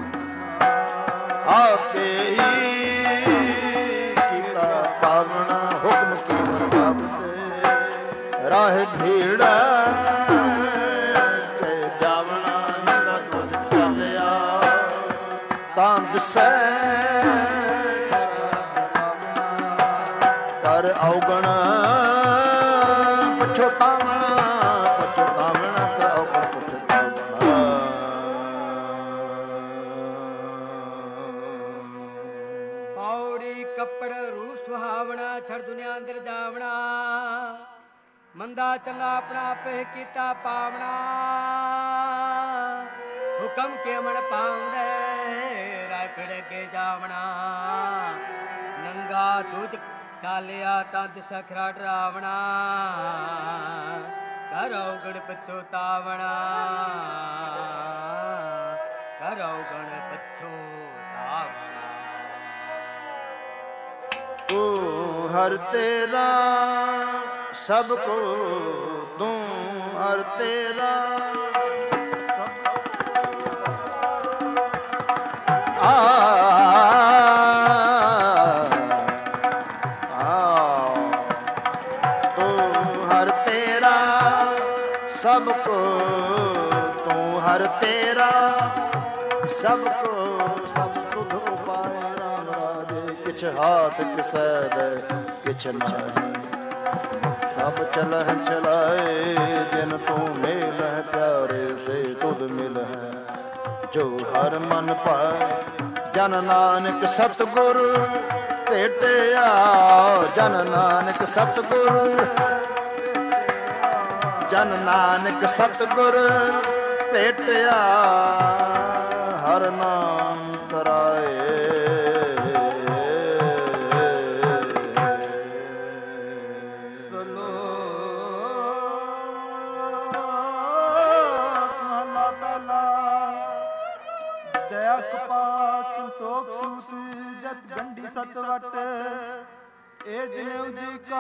ਆਪੇ ਹੀ ਕੀਤਾ ਪਾਵਣਾ ਹੁਕਮ ਕੀਮਤ ਆਪਤੇ ਰਾਹ ਭੀੜ ਤੇ ਜਾਵਣਾ ਨੰਗਾ ਤੁਝ ਚੱਲਿਆ ਤਾਂ ਦਿਸੈ ਕਰ ਔਗਣ ਪਛਤਾਵਣਾ ਪਛਤਾਵਣਾ ਕਰ ਔਗਣ ਪਛਤਾਵਣਾ। ਪੌੜੀ ਕੱਪੜ ਰੂਪ ਸੁਹਾਵਣਾ ਛੜ ਦੁਨੀਆ ਅੰਦਰ ਜਾਵਣਾ ਮੰਦਾ ਚੰਗਾ ਆਪਣਾ ਆਪੇ ਕੀਤਾ ਪਾਵਣਾ ਹੁਕਮ ਕੇ ਮਨ ਪਾਉਂਦੇ ਰਾਇ ਫੜ ਕੇ ਜਾਵਣਾ ਨੰਗਾ ਦੂਜ ਚਾਲਿਆ ਤਾਂ ਦਿਸ ਖਰਾ ਡਰਾਵਣਾ ਕਰੋ ਗਣ ਪਛੋਤਾਵਣਾ ਕਰੋ ਗਣ ਪਛੋਤਾਵਣਾ। ਤੂੰ ਹਰ ਤੇਰਾ ਸਭ ਕੋ ਤੂੰ ਹਰ ਤੇਰਾ ਸਭ ਕੋ ਤੂੰ ਹਰ ਤੇਰਾ ਸਭ ਕੋ ਸਭ ਤੁਧ ਉਪਾਇ ਰਾਮ ਰਾਜੇ ਕਿਛ ਹਾਥ ਕਿਸੈ ਦੇ ਕਿਛ ਨਾਹੀ ਸਭ ਚਲਹਿ ਚਲਾਏ ਜਿਨ ਤੂੰ ਮੇਲਹਿ ਪਿਆਰੇ ਸੇ ਤੁਧ ਮਿਲਹਿ ਜੋ ਹਰ ਮਨ ਪਾਏ ਜਨ ਨਾਨਕ ਸਤਿਗੁਰ ਭੇਟਿਆ, ਜਨ ਨਾਨਕ ਸਤਿਗੁਰ, ਜਨ ਨਾਨਕ ਸਤਿਗੁਰ ਭੇਟਿਆ, ਹਰ ਨਾਮ ਕਰਾਏ। ਸੰਤੋਖ ਸੂਤ ਜਤ ਗੰਢੀ ਸਤ ਵਟ, ਇਹ ਜਿਉ ਜੀ ਕਾ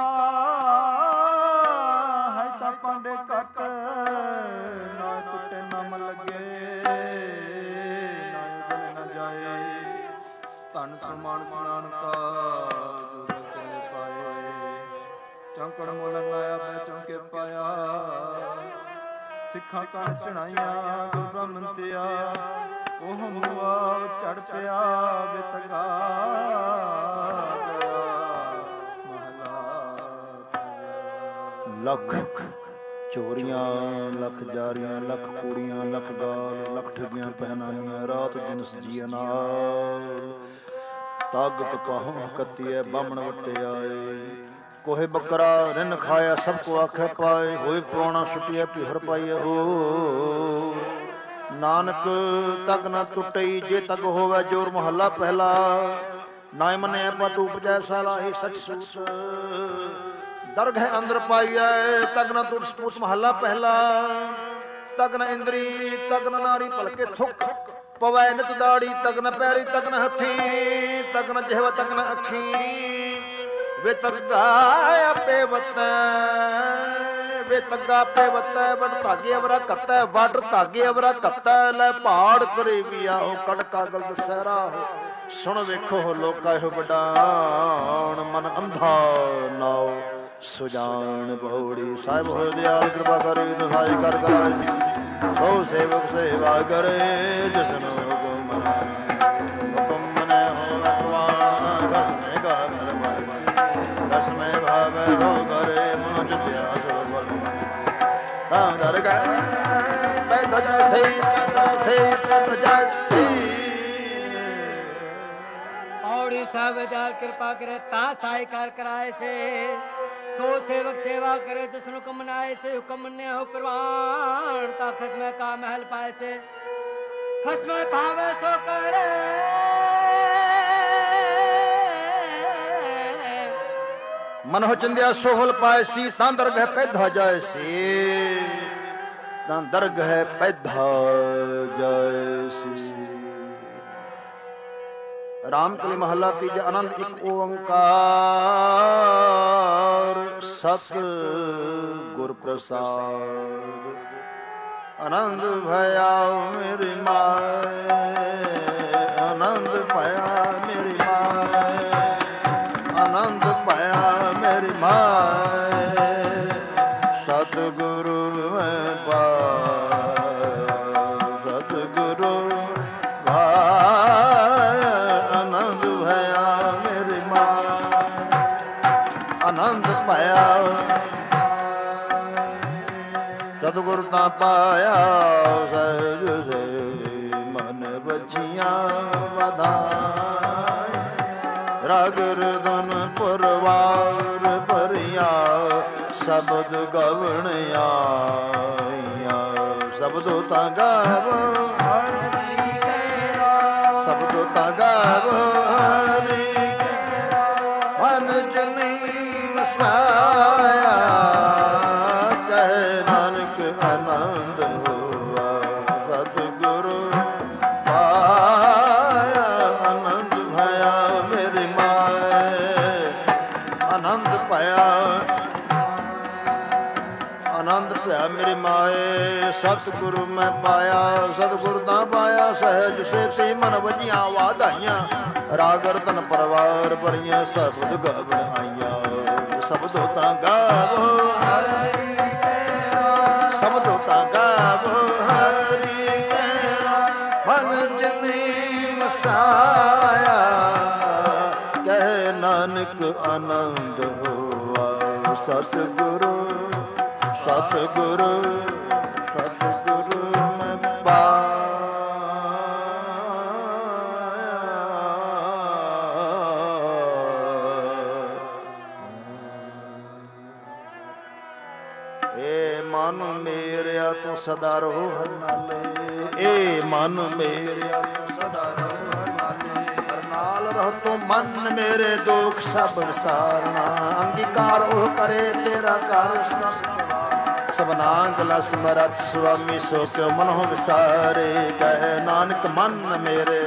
ਹੈ ਤਾਂ ਪਾਂਡੇ ਘਟ, ਨਾ ਟੁੱਟੇ ਨਾਮ ਲੱਗੇ, ਨਾ ਉਜਲ ਨਾ ਜਾਏ, ਧਨ ਸਮਾਨ ਸਨਾਨ ਕਾ ਗੁਰੂ ਚਲੇ ਪਾਏ, ਚੌਂਕੜ ਮੁੱਲ ਨਾਇਆ ਬੈ ਚੌਂਕੇ ਪਾਇਆ, ਸਿੱਖਾਂ ਕਣ ਚੜਾਈਆਂ ਗੁਰੂ ਬ੍ਰਹਮਣ ਤਿਆ, ਉਹ ਮੁਆ ਚੜ ਪਿਆ ਬਿਤਗਾ ਲੱਖ ਚੋਰੀਆਂ, ਲੱਖ ਜਾਰੀਆਂ, ਲੱਖ ਕੂੜੀਆਂ, ਲੱਖ ਗਾਲ, ਲੱਖ ਠੱਗੀਆਂ ਪਹਿਨਾਈਆਂ, ਰਾਤ ਦਿਨ ਸਜੀਆਂ ਨਾਲ, ਤੱਗ ਕਪਾਹੋਂ ਕੱਤੀਐ ਬਾਹਮਣ ਵੱਟੇ ਆਏ, ਕੋਹੇ ਬੱਕਰਾ ਰਿੰਨ ਖਾਇਆ ਸਭ ਕੋ ਆਖੇ ਪਾਏ, ਹੋਏ ਪੁਰਾਣਾ ਛੁੱਟਿਆ ਪਿਹਰ ਪਾਈਏ ਹੋ, ਨਾਨਕ ਤੱਕ ਨਾ ਟੁੱਟਈ ਜੇ ਤੱਕ ਹੋਵੇ ਜੋਰ। ਮਹੱਲਾ ਪਹਿਲਾ। ਨਾ ਮੰਨਿਆ ਪਤ ਉਪਜੈ ਸਾਲਾ ਹੀ ਸਚ ਸੂਤ, ਦਰਗ ਹੈ ਅੰਦਰ ਪਾਈਐ ਤੱਕ ਨਾ ਟੁੱਟ ਸਪੂਤ। ਮਹੱਲਾ ਪਹਿਲਾ। ਤੱਕ ਨਾ ਇੰਦਰੀ ਤੱਕ ਨਾ ਨਾਰੀ ਭਲਕੇ ਥੁੱਕ, ਪਵੈ ਨਿਤ ਦਾੜੀ ਤੱਕ ਨਾ ਪੈਰੀ ਤੱਕ ਨਾ ਹੱਥੀ, ਤੱਕ ਨਾ ਜਿਹਵਾ ਤੱਕ ਨਾ ਅੱਖੀ, ਵੇ ਤੱਕਾ ਆਪੇ ਵਤੈ, ਵੇ ਤੱਗਾ ਆਪੇ ਵਤੈ, ਵਡ ਧਾਗੇ ਅਵਰਾ ਕੱਤੈ, ਵਡ ਧਾਗੇ ਅਵਰਾ ਕੱਤੈ, ਲੈ ਪਹਾੜ ਕਰੇ ਵੀ ਆਓ ਕੜ ਕਾਗਲ ਦਸਹਿਰਾ ਹੋ, ਸੁਣ ਵੇਖੋ ਲੋਕਾ ਇਹੋ ਵਡਾਣ, ਮਨ ਅੰਧਾ ਨਾਓ ਸੁਜਾਨ ਬਹੁੜੀ। ਸਾਹਿਬ ਹੋਏ ਦਿਆਲ ਕਿਰਪਾ ਕਰੇ ਨਸਾਈ ਕਰ ਕਰਾਏ ਜੀ, ਸੋ ਸੇਵਕ ਸੇਵਾ ਕਰੇ ਜਿਸਨੂੰ ਹੁਕਮ ਮਨਾਏ, ਹੁਕਮ ਮਨੇ ਹੋਵੇ ਪ੍ਰਵਾਨ, ਦਸਮੇ ਗਾ ਮਰਵਾਏ, ਦਸਮੇ ਭਾਵੇ ਹੋ ਕਰੇ ਮਨ ਜਿਤਿਆ ਸੋ ਬਲ, ਤਾਂ ਦਰ ਗਏ ਬੈਠ ਜੈਸੇ ਜੈਸੇ ਬੈਠ ਜੈਸੇ। ਔੜੀ ਸਾਹਿਬ ਦਿਆਲ ਕਿਰਪਾ ਕਰੇ ਤਾਂ ਸਾਈ ਕਰ ਕਰਾਏ ਸੇ, ਸੋ सेवक सेवा करे जिसनु हुक्म मनाए से, हुक्म मन्ने हो प्रवान, ता खसमे का महल पाए से, खसमे भावे सो करे मन हो चंदिया सोहल पाए सी, तां दरगह पैदा जाए सी, तां दरगह पैदा जाए सी। रामकली महला तीजा। आनंद एक ओंकार सत गुर प्रसाद, आनंद भया मेरी माए, आनंद भया मेरी माए, आनंद भया मेरी माए, सतगुरु में पाया, सतगुरु आनंद पाया, सतगुर ता पाया, सहज से मन बचिया वधाई, राग रदन परवार भरिया, शब्द गवण आया, शब्दो ता गाव शब्दो ता गाव मन जनी साया, कह नानक आनंद हुआ, सतगुरु पाया, आनंद भया मेरी माए, आनंद पाया, आनंद पाया मेरी माए, सतगुरु मैं पाया, सतगुरु ना पाया, सहज सेती मन बजिया वाधाइया, राग रतन परवार भरिया, शब्द गवण आइया, शब्दो ता गावो हरि तेरा, शब्दो ता गावो हरि तेरा, मन जनी वसाया, कह नानक आनंद हुआ, सतगुरु सतगुरु सतगुरु मैं पाया, ਮਨ ਮੇਰਿਆ ਤੂੰ ਸਦਾ ਰਹੋ ਹਰ ਨਾਲੇ। ਏ ਮਨ ਮੇਰਿਆ ਤੂੰ ਸਦਾ ਰਹੋ ਹਰ ਨਾਲੇ। ਹਰ ਨਾਲ ਰਹੋ ਤੂੰ ਮਨ ਮੇਰੇ ਦੁੱਖ ਸਭ ਵਿਸਾਰਨਾ। ਅੰਗੀਕਾਰ ਉਹ ਕਰੇ ਤੇਰਾ ਕਰ ਸਭਨਾ ਗਲਾ ਸਮਰਤ ਸੁਆਮੀ ਸੋ ਕਿਉ ਮਨੋ ਵਿਸਾਰੇ। ਕਹਿ ਨਾਨਕ ਮਨ ਮੇਰੇ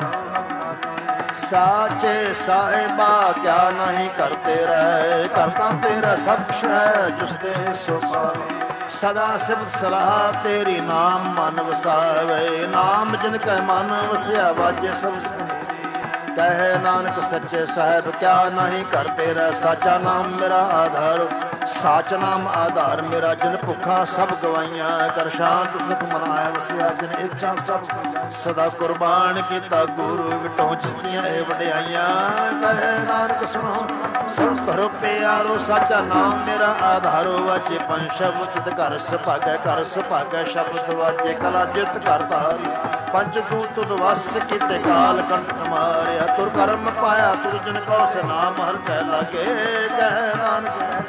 ਸਾਚੇ ਸਾਹਿਬਾ ਕਿਆ ਨਹੀਂ ਕਰਤੇ ਰਹਿ। ਕਰਤਾ ਤੇਰਾ ਸਭ ਸ਼ੈ ਜਿਸ ਦੇ ਸੋ ਪਾਵੇ। ਸਦਾ ਸਿਫਤ ਸਲਾਹ ਤੇਰੀ ਨਾਮ ਮਨ ਵਸਾਵੇ। ਨਾਮ ਜਿਨ ਕੈ ਮਨ ਵਸਿਆ ਵਾਜੇ ਸਭ ਸੰਗੀ। ਕਹਿ ਨਾਨਕ ਸੱਚੇ ਸਾਹਿਬ ਕਿਆ ਨਹੀਂ ਕਰਤੇ ਰਹਿ। ਸਾਚਾ ਨਾਮ ਮੇਰਾ ਆਧਾਰ ਸਾਚ ਨਾਮ ਆਧਾਰ ਮੇਰਾ। ਜਿਨ ਭੁੱਖਾ ਸਭ ਗਵਾਈਆਂ ਕਰ ਸ਼ਾਂਤ ਸੁਖ ਮਨਾਇਆ ਵਸਿਆ। ਜਿਨ ਇੱਛਾ ਸਭ ਸਦਾ ਕੁਰਬਾਨ ਕੀਤਾ ਗੁਰੂ ਵਿਟੋ ਚਿਸਤੀਆਂ ਇਹ ਵਡਿਆਈਆਂ। ਕਹਿ ਨਾਨਕ ਸੁਣੋ ਸਭ ਕਰੋ ਪਿਆਰੋ। ਸਾਚਾ ਨਾਮ ਮੇਰਾ ਆਧਾਰੋ ਵਾਜੇ ਪੰਜ ਸ਼ਬਦ ਤਿਤ ਘਰ ਸੁਭਾਗੈ। ਘਰ ਸੁਭਾਗੈ ਸ਼ਬਦ ਵਾਜੇ ਕਲਾ ਜਿਤ ਘਰ ਧਾਰੀ। ਪੰਜ ਦੂਤ ਤੁਧ ਵਸ ਕੀਤੇ ਕਾਲ ਕੰਠ ਮਾਰਿਆ। ਤੁਰ ਕਰਮ ਪਾਇਆ ਤੁਰ ਜਿਨ ਕੋ ਸੇ ਨਾਮ ਹਰ ਕਹਿ ਲਾਗੇ। ਕਹਿ ਨਾਨਕ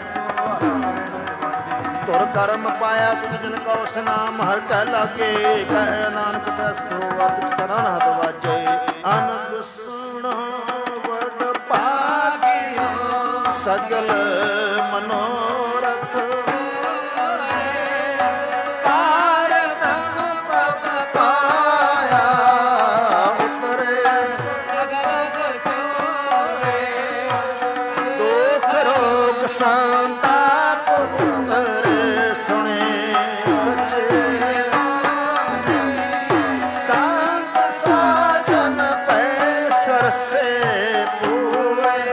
ਤੁਰ ਕਰਮ ਪਾਇਆ ਤੁਧ ਜਿਨ ਕੋ ਸੇ ਨਾਮ ਹਰ ਕਹਿ ਲਾਗੇ। ਕਹਿ ਨਾਨਕ ਤੈਸ ਕੋ ਵਕਤ ਚਰਨ ਹਤ ਵਾਜੇ। ਆਨੰਦ ਸੁਣੋ ਵਡ ਭਾਗਿਓ ਸਗਲ ਮਨੋਰਥ। ਪਾਰ ਬ੍ਰਹਮ ਪਦ ਪਾਇਆ ਉਤਰੇ ਸਗਲ ਵਿਛੋੜੇ। ਦੁਖ ਰੋਗ ਸੰਤਾਪ ਉਤਰੇ ਸੁਣੇ ਸੱਚੇ। ਸੰਤ ਸਾਜਨ ਪੈ ਸਰਸੇ ਪੂਰੇ।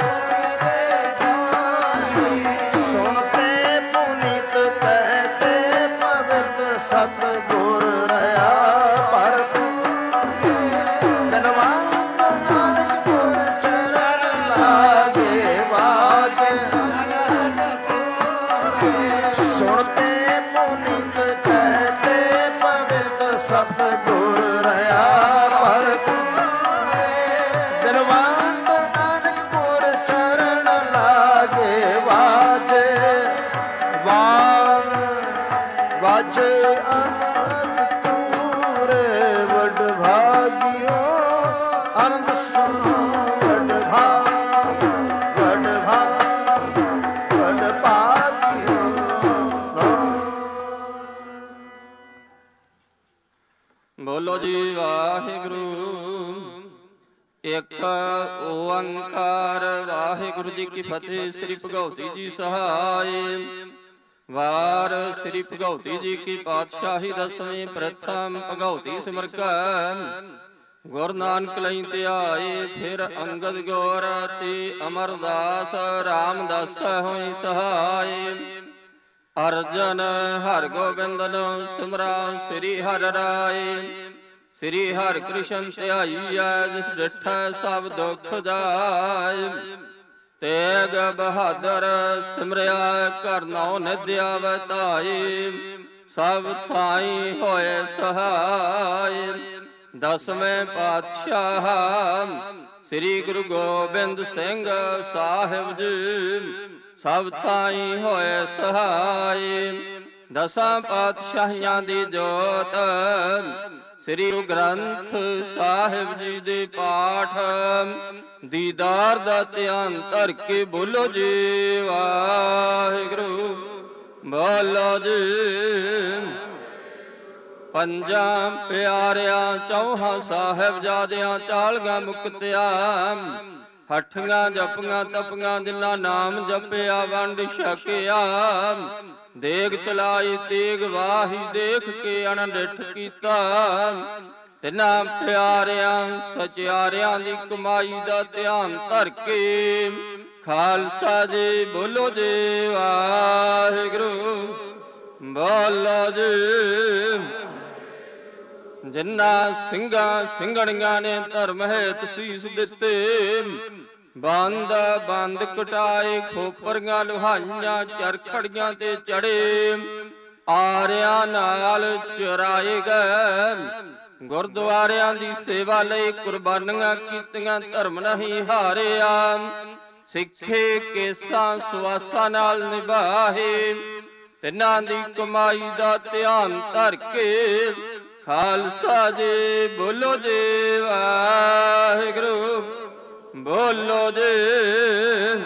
ਸੁਣਤੇ ਪੁਨੀਤ ਕਹਤੇ ਪਵਿੱਤ ਸਤਿਗੁਰ ਰਹਾ ਪਰ। ਧਨਵਾਨ ਨਾਨਕ ਗੁਰ ਚਰਨ ਲਾਗੇ ਵਾਜੇ। ਸੁਣਤੇ ਪੁਨੀਤ ਕਹਤੇ ਪਵਿੱਤ ਸਤਿਗੁਰ ਰਹਾ ਪਰ। ਧਨਵਾਨ ਨਾਨਕ ਗੁਰ ਚਰਨ ਲਾਗੇ ਵਾਜੇ। ਵਾਜ ਵਾਜੇ ਆਨੰਦ ਤੂਰੇ ਵਡ ਭਾਗਿਓ। ਆਨੰਦ ਸੁਣੋ ਵਡ ਭਾਗ ਵਡ ਭਾਗ ਵਡ ਭਾਗਿਓ। ਬੋਲੋ ਜੀ ਵਾਹਿਗੁਰੂ। ਇਕ ਓੰਕਾਰ ਵਾਹਿਗੁਰੂ ਜੀ ਕੀ ਫਤਿਹ। ਸ੍ਰੀ ਭਗਉਤੀ ਜੀ ਸਹਾਇ। ਵਾਰ ਸ੍ਰੀ ਭਗਉਤੀ ਜੀ ਕੀ ਪਾਤਸ਼ਾਹੀ ਦਸਵੇਂ ਪ੍ਰਥਮ ਭਗਉਤੀ ਸਿਮਰ ਕੈ। ਗੁਰ ਨਾਨਕ ਲਈ ਧਿਆਏ ਫਿਰ ਅੰਗਦ ਗੌਰ ਤੇ ਅਮਰਦਾਸ ਰਾਮਦਾਸ ਹੋਈ ਸਹਾਇ। ਅਰਜਨ ਹਰਿ ਗੋਬਿੰਦਨ ਸਿਮਰਾ ਸ੍ਰੀ ਹਰਿ ਰਾਏ। ਸ੍ਰੀ ਹਰਿ ਕ੍ਰਿਸ਼ਨ ਧਿਆਈਐ ਜਿਸ ਡਿਠੈ ਸਭ ਦੁਖ ਜਾਇ। ਤੇਗ ਬਹਾਦਰ ਸਿਮਰਿਆ ਕਰਨਉ ਨਿਦਿਆ ਵਤਾਈ। ਸਭ ਥਾਈ ਹੋਏ ਸਹਾਇ। ਦਸਵੇਂ ਪਾਤਸ਼ਾਹ ਸ੍ਰੀ ਗੁਰੂ ਗੋਬਿੰਦ ਸਿੰਘ ਸਾਹਿਬ ਜੀ ਸਭ ਥਾਈ ਹੋਏ ਸਹਾਇ। ਦਸਾਂ ਪਾਤਸ਼ਾਹੀਆਂ ਦੀ ਜੋਤ ਸ੍ਰੀ ਗੁਰੂ ਗ੍ਰੰਥ ਸਾਹਿਬ ਜੀ ਦੇ ਪਾਠ ਦੀਦਾਰ ਦਾ ਧਿਆਨ ਧਰ ਕੇ ਬੋਲੋ ਜੀ ਵਾਹਿਗੁਰੂ। ਬੋਲੋ ਜੀ। ਪੰਜਾਂ ਪਿਆਰਿਆਂ ਚੌਹਾਂ ਸਾਹਿਬਜ਼ਾਦਿਆਂ ਚਾਲੀਆਂ ਮੁਕਤਿਆਂ। ਹੱਠੀਆਂ ਜਪੀਆਂ ਤਪੀਆਂ ਜਿਨ੍ਹਾਂ ਨਾਮ ਜਪਿਆ ਵੰਡ ਛਕਿਆ। ਦੇਗ ਚਲਾਈ ਤੇਗ ਵਾਹੀ ਦੇਖ ਕੇ ਅਣਡਿਠ ਕੀਤਾ। ਤਿੰਨਾਂ ਪਿਆਰਿਆਂ ਸਚਿਆਰਿਆਂ ਦੀ ਕਮਾਈ ਦਾ ਧਿਆਨ ਧਰ ਕੇ ਖਾਲਸਾ ਜੀ ਬੋਲੋ ਜੀ ਵਾਹਿਗੁਰੂ। ਬੋਲੋ ਜੀ। ਜਿਨ੍ਹਾਂ ਸਿੰਘਾਂ ਸਿੰਘਣੀਆਂ ਨੇ ਧਰਮ ਹੇਤ ਸੀਸ ਦਿੱਤੇ। ਬੰਦ ਬੰਦ ਕਟਾਏ ਖੋਪਰੀਆਂ ਲੁਹਾਈਆਂ ਚਰਖੜੀਆਂ ਤੇ ਚੜੇ। ਆਰਿਆਂ ਨਾਲ ਚੁਰਾਏ ਗਏ। ਗੁਰਦੁਆਰਿਆਂ ਦੀ ਸੇਵਾ ਲਈ ਕੁਰਬਾਨੀਆਂ ਕੀਤੀਆਂ ਧਰਮ ਨਹੀਂ ਹਾਰਿਆ। ਸਿੱਖੇ ਕੇਸਾਂ ਸੁਆਸਾਂ ਨਾਲ ਨਿਭਾਹੇ। ਤਿੰਨਾਂ ਦੀ ਕਮਾਈ ਦਾ ਧਿਆਨ ਧਰ ਕੇ ਖਾਲਸਾ ਜੀ ਬੋਲੋ ਜੀ ਵਾਹਿਗੁਰੂ ਬੋਲੋ ਜੀ।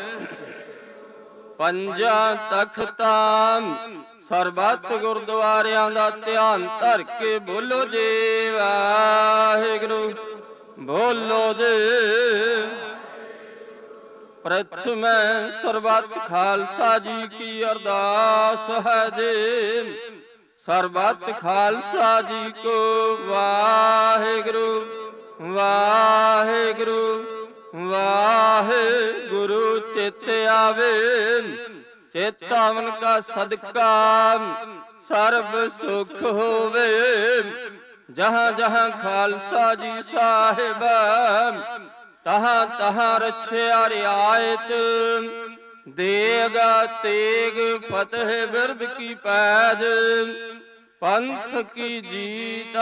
ਪੰਜਾਂ ਤਖਤਾਂ ਸਰਬੱਤ ਗੁਰਦੁਆਰਿਆਂ ਦਾ ਧਿਆਨ ਧਰ ਕੇ ਬੋਲੋ ਜੀ ਵਾਹਿਗੁਰੂ ਬੋਲੋ ਜੀ। ਪ੍ਰਥਮੈ ਸਰਬੱਤ ਖਾਲਸਾ ਜੀ ਕੀ ਅਰਦਾਸ ਹੈ ਜੀ। ਸਰਬੱਤ ਖਾਲਸਾ ਜੀ ਕੋ ਵਾਹਿਗੁਰੂ ਵਾਹਿਗੁਰੂ ਵਾਹਿਗੁਰੂ ਚਿਤ ਆਵੇ। ਚੇਤਾਵਨ ਕਾ ਸਦਕਾ ਸਰਬ ਸੁਖ ਹੋਵੇ। ਜਹਾਂ ਜਹਾਂ ਖਾਲਸਾ ਜੀ ਸਾਹਿਬ ਤਹਾਂ ਤਹਾਂ ਰਛਿਆ ਰਿਆਇਤ। ਦੇਗਾ ਤੇਗ ਫਤਿਹ ਬਿਰਦ ਕੀ ਪੈਜ। ਪੰਥ ਕੀ ਜੀਤ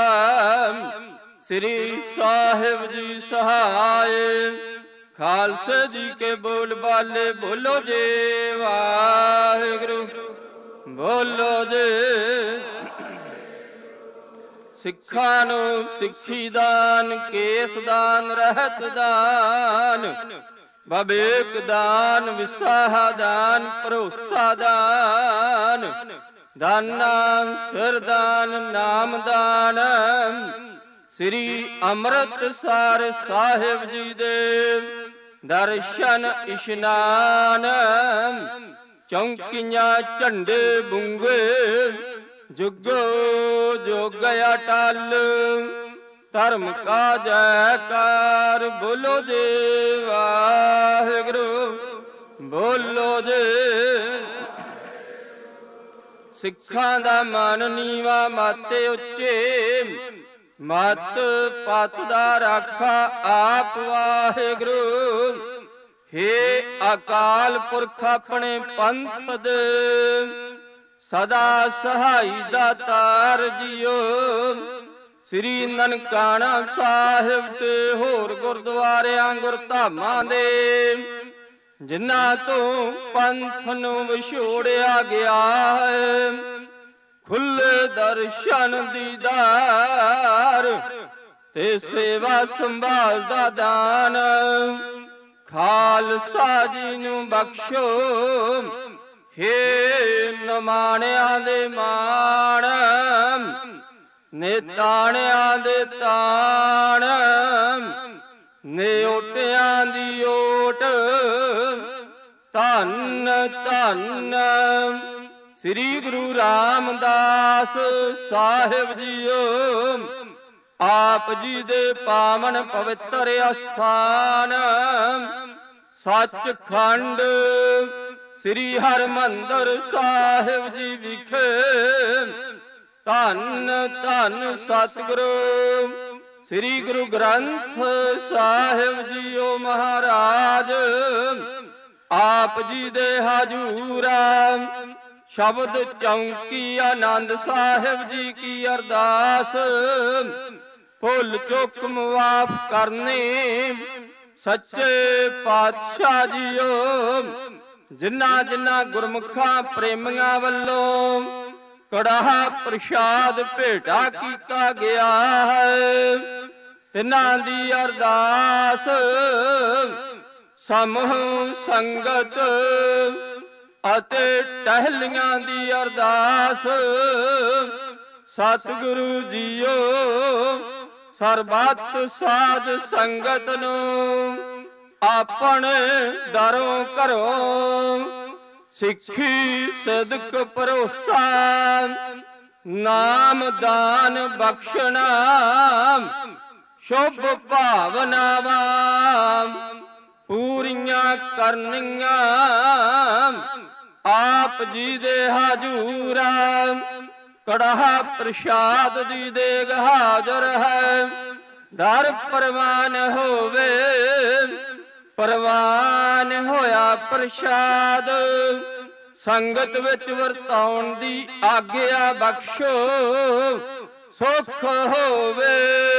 ਸ੍ਰੀ ਸਾਹਿਬ ਜੀ ਸਹਾਏ। ਖਾਲਸੇ ਜੀ ਕੇ ਬੋਲ ਬਾਲੇ ਬੋਲੋ ਜੀ ਵਾਹਿਗੁਰੂ ਬੋਲੋ ਜੀ। ਸਿੱਖਾਂ ਨੂੰ ਸਿੱਖੀ ਦਾਨ, ਕੇਸ ਦਾਨ, ਰਹਿਤ ਦਾਨ, ਬਵੇਕ ਦਾਨ, ਵਿਸਾਹਾ ਦਾਨ, ਭਰੋਸਾ ਦਾਨ, ਦਾਨਾ ਸਿਰ ਦਾਨ, ਨਾਮ ਦਾਨ। ਸ੍ਰੀ ਅੰਮ੍ਰਿਤਸਰ ਸਾਹਿਬ ਜੀ ਦੇ ਦਰਸ਼ਨ ਇਸ਼ਨਾਨ। ਚੌਂਕੀਆਂ ਝੰਡੇ ਬੁੰਗੇ ਜੁਗੋ ਜੁਗ ਅਟਲ। ਧਰਮ ਕਾ ਜੈਕਾਰ ਬੋਲੋ ਜੀ ਵਾਹਿਗੁਰੂ ਬੋਲੋ ਜੀ। ਸਿੱਖਾਂ ਦਾ ਮਨ ਨੀਵਾ ਮਾਤੇ ਉੱਚੇ। ਮਤ ਪਤ ਦਾ ਰਾਖਾ ਆਪ ਵਾਹਿਗੁਰੂ। ਹੇ ਅਕਾਲ ਪੁਰਖ ਆਪਣੇ ਪੰਥ ਦੇ ਸਦਾ ਸਹਾਈ ਦਾਤਾਰ ਜੀਓ। ਸ੍ਰੀ ਨਨਕਾਣਾ ਸਾਹਿਬ ਤੇ ਹੋਰ ਗੁਰਦੁਆਰਿਆਂ ਗੁਰਧਾਮਾਂ ਦੇ ਜਿਨ੍ਹਾਂ ਤੋਂ ਪੰਥ ਨੂੰ ਵਿਛੋੜਿਆ ਗਿਆ ਹੈ। ਖੁੱਲੇ ਦਰਸ਼ਨ ਦੀਦਾਰ ਤੇ ਸੇਵਾ ਸੰਭਾਲ ਦਾ ਦਾਨ ਖਾਲਸਾ ਜੀ ਨੂੰ ਬਖਸ਼ੋ। ਹੇ ਨਮਾਣਿਆਂ ਦੇ ਮਾਣ, ਨੇਤਾਣਿਆਂ ਦੇ ਤਾਣ, ਨਿਓਟਿਆਂ ਦੀ ਓਟ। ਧੰਨ ਧੰਨ ਸ੍ਰੀ ਗੁਰੂ ਰਾਮਦਾਸ ਸਾਹਿਬ ਜੀਓ। ਆਪ ਜੀ ਦੇ ਪਾਵਨ ਪਵਿੱਤਰ ਅਸਥਾਨ ਸੱਚਖੰਡ ਸ੍ਰੀ ਹਰਿਮੰਦਰ ਸਾਹਿਬ ਜੀ ਵਿਖੇ ਧੰਨ ਧੰਨ ਸਤਿਗੁਰੂ ਸ੍ਰੀ ਗੁਰੂ ਗ੍ਰੰਥ ਸਾਹਿਬ ਜੀਓ ਮਹਾਰਾਜ। ਆਪ ਜੀ ਦੇ ਹਜੂਰਾ ਸ਼ਬਦ ਚੌਂਕੀ ਆਨੰਦ ਸਾਹਿਬ ਜੀ ਕੀ ਅਰਦਾਸ। ਭੁੱਲ ਚੁੱਕ ਮੁਆਫ ਕਰਨੀ ਸੱਚੇ ਪਾਤਸ਼ਾਹ ਜੀਓ। ਜਿਨ੍ਹਾਂ ਜਿਨ੍ਹਾਂ ਗੁਰਮੁਖਾਂ ਪ੍ਰੇਮੀਆਂ ਵੱਲੋਂ ਕੜਾਹ ਪ੍ਰਸ਼ਾਦ ਭੇਟਾ ਕੀਤਾ ਗਿਆ ਹੈ, ਤਿਨਾਂ ਦੀ ਅਰਦਾਸ ਸਮੂਹ ਸੰਗਤ ਅਤੇ ਟਹਿਲੀਆਂ ਦੀ ਅਰਦਾਸ। ਸਤਿਗੁਰੂ ਜੀਓ ਸਰਬੱਤ ਸਾਧ ਸੰਗਤ ਨੂੰ ਆਪਣੇ ਦਰੋਂ ਘਰੋਂ ਸਿੱਖੀ ਸਦਕ ਭਰੋਸਾ ਨਾਮ ਦਾਨ ਬਖਸ਼ਣਾ ਸ਼ੁਭ ਭਾਵਨਾਵਾਂ ਪੂਰੀਆਂ ਕਰਨੀਆਂ। ਆਪ ਜੀ ਦੇ ਹਜੂਰਾ ਕੜਾਹ ਪ੍ਰਸ਼ਾਦ ਦੀ ਦੇਗ ਹਾਜ਼ਰ ਹੈ। ਦਰ ਪ੍ਰਵਾਨ ਹੋਵੇ ਪ੍ਰਵਾਨ ਹੋਇਆ ਪ੍ਰਸ਼ਾਦ। ਸੰਗਤ ਵਿੱਚ ਵਰਤਾਉਣ ਦੀ ਆਗਿਆ ਬਖਸ਼ੋ। ਸੁਖ ਹੋਵੇ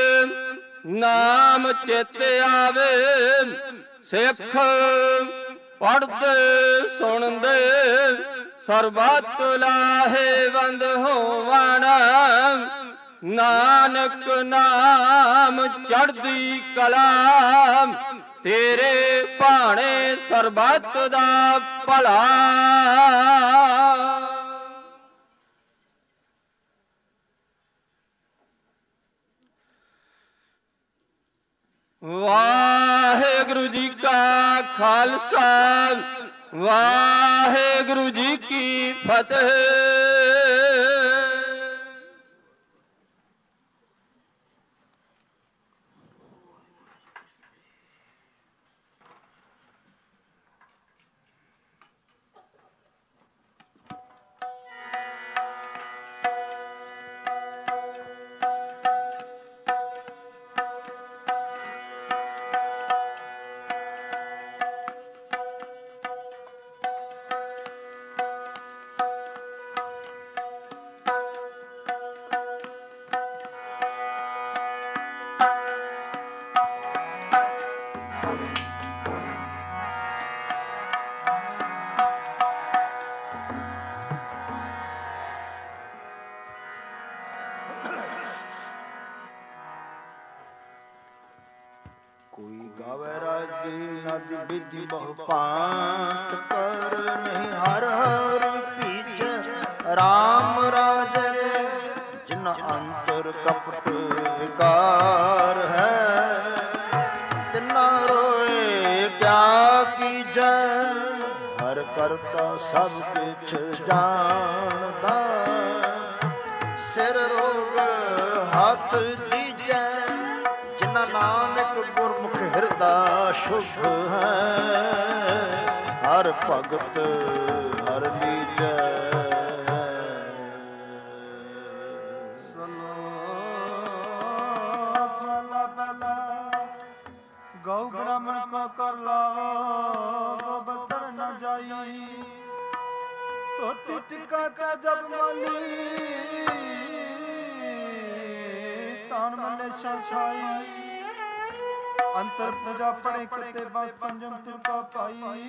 ਨਾਮ ਚਿਤ ਆਵੇ। ਸਿੱਖ ਪੜ੍ਹਦੇ ਸੁਣਦੇ ਸਰਬਤ ਲਾਹੇਵੰਦ ਹੋਵਣ ਨਾਨਕ ਨਾਮ ਚੜ੍ਹਦੀ ਕਲਾ ਤੇਰੇ ਭਾਣੇ ਸਰਬਤ ਦਾ ਭਲਾ। ਵਾਹਿਗੁਰੂ ਜੀ ਕਾ ਖਾਲਸਾ ਵਾਹਿਗੁਰੂ ਜੀ ਕੀ ਫਤਿਹ। विधि बहु पांत कर नहीं हर हर पीछे राम राजन जिन अंतर कपट विकार है तिना रोए क्या कीजै हर करता सब कुछ जानदा सिर रोग हाथ दीजै जिना नानक गुरमुख हिरदा शुभ है हर भगत हर लीजै। गौ ब्राह्मण को कर लाओ गोबर न जाई तो टिका का जब मली तान मले शाई अंतर पूजा पड़े किते बस संजम तुका पाई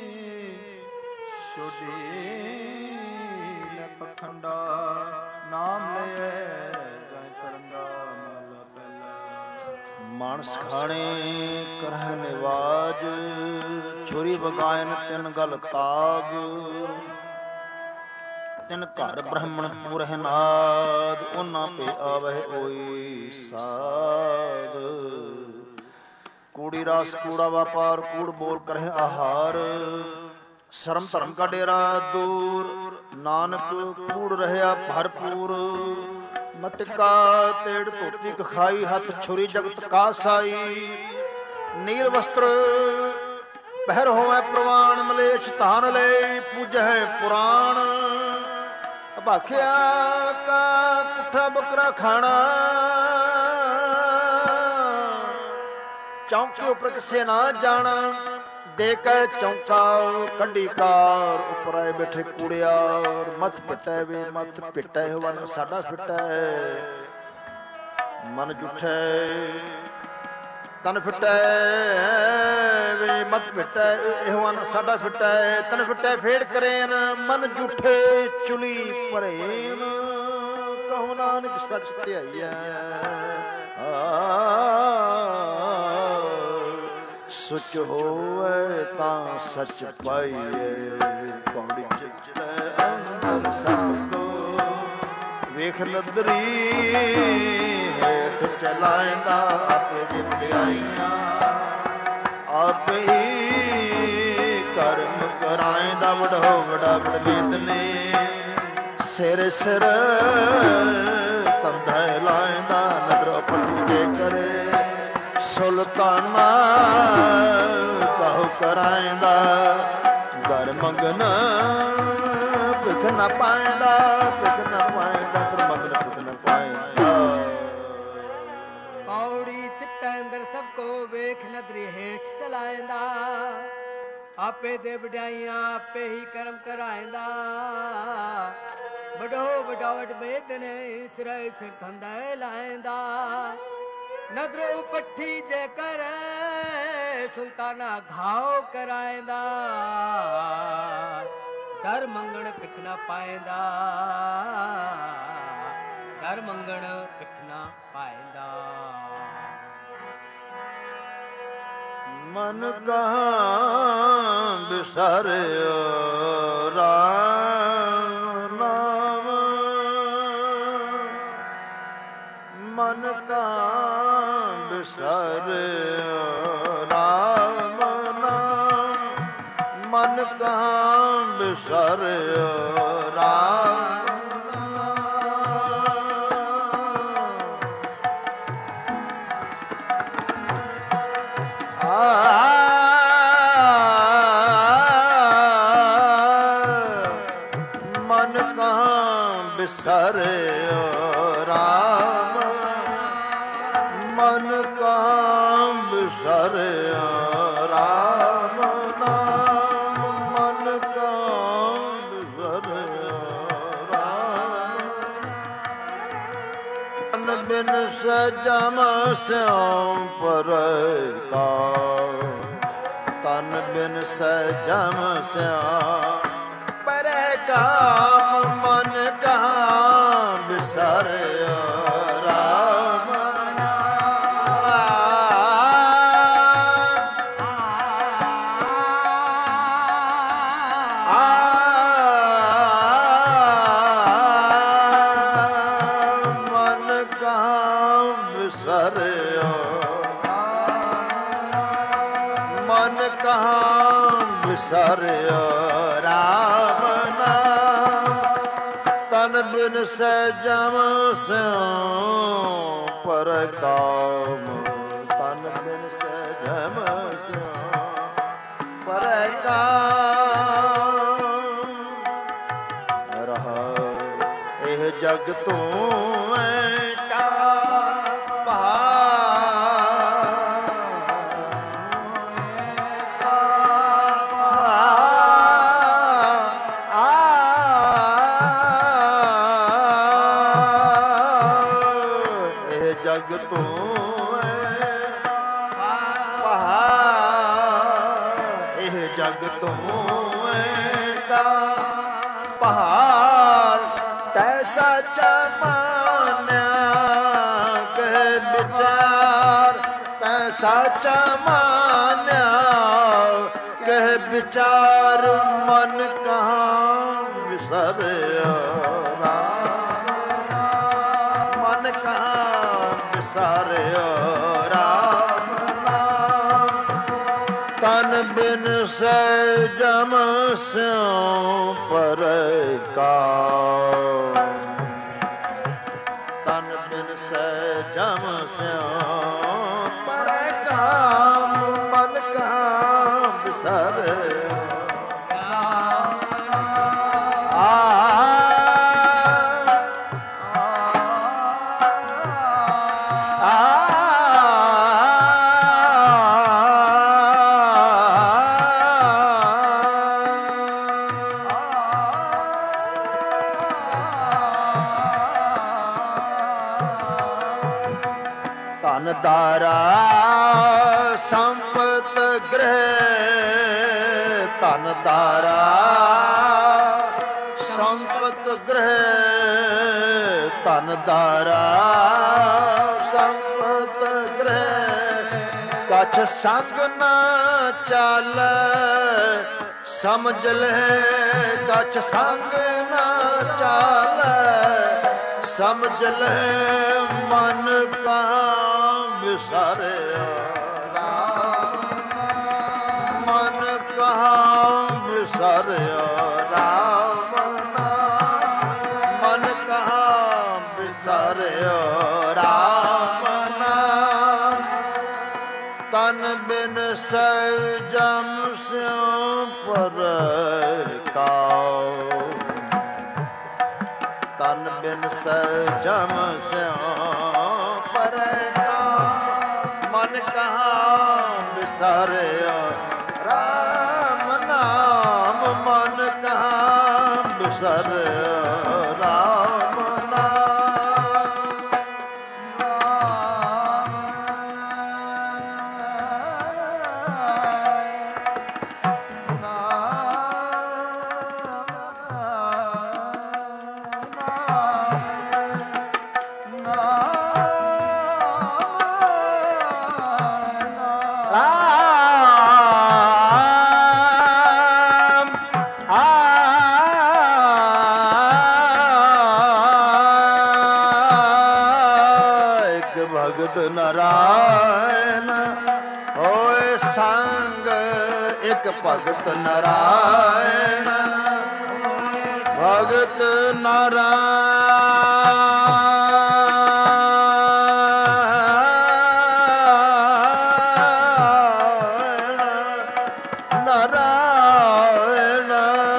छोड़ी ले पखंडा नाम ले जाय करंदा माला पहला मानस खाने करह निवाज छोरी बगायन तिन गल ताग तिन घर ब्राह्मण पूरह नाद उन्ना पे आवह ओई साध कूड़ी रास कूड़ा व्यापार कूड़ बोल करे आहार शर्म धर्म का डेरा दूर नानक कूड़ रहया भरपूर मटका तेड़ धोती खाई हाथ छुरी जगत का साई नील वस्त्र पहर होवे प्रवाण मलेच्छ धान ले पूज है पुराण भाख्या का पुठा बकरा खाना चौके उपर किसे ना जाना दे के चौका कंडी कार उपर आए बैठे कूड़ियार मत पिटे वे मत पिटे वन साडा फिटे मन जुठे तन फिटे वे मत पिटे वन साडा फिटे तन फिटे फेड़ करेन मन जुठे चुली परेन कहो नानक सच ध्याइया सुच होवे तां सच पाइए पौड़ी चित अंदर सबको वेख लदरी हेठ चलाएंदा आपे जिंदगियां आप ही कर्म कराएंदा वडो वडा वड वेदने सिर सिर तंधा लाएंदा नदर पटके करे सुल्ताना कहो कराएंदा घर मंगन भिख न पाएंदा भिख न पाएंदा घर मंगन भिख न पाएंदा पौड़ी चित्त अंदर सबको वेख नदरी हेठ चलाएंदा आपे दे बढ़ाइयां आपे ही कर्म कराएंदा बड़ो बड़ावट बेदने सिर सिर धंधा लाएंदा नदरो पट्ठी जे कर सुल्ताना घाव कराएंदा ਦਰ ਮੰਗਣ ਭਿਖ ਨਾ ਪਾਏਂਦਾ, ਦਰ ਮੰਗਣ ਭਿਖ ਨਾ ਪਾਏਂਦਾ। ਮਨ ਕਹਾਂ ਬਿਸਰਿਓ ਰਾਮ ਨਾਮ, ਮਨ ਕਹਾਂ ਬਿਸਰਿਓ ਰਾਮ ਨਾਮ, ਮਨ ਕਹਾਂ ਬਿਸਰਿਓ ਰਾਮ ਬਿਸਰਿਓ ਰਾਮ, ਮਨ ਕਹਾਂ ਬਿਸਰਿਓ ਰਾਮ ਨਾਮ, ਮਨ ਕਹਾਂ ਬਿਸਰਿਓ ਰਾਮ। ਤਨ ਬਿਨ ਸਜਮ ਸਿਉ ਪਰਕਾਉ, ਤਨ ਬਿਨ ਸਜਮ ਸਿਉ ਪਰਕਾਉ, ਮਨ ਕਹਾਂ ਬਿਸਰਿਓ ਰਾਮ ਮਨ ਕਹਾਂ ਬਿਸਰਿਓ, ਮਨ ਕਹਾਂ ਬਿਸਰਿਓ ਰਾਮ ਨਾਮ। ਤਨ ਬਿਨ ਸਜਮ ਸਿਉ ਪਰਕਾਮ, ਤਨ ਬਿਨ ਸਜਮ ਸਿਉ ਪਰਕਾਮ। ਰਹਾ ਇਹ ਜਗ ਤੂੰ ਐਟਾ ਜਗ ਤੂੰ ਐ ਪਹਾੜ, ਇਹ ਜਗ ਤੂੰ ਐ ਕਾ ਪਹਾੜ। ਤੈ ਸੱਚਾ ਮਾਨਿਆ ਕਹਿ ਵਿਚਾਰ, ਤੈ ਸੱਚਾ ਮਾਨਿਆ ਕਹਿ ਵਿਚਾਰ। ਮਨ ਕਹਾਂ ਬਿਸਰਿਓ ਰਾਮ, ਮਨ ਕਹਾਂ ਬਿਸਰਿਓ ਰਾਮ ਨਾਮ। ਤਨ ਬਿਨ ਸਜਮ ਸਿਉ ਪਰਕਾਉ, ਤਨ ਬਿਨ ਸਜਮ ਸਿਉ ਪਰਕਾਉ। ਮਨ ਕਹਾਂ ਬਿਸਰਿਓ ਧਨ ਦਾਰਾ ਸੰਪਤ ਗ੍ਰਹਿ, ਧਨ ਦਾਰਾ ਸੰਪਤ ਗ੍ਰਹਿ, ਧਨ ਦਾਰਾ ਸੰਪਤ ਗ੍ਰਹਿ। ਕਛ ਸੰਗ ਨਾ ਚਾਲੈ ਸਮਝ ਲੈ, ਕਛ ਸੰਗ ਨਾ ਚਾਲੈ ਸਮਝ ਲੈ। ਮਨ ਕਹਾਂ ਬਿਸਰਿਓ ਰਾਮ, ਮਨ ਕਹਾਂ ਬਿਸਰਿਓ ਰਾਮ ਨਾਮ। ਮਨ ਕਹਾਂ ਬਿਸਰਿਓ ਰਾਮ ਨਾਮ। ਤਨ ਬਿਨ ਸਜਮ ਸਿਉ ਪਰਕਾਉ, ਤਨ ਬਿਨ ਸਜਮ ਸਿਉ ਪਰਕਾਉ। ਮਨ ਕਹਾਂ ਬਿਸਰਿਓ ਰਾਮ ਨਾਮ, ਮਨ ਕਹਾਂ ਬਿਸਰਿਓ ਰਾਮ ਨਾਮ। ਨਾਮ ਸੰਗ ਇੱਕ ਭਗਤ ਨਾਰਾਇਣ ਭਗਤ ਨਾਰਾਇਣ ਨਾਰਾਇਣ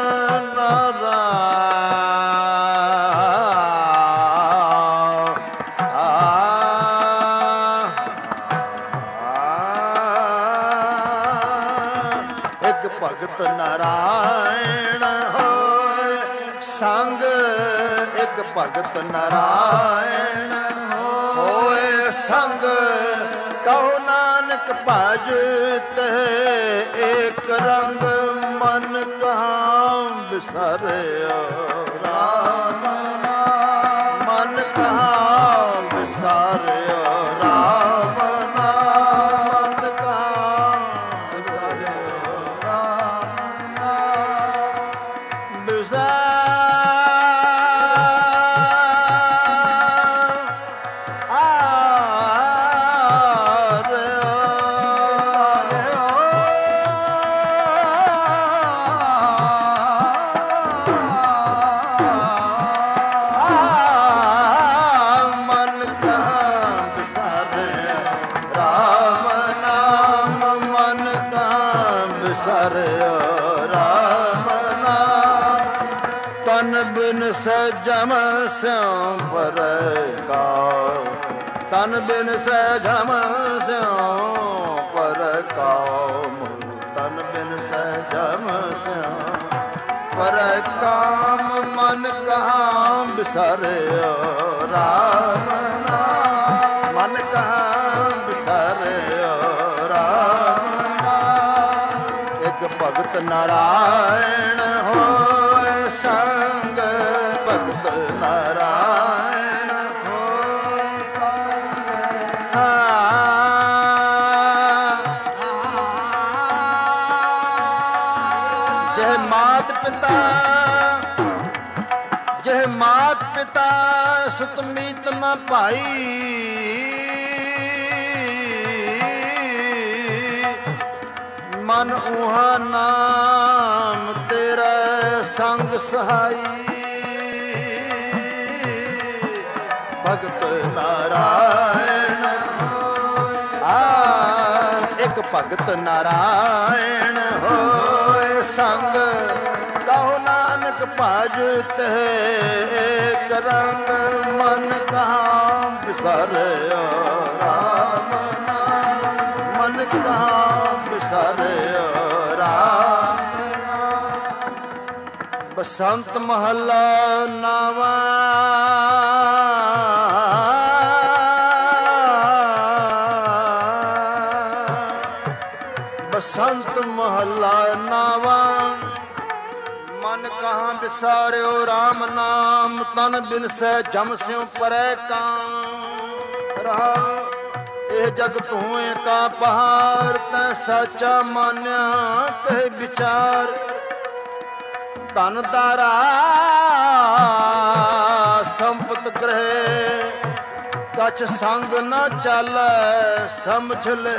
ਭਗਤ ਨਾਰਾਇਣ ਹੋਏ ਸੰਗ ਇੱਕ ਭਗਤ ਨਾਰਾਇਣ ਹੋਏ ਸੰਗ ਕਹੋ ਨਾਨਕ ਭਜ ਤੇ ਏਕ ਰੰਗ ਮਨ ਕਹਾਂ ਬਿਸਰਿਆ ਰਾਮ ਨਾਮ ਮਨ ਕਹਾਂ ਬਿਸਰਿਆ ਰਾਮ ਸਜਮ ਸਿਉ ਪਰੈ ਕਾਉ ਤਨ ਬਿਨ ਸਜਮ ਸਿਉ ਪਰੈ ਕਾਉ ਤਨ ਬਿਨ ਸਜਮ ਸਿਉ ਪਰੈ ਕਾਮ ਮਨ ਕਹਾਂ ਬਿਸਰਿਆ ਰਾਮ ਨਾਮ ਮਨ ਕਹਾਂ ਬਿਸਰਿਆ ਰਾਮ ਨਾਮ ਇੱਕ ਭਗਤ ਨਾਰਾਇਣ ਹੋਏ ਸੰਗ ਭਗਤ ਨਾਰਾਇਣ ਹੋਏ ਸੰਗ ਜਹ ਮਾਤ ਪਿਤਾ ਜਹ ਮਾਤ ਪਿਤਾ ਸੁਤ ਮੀਤ ਨ ਭਾਈ ਮਨ ਉਹਾ ਨਾਮ ਤੇਰਾ ਸੰਗ ਸਹਾਈ ਭਗਤ ਨਾਰਾਇਣ ਆ ਇੱਕ ਭਗਤ ਨਾਰਾਇਣ ਹੋਏ ਸੰਗ ਕਹੋ ਨਾਨਕ ਭਜ ਤੇ ਏਕ ਰੰਗ ਮਨ ਕਹਾਂ ਬਿਸਰਿਆ ਰਾਮ ਨਾਮ ਮਨ ਕਹਾਂ ਬਿਸਰਿਆ ਰਾਮ ਬਸੰਤ ਮਹੱਲਾ ਨਾਵਾ ਬਸੰਤ ਮਹੱਲਾ ਨਾਵਾ ਮਨ ਕਹਾਂ ਬਿਸਾਰਿਓ ਰਾਮ ਨਾਮ ਤਨ ਬਿਨ ਸਹਿ ਜਮ ਸਿਉ ਪਰੈ ਕਾਮ ਰਹਾ ਇਹ ਜਗ ਤੂੰ ਏਕਾ ਪਹਾੜ ਤੈ ਸਾਚਾ ਮਾਨਿਆ ਕਹਿ ਵਿਚਾਰ ਧਨ ਦਾਰਾ ਸੰਪਤ ਗ੍ਰਹਿ ਕਛ ਸੰਗ ਨ ਚਾਲੈ ਸਮਝ ਲੈ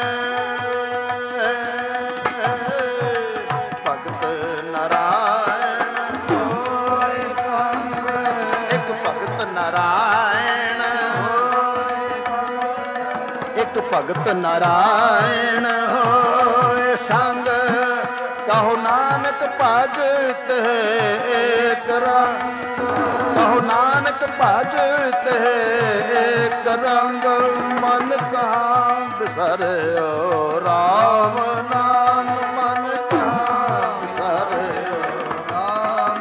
ਭਗਤ ਨਾਰਾਇਣ ਹੋਏ ਸੰਗ ਇੱਕ ਭਗਤ ਨਾਰਾਇਣ ਹੋਏ ਸੰਗ ਇੱਕ ਭਗਤ ਨਾਰਾਇਣ ਹੋਏ ਸੰਗ ਕਹੋ ਨਾਨਕ ਭਜ ਤੇ ਏਕ ਰੰਗ ਕਹੋ ਨਾਨਕ ਭਜ ਤੇ ਏਕ ਰੰਗ ਮਨ ਕਹਾਂ ਬਿਸਰਿਓ ਰਾਮ ਨਾਮ ਮਨ ਕਹਾਂ ਬਿਸਰਿਓ ਰਾਮ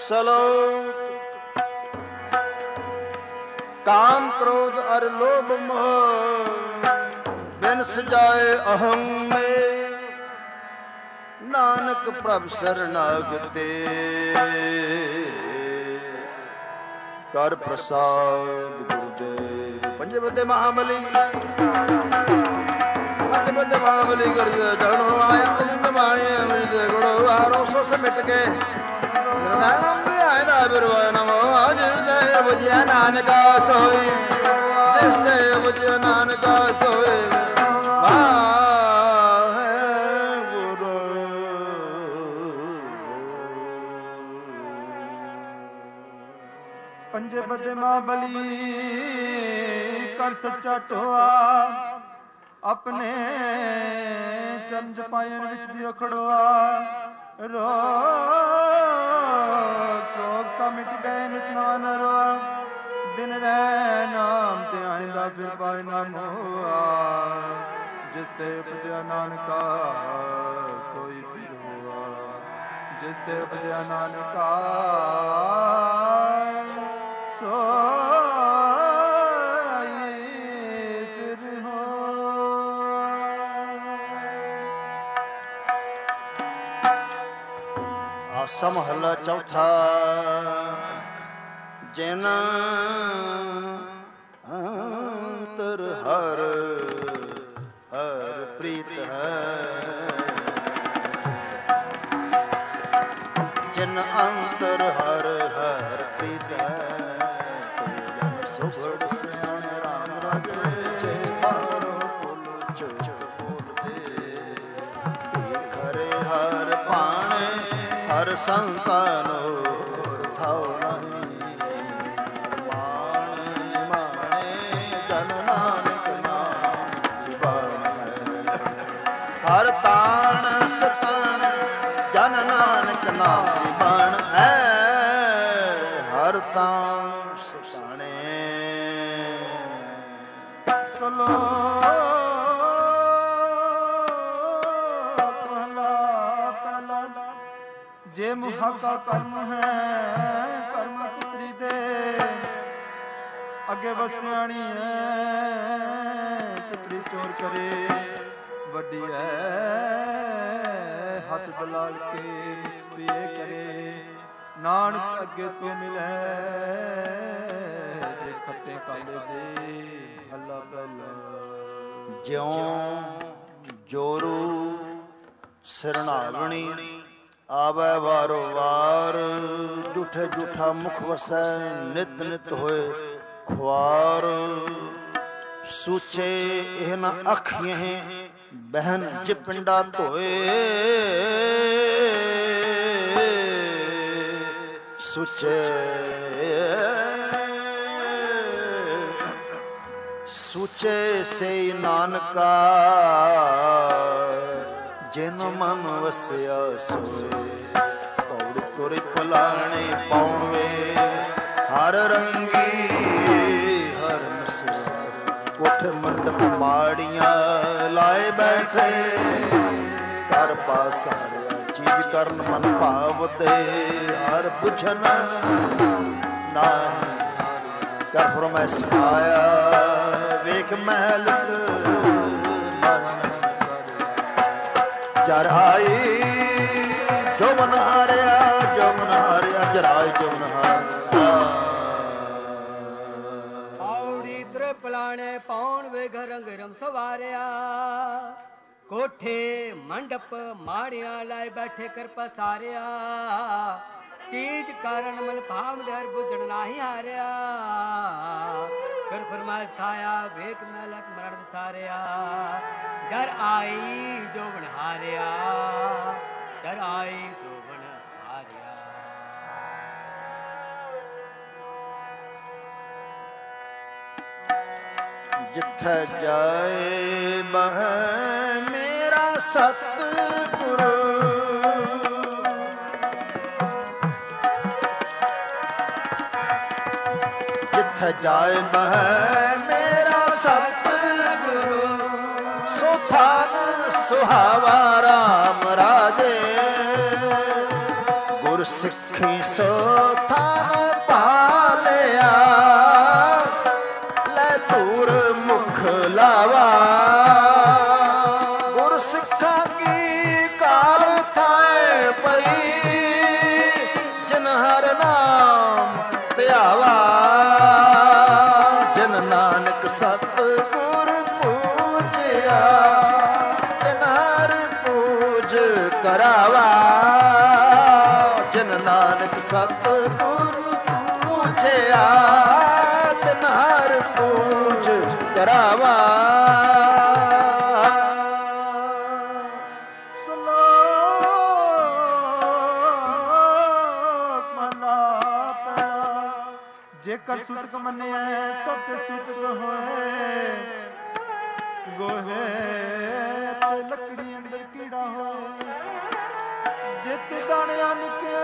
ਸਲੋਕ ਕਾਮ ਕ੍ਰੋਧ ਅਰ ਲੋਭ ਮੋਹ ਬਿਨ ਸਜਾਏ ਅਹੰ ਮੇ ਨਾਨਕ ਪ੍ਰਭ ਸਰਨਾਗਤੇ ਕਰ ਪ੍ਰਸਾਦ ਗੁਰਦੇਵ। ਪੰਜੇ ਬੰਦੇ ਮਹਾਬਲੀ ਪੰਜੇ ਬੰਦੇ ਮਹਾਬਲੀ ਕਰ ਜਣੋ ਆਇਆ ਪਿੰਡ ਮਾਇਆ ਮਿਲ ਗੁਣੋ ਹਾਰੋ ਸੋ ਸਮਿਟ ਕੇ ਨਾਮ ਆਇ ਦਾ ਬਿਰਵਾ ਨਮੋ ਅਜ ਦੇ ਬੁਝਿਆ ਨਾਨਕਾ ਸੋਈ ਜਿਸ ਦੇ ਬੁਝਿਆ ਨਾਨਕਾ ਸੋਈ ਪੰਜੇ ਬੰਦੇ ਮਹਾਬਲੀ ਕਰ ਸੱਚਾ ਟੋਆ ਆਪਣੇ ਚਰਨ ਜਪਾਇਣ ਵਿੱਚ ਦੀ ਖੜੋਆ ਰੋਗ ਸੋਗ ਸਾ ਮਿਟ ਗਏ ਨਿਤ ਨਾਨ ਰੋਆ ਦਿਨ ਰਹਿ ਨਾਮ ਤੇ ਆਇਂਦਾ ਫਿਰ ਪਾਇ ਨਾ ਮੋਆ ਜਿਸ ਤੇ ਉਪਜਿਆ ਨਾਨਕਾ ਸੋਈ ਫਿਰ ਹੋਆ ਜਿਸ ਤੇ ਉਪਜਿਆ ਨਾਨਕਾ ਸੋਈ ਫਿਰ ਹੋਆ। ਆਸਾ ਮਹੱਲਾ ਚੌਥਾ। ਜਿਨ ਅੰਤਰ ਹਰ ਹਰ ਪ੍ਰੀਤ ਹੈ ਜਿਨ ਅੰਤਰ ਹਰ ਹਰ ਪ੍ਰੀਤ ਹੈ ਤੇ ਸੁਭੜ ਸਿਆਣੇ ਰਾਮ ਰਾਜੇ ਬਾਰੋ ਪੁੱਲ ਚੁੱਕ ਬੋਲਦੇ ਖਰੇ ਹਰ ਪਾਣੇ ਹਰ ਸੰਤਾਨੋ ਥਾਉ ਹਰ ਤਾਣ ਸਤਾਣ ਜਨ ਨਾਨਕ ਨਾਮ ਦੀ ਬਾਣ ਹੈ ਹਰ ਤਾਣ ਸਤਾਣੇ। ਸਲੋਕ ਪਹਿਲਾ ਪਹਿਲਾ। ਜੇ ਮੁਹਾਕਾ ਕਰਮ ਹੈ ਕਰਮ ਪੁੱਤਰੀ ਦੇ ਅੱਗੇ ਵਸਿਆਣੀ ਹੈ ਪੁੱਤਰੀ ਚੋਰ ਕਰੇ ਵੱਡੀ ਹੈ ਹੱਥ ਦਲਾਲ ਕੇ ਨਿਸਪੀਏ ਕਰੇ ਨਾਨਕ ਅੱਗੇ ਸੋ ਮਿਲੈ ਜੇ ਖੱਟੇ ਕਾਲੇ ਦੇ ਹੱਲਾ ਪਹਿਲਾ। ਜਿਉ ਜੋਰੂ ਸਿਰਨਾਵਣੀ ਆਵੈ ਵਾਰੋ ਵਾਰ ਝੂਠੇ ਝੂਠਾ ਮੁਖ ਵਸੈ ਨਿਤ ਨਿਤ ਹੋਏ ਖੁਆਰ ਸੂਚੇ ਇਹ ਨ ਅੱਖੀਆਂ ਬਹਿਨ ਚ ਪਿੰਡਾ ਧੋਏ ਸੁਚੇ ਸੁਚੇ ਸੇ ਨਾਨਕਾ ਜਿਨ ਮਨ ਵਸਿਆ ਸੋਏ ਪੌੜੀ ਤੁਰੇ ਪਲਾਣੇ ਪਾਉਣ ਵੇ ਹਰ ਰੰਗੀ ਹਰ ਮਸੂਰ ਕੋਠੇ ਮੰਡਪ ਮਾੜੀਆਂ ਲਾਏ ਬੈਠੇ ਕਰ ਪਾਸਾ ਚੀਜ਼ ਕਰਨ ਮਨ ਭਾਵ ਦੇ ਹਰ ਪੁੱਛਣ ਨਾਹੀ ਕਰ ਫਰਮਾਇਸ਼ ਆਇਆ ਵੇਖ ਮਹਿਲ ਜਰ ਆਈ ਜੋ ਮਨ ਹਾਰਿਆ ਜੋ ਮਨ ਹਾਰਿਆ ਜਰਾਈ ਜੋ ਮਨ ਹਾਰਿਆ ਆਉੜੀ ਤਰ ਪਲਾਣੇ ਪਾਉਣ ਵੇ ਘਰ ਰੰਗ ਰਮ ਸਵਾਰਿਆ ਕੋਠੇ ਮੰਡਪ ਮਾੜੀਆਂ ਲਾਏ ਬੈਠੇ ਕਰ ਪਸਾਰਿਆ ਚੀਜ਼ ਕਾਰਨ ਮਨ ਭਾਵ ਦਰ ਬੁਝਣ ਨਾਹੀ ਹਾਰਿਆ ਕਰ ਫਰਮਾਇਸ਼ ਖਾਇਆ ਵੇਖ ਮਲਕ ਮਰਨ ਵਿਸਾਰਿਆ ਜਰ ਆਈ ਜੋ ਬਣ ਹਾਰਿਆ ਜਰ ਆਈ ਜੋ ਬਣ ਹਾਰਿਆ। ਜਿੱਥੇ ਜਾਏ ਬਹ ਮੇਰਾ ਸਤਿਗੁਰ ਜਿੱਥੇ ਜਾਏ ਬਹ ਮੇਰਾ ਸਤਿਗੁਰ ਸੋ ਥਾਨ ਸੁਹਾਵਾ ਰਾਮ ਰਾਜੇ ਗੁਰ ਸਿੱਖੀ ਸੋ ਥਾਨ ਪਾਲਿਆ, ਲੈ ਧੂਰ ਮੁਖ ਲਾਵਾ। ਗੁਰ ਸਿੱਖਾਂ ਕੀ ਕਾਲ ਥਾਏ ਪਈ, ਜਿਨ ਹਰ ਨਾਮ ਧਿਆਵਾ। ਜਿਨ ਨਾਨਕ ਸਤਿਗੁਰ ਪੂਜਿਆ, ਤਿਨ ਹਰ ਪੂਜ ਕਰਾਵਾ। ਜਿਨ ਨਾਨਕ ਸਤਿਗੁਰ ਪੂਜਿਆ, ਤਿਨ ਹਰ ਪੂਜ ਕਰਾਵਾ। ਜੇਕਰ ਸੁਤਕ ਮੰਨਿਆ ਸਭ ਤੇ ਸੁਤਕ ਹੋਏ, ਗੋਹੇ ਤੇ ਲੱਕੜੀ ਅੰਦਰ ਕੀੜਾ ਹੋਏ। ਜਿਤ ਦਾਣਿਆਂ ਨਿਕੇ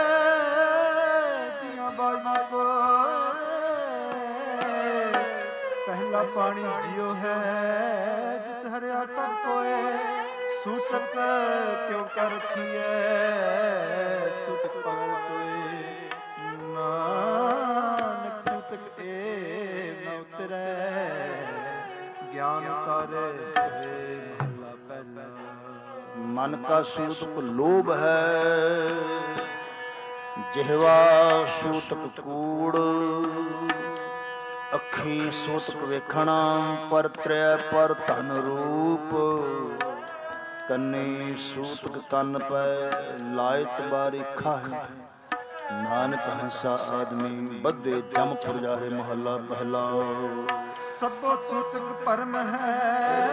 ਜੀਆਂ ਬਾਜਨਾ ਕੋਏ, ਪਹਿਲਾ ਪਾਣੀ ਜਿਉ ਹੈ ਜਿਤ ਹਰਿਆ ਸਭ ਕੋਏ। ਸੂਤਕ ਕਿਉ ਕਰ ਰਖੀਐ, ਸੂਤਕ ਪਗਲ ਸੋਏ। ਨਾਨਕ ਸੂਤਕ ਏਵ ਨ ਉਤਰੈ, ਗਿਆਨ ਕਾਰੇ ਮਹਲਾ ਪਹਿਲਾ। ਮਨ ਕਾ ਸੂਤਕ ਲੋਭ ਹੈ, ਜਿਹਵਾ ਸੂਤਕ ਕੂੜ। ਅੱਖੀਂ ਸੂਤਕ ਵੇਖਣਾ, ਪਰ ਤ੍ਰੈ ਪਰ ਧਨ ਰੂਪ। ਕੰਨੀ ਸੂਤਕ ਕੰਨ ਪੈ, ਲਾਇਤ ਬਾਰੀ ਖਾਹੇ। ਨਾਨਕ ਹੰਸਾ ਆਦਮੀ ਬੱਧੇ ਜਮ ਪੁਰ ਜਾਹੇ। ਮਹੱਲਾ ਪਹਿਲਾ। ਸਭੋ ਸੂਤਕ ਭਰਮ ਹੈ,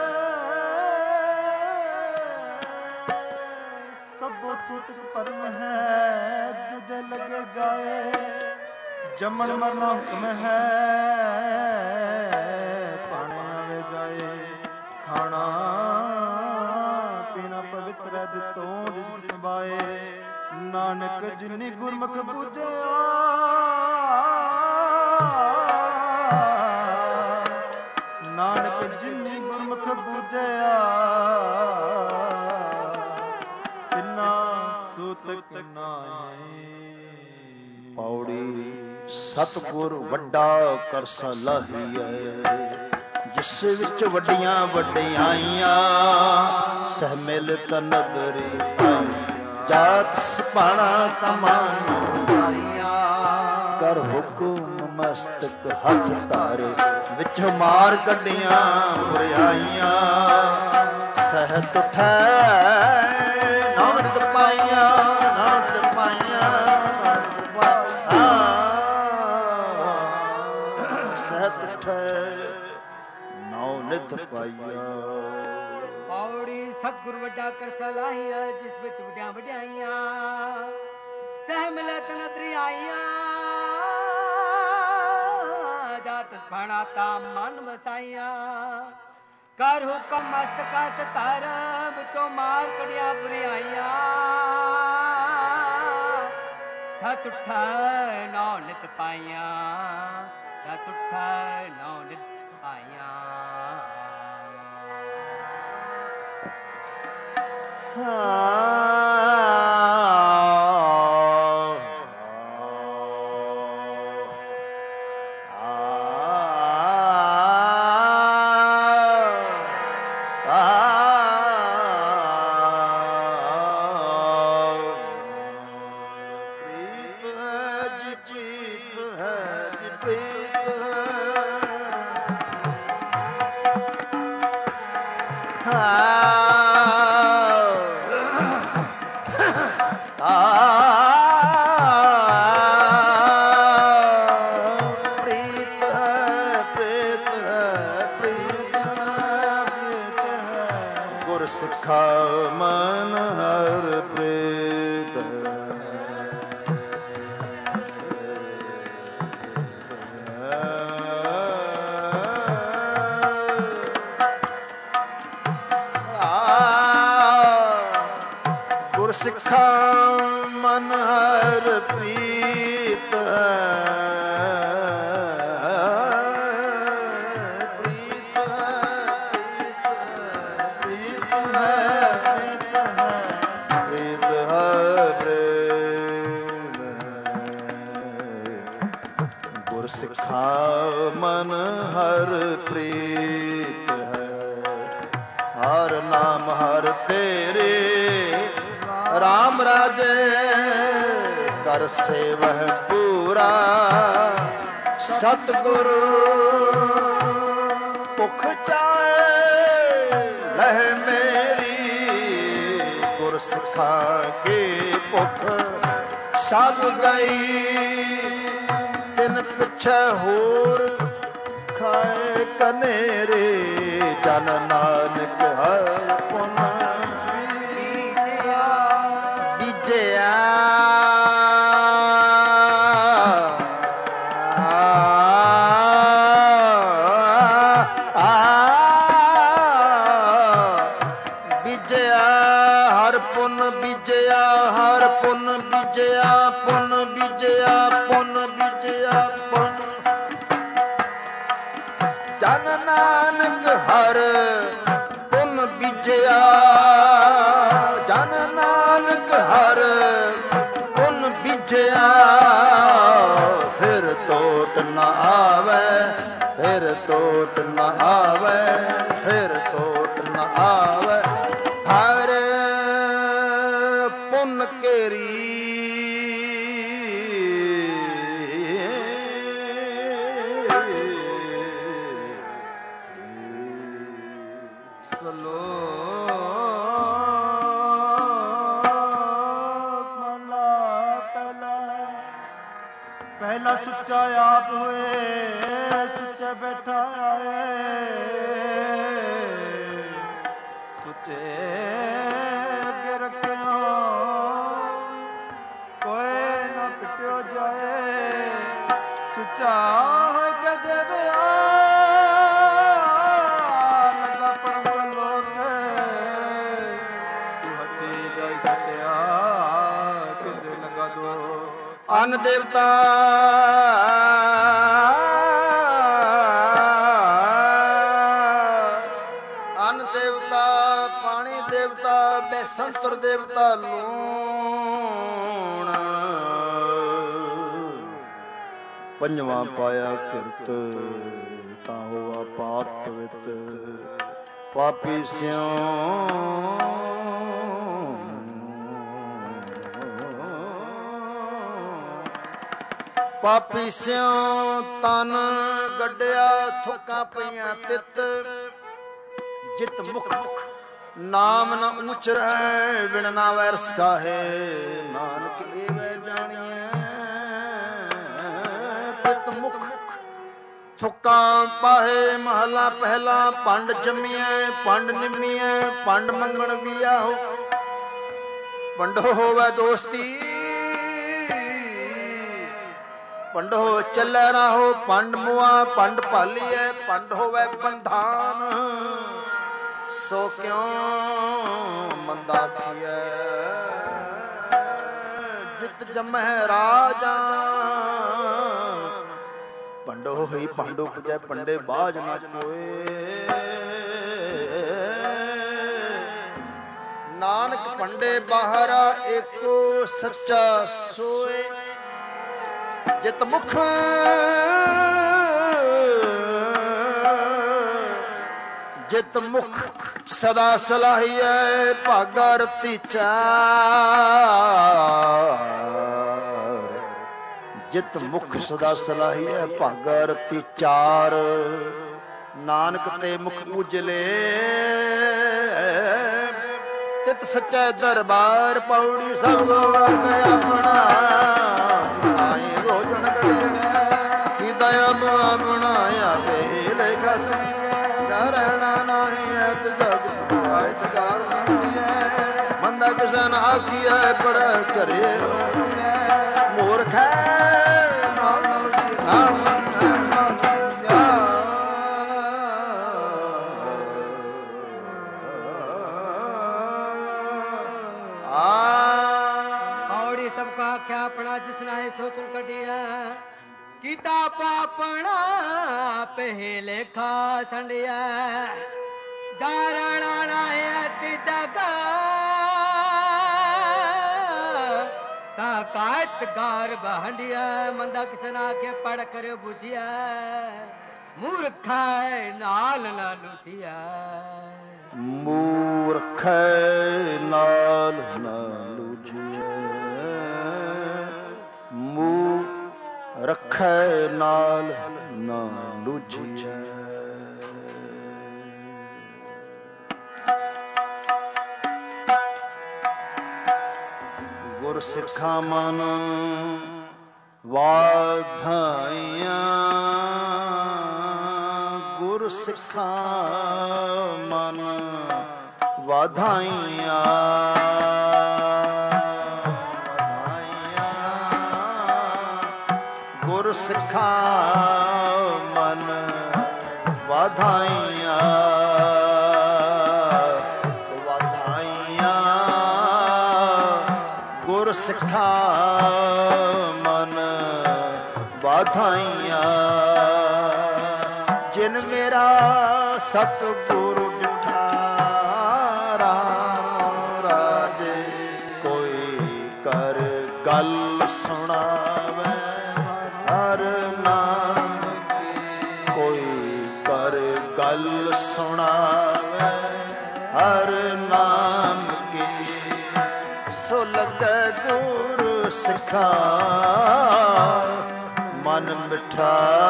ਸਭੋ ਸੂਤਕ ਭਰਮ ਹੈ। ਦੂਜੇ ਲਗੇ ਜਾਏ, ਜਮਨ ਮਰਨਾ ਹੁਕਮ ਹੈ। ਪਾਣੇ ਆਵੇ ਜਾਏ, ਖਾਣਾ ਪੀਣਾ ਪਵਿੱਤਰ ਹੈ। ਜਿਤੋਂ ਰਿਜ਼ਕ ਸੰਭਾਏ, ਨਾਨਕ ਜਿਨੀ ਗੁਰਮੁਖ ਬੂਝਿਆ। ਨਾਨਕ ਜਿਨੀ ਗੁਰਮੁਖ ਬੂਝਿਆ, ਤਿਨਾ ਸੂਤਕ ਨਾਹੀ। ਪੌੜੀ ਸਤਿਗੁਰ ਵੱਡਾ ਕਰ ਸਲਾਹੀਐ, ਜਿਸ ਵਿੱਚ ਵੱਡੀਆਂ ਵਡਿਆਈਆਂ। ਸਹਿਮਿਲ ਤਨਦਰੀ ਪਾਈ, ਜਾਤ ਸਪਾਣਾ ਕਮਾਨ ਸਾਈਆਂ। ਕਰ ਹੁਕਮ ਮਸਤਕ ਹੱਥ ਧਾਰੇ, ਵਿੱਚ ਮਾਰ ਕੱਢੀਆਂ ਬੁਰਾਈਆਂ। ਸਹਿਤ ਉਠੈ ਨਾਨਕ ਪਾਈਆਂ, ਨਾਨਕ ਪਾਈਆਂ, ਨਾਨਕ ਪਾਈਆਂ। ਸਹਿਤ ਉਠੈ ਨਾਉ ਨਿਤ ਪਾਈਆ। ਪੌੜੀ ਸਤਿਗੁਰ ਵੱਡਾ ਕਰ ਸਲਾਹੀਆ, ਜਿਸ ਵਿੱਚ ਵੱਡਿਆਂ ਵਡਿਆਈਆਂ। ਸਹਿ ਮਿਲਤ ਨਦਰੀ ਆਈਆਂ, ਜਾਤ ਭਾਣਾ ਤਾ ਮਨ ਵਸਾਈਆਂ। ਕਰ ਹੁਕਮ ਮਸਤਕਤ ਧਰ, ਵਿੱਚੋਂ ਮਾਰ ਕੜਿਆ ਬੁਰਾਈਆਂ। ਸਤ ਉਠੈ ਨਾਉ ਨਿਤ ਪਾਈਆਂ, ਸਤ ਉਠੈ ਨਾਉ ਨਿਤ ਪਾਈਆਂ। ਸਿੱਖਾ ਮਨ ਹਰ ਪ੍ਰੀਤ। ਗੁਰ ਸਿੱਖਾ ਮਨ ਹਰ ਪ੍ਰੀਤ। ਪ੍ਰੀਤ ਹੈ हाँ मन हर प्रीत है, हर नाम हर तेरे राम राजे कर सेवह पूरा सतगुरु भुख चाहे लह मेरी गुर सिखा के भुख सब गई तिन पिछे होर खाए कनेरे जन नानक हर पुन बीजया बीजया हर पुन बीजया हर पुन बीजया पुन बीजया पुन बीजया पुन जन नानक हर पुन बीजया जन नानक हर पुन बीजया फिर टोट न आवे फिर टोट न आवे फिर टोट न आवे हर पुन केरी पहला सुच्चा आप हुए सुच्चा बैठा आए सुच्चे अगे रखियो कोई न पिटियो जाए सुच्चा हो के जब लगा परम लोक तू हती जाई सत्या किसे लगा दो अन्न देवता अन्न देवता पानी देवता बेसंतर देवता लूण पंजवा पाया किरत ता होआ पाप पवित पापी स्यों पापी स्यों तन गड्ढिया थुका पईयां तित जित मुख नाम न ऊंच रहे विण ना वैरस काहे नानक एवे जानिए तित मुख थुका पाहे महला पहला पंड जमिए पंड निमिए पंड मंगण बिया हो पंडो होवे दोस्ती पंड हो चले ना हो पंड मुआ पंड पालिए पंड होवे बंधान सो क्यों मंदा किए जित जमह राजा पंडो ही पांडो पुजै पंडे बाज ना कोए नानक पंडे बाहरा एको सच्चा सोए जित मुख जित मुख सदा सलाहिए भागा रती चार जित मुख सदा सलाहिए भागा रती चार नानक ते मुख उजले तित सच्चा दरबार पौड़ी सब लोग अपना बनाया लेखा रहना नहीं मंदा किसान आखिया बड़ा करे मूर्ख औड़ी सबका आख्या अपना जिसना है सोचन कटिया कीता पापना पहले खा संडिया जारणा नायत जगा ता कात भक्त गार बहंडिया मंदा किसन आखे पढ़ कर बुझिया मूर्ख नाल ना लुचिया मूर्ख नाल ना लुचिया मूर्ख नाल ना लुचिया ਗੁਰ ਸਿੱਖਾਂ ਮਨ ਵਾਧਾਈਆਂ ਗੁਰ ਸਿੱਖਾਂ ਮਨ ਵਾਧਾਈਆਂ ਗੁਰ ਸਿੱਖਾਂ ਮਨ ਵਾਧਾਈਆਂ ਸਿੱਖਾਂ ਮਨ ਵਾਧਾਈਆਂ ਜਿਨ ਮੇਰਾ ਸਤਿਗੁਰ ਡਿਠਾ ਰਾਮ ਰਾਜੇ ਕੋਈ ਕਰ ਗੱਲ ਸੁਣਾਵੇ ਹਰ ਨਾਮ ਕੋਈ ਕਰ ਗੱਲ ਸੁਣਾਵੇ ਹਰ ਨਾਮ ਕੀ ਸੋ ਲੱਗੇ ਗੁਰ ਸਿੱਖਾਂ ਮਨ ਮਿੱਠਾ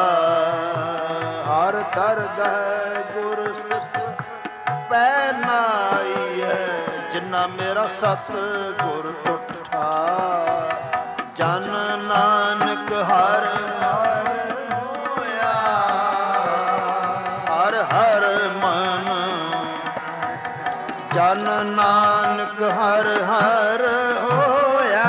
ਹਰ ਦਰਦ ਹੈ ਗੁਰ ਸਿੱਖ ਪੈ ਨਾਈਐ ਜਿੰਨਾ ਮੇਰਾ ਸਤ ਗੁਰ ਟੁੱਟਾ ਜਨ ਨਾਨਕ ਹਰ ਹੋਇਆ ਹਰ ਹਰ ਮਨ ਜਨ ਨਾਨਕ ਹਰ ਹਰ ਹੋਇਆ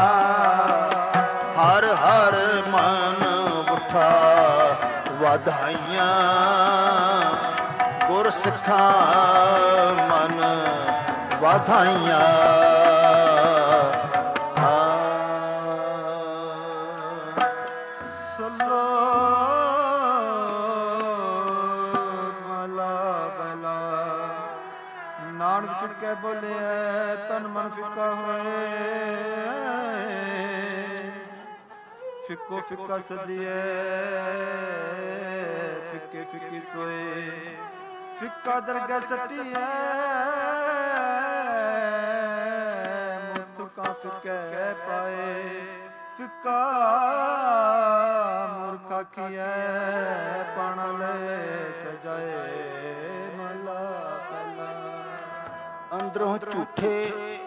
ਹਰ ਹਰ ਮਨ ਉਠਾ ਵਧਾਈਆਂ ਗੁਰ ਸਿੱਖਾਂ ਮਨ ਵਧਾਈਆਂ ਬੋਲਿਆ ਤਨ ਮਨ ਫਿੱਕਾ ਹੋਏ ਫਿੱਕੋ ਫਿੱਕਾ ਸਦੀਏ ਫਿੱਕੇ ਫਿੱਕੀ ਸੋਏ ਫਿੱਕਾ ਦਰਗਾਹ ਸੱਟੀਏ ਮੁੱਠਕਾਂ ਫਿੱਕੇ ਪਾਏ ਫਿੱਕਾ ਮੂਰਖਾ ਕੀਏ ਪਾਣਾ ਲੈ ਸਜਾਏ ਮਲਾ ਪਲਾ ਅੰਦਰੋਂ ਝੂਠੇ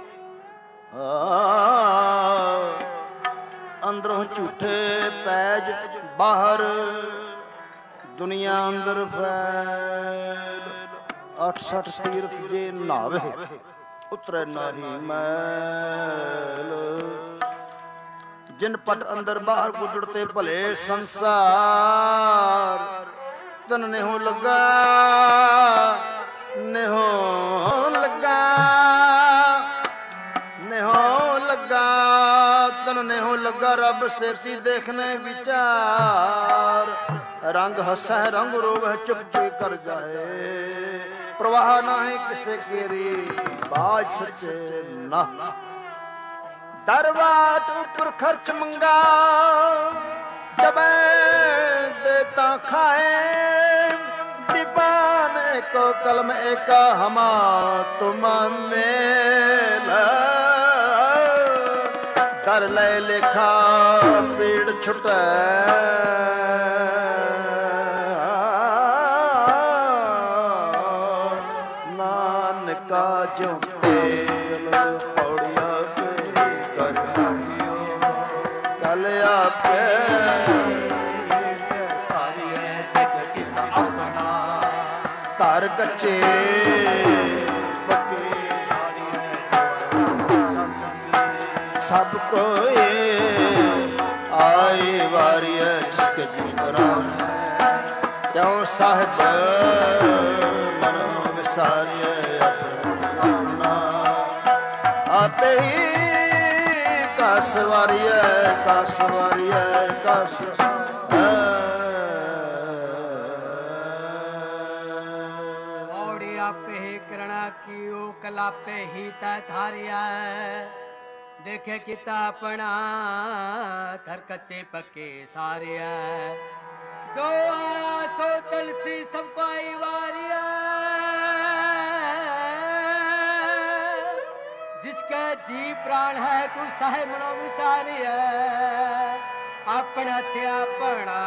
ਅੰਦਰੋਂ ਝੂਠੇ ਪੈਜ ਬਾਹਰ ਦੁਨੀਆ ਅੰਦਰ ਫੈਲ ਅੱਠ ਸੱਠ ਤੀਰਥ ਜੇ ਨਾਵੇ ਉਤਰੇ ਨਾਹੀ ਮੈਲ ਜਿਨ ਪਟ ਅੰਦਰ ਬਾਹਰ ਗੁਜੜਤੇ ਭਲੇ ਸੰਸਾਰ ਤਨ ਨਿਹੋ ਲੱਗਾ ਨਿਹੋ ਲੱਗਾ ਨਿਹੋ ਲੱਗਾ ਤਨ ਨਿਹੋ ਲੱਗਾ ਰੱਬ ਸੇਤੀ ਦੇਖਨੇ ਵਿਚਾਰ ਰੰਗ ਹਸੈ ਰੰਗ ਰੋਵੈ ਚੁਪ ਚੁਪ ਕਰ ਜਾਏ ਪ੍ਰਵਾਹ ਨਾਹੀ ਕਿਸੇ ਕੇਰੀ ਬਾਜ ਸੱਚੇ ਨਾ ਦਰਵਾਟ ਉੱਪਰ ਖਰਚ ਮੰਗਾ ਜਬੈ ਦੇਤਾ ਖਾਏ दीवाने को कलम एक हमा तुम मेल कर ले लिखा पीड़ छुटे नानका जो तेल पौड़िया पे कर कलिया पे ਧਰ ਕੱਚੇ ਸਭ ਕੋਏ ਆਏ ਵਾਰੀਏ ਜਿਸਕੇ ਜੀਵਨਾ ਕਿਉਂ ਸਾਹਿਬ ਮਨ ਵਿਸਾਰੀਏ ਆਪਣਾ ਆਪੇ ਹੀ ਕਾਸ ਵਾਰੀਏ ਕਾਸ ਵਾਰੀਏ ਕਾਸ आपे ही करना कियो कलापे ही तय थारिया देखे किता अपना थर कच्चे पक्के सारिया जो आया तो तुलसी सबको आई वारिया जिसका जी प्राण है तू साहेब मनो विसारिया अपना ते अपना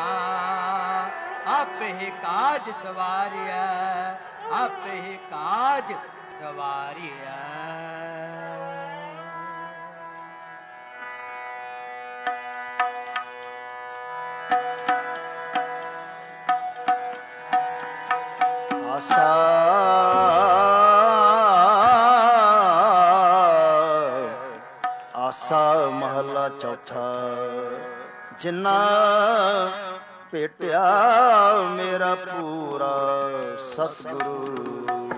आप ही काज सवारिया आप ही काज सवारिया आसा आसा महला चौथा जिन्ना भेटिया मेरा पूरा सतगुरु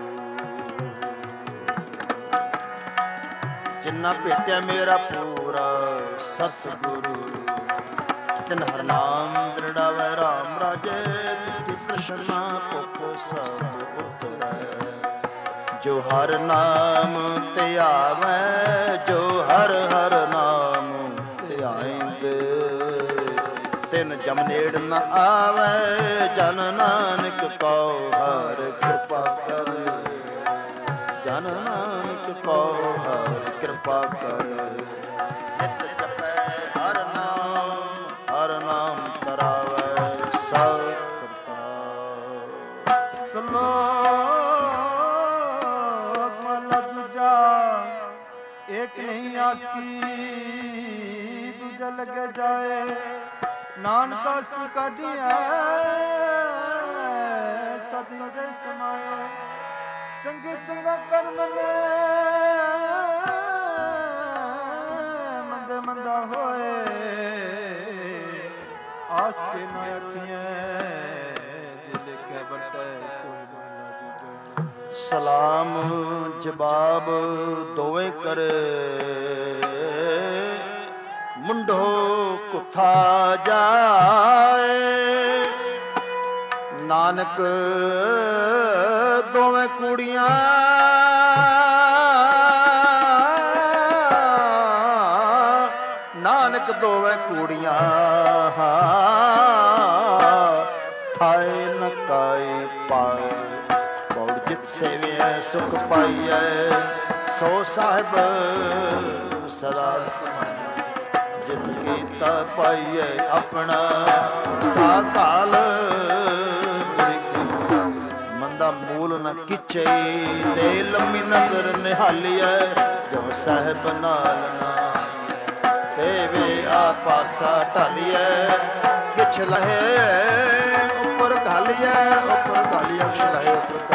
जिन्ना भेटिया मेरा पूरा सतगुरु तिन हर नाम दृढ़ावै राम राजे जिसकी कृष्णा भुख सब उतरै जो हर नाम त्यावै जो हर हर नाम त्याएंगे तिन जम नेड़ न आवे जन नानक को हर कृपा कर जन नानक को हर कृपा कर नित जपै हर नाम हर नाम तरावै सब करता सलोक माला दूजा एक नहीं आसकी दूजा लग जाए नानक आसकी काटिया सती दे समाए चंगे चंगा कर्म ने मंदे मंदा होए आस के ना अखियां दिल के बटे सलाम जवाब दोवें करे मुंडो कुथा जाए नानक दोवें कुड़ियां नानक दोवें कुड़ियां थाए नकाए पाए जित सेविया सुख पाइए सो साहिब सदा जित कीता पाइए अपना साकाल मंदा मूल न किचे दे लम्मी नगर निहालिए जो साहिब नाल ना देवे आपासा ढालिए किछ लहे ऊपर घालिए ऊपर घालिए अक्ष लहे ऊपर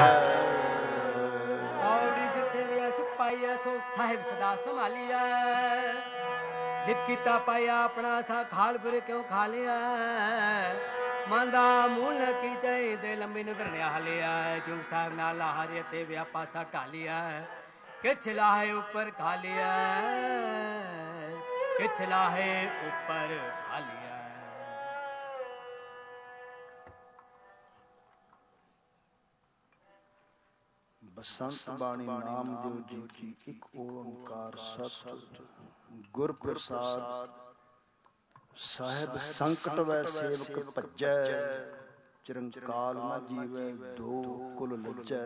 सो साहिब सदा संभालिया जित कीता पाया अपना सा खाल बुर क्यों खा लिया मांदा मूल की जय दे लंबी नजर ने हालिया जो साहिब नाला हारिया ते व्यापा सा टालिया किछ लाहे ऊपर खा लिया किछ लाहे ऊपर खा लिया बसंत बाणी नामदेव जी की एक ओंकार सत गुर प्रसाद साहिब संकट वै सेवक भज्जै चिरंकाल न जीवै दो कुल लज्जै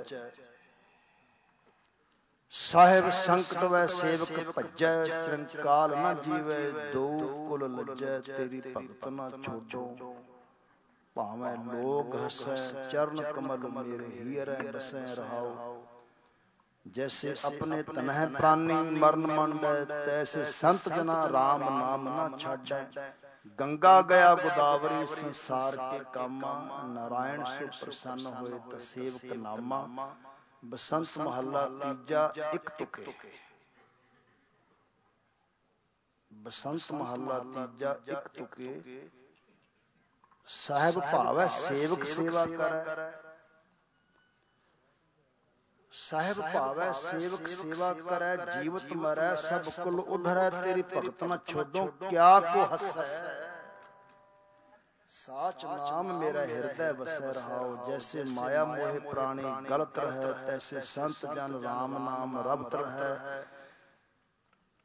साहिब संकट वै सेवक भज्जै चिरंकाल न जीवै दो कुल लज्जै तेरी भगत न छोड़ो भावें लोग हसै चरण कमल मेरे हीरै बसै रहाओ जैसे अपने तनह प्राणी मरण मंडै तैसे संत जना राम नाम न छाड़ै गंगा गया गोदावरी संसार के कामा नारायण से प्रसन्न होए त सेवक नामा बसंत महला तीजा एक तुके बसंत महला तीजा एक तुके साहिब भावै सेवक सेवा करे साहिब भावै सेवक सेवा करे जीवत मरै सब कुल उधरै तेरी भगत न छोड़ो क्या को हसै साच नाम मेरा हृदय बसै रहाओ जैसे माया मोहे प्राणी गलत रहे तैसे संत जन राम नाम रबत रहे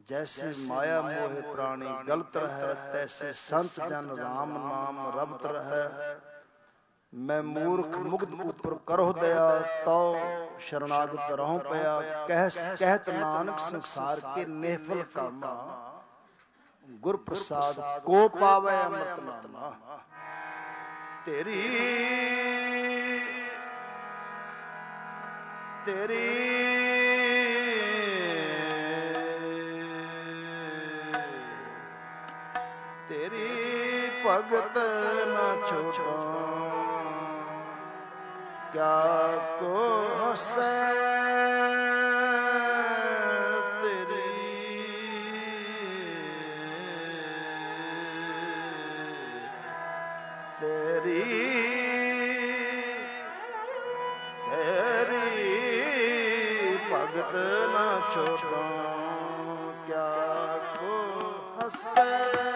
जैसे माया मोहे प्राणी गलत रहे, तैसे संत जन राम नाम रबत रहे। मैं मूर्ख मुग्ध ऊपर करो दया, तो शरणागत रहूं पया। कह कहत नानक संसार के नेफल कामा, गुर प्रसाद को पावे अमृत नामा। तेरी तेरी तेरी भगत न छोड़ो, क्या को हंसे तेरी तेरी तेरी भगत न छोड़ो, क्या को हंसे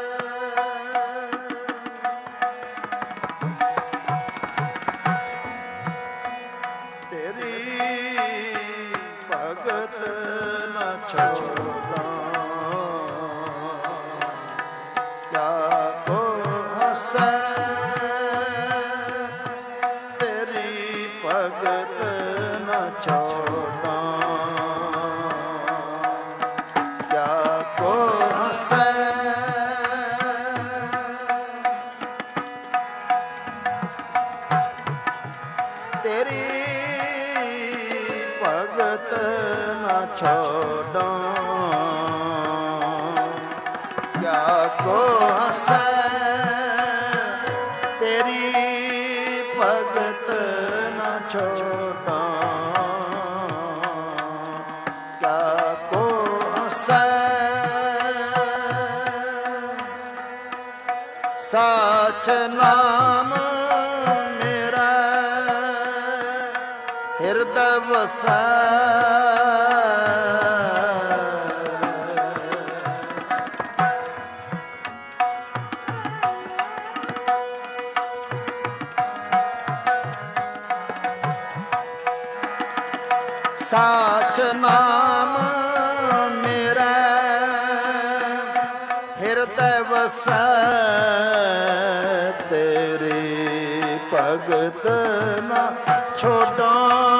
साच नाम मेरा हृदय बसा, साच नाम मेरा हृदय बसा। तेरी भगत न छोड़ो,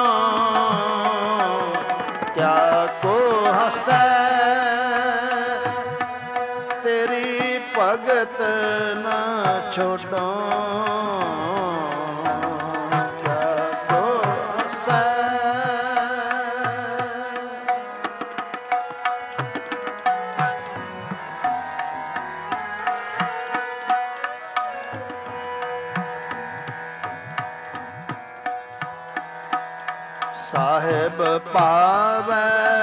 क्या को हंसे तेरी भगत न छोड़ो, क्या को हंसे साहेब पावे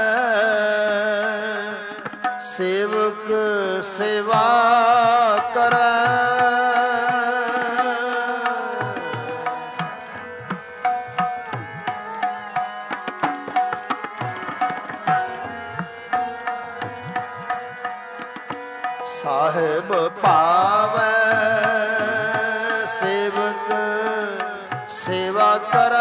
सेवक सेवा करे, साहेब पावे सेवक सेवा करे।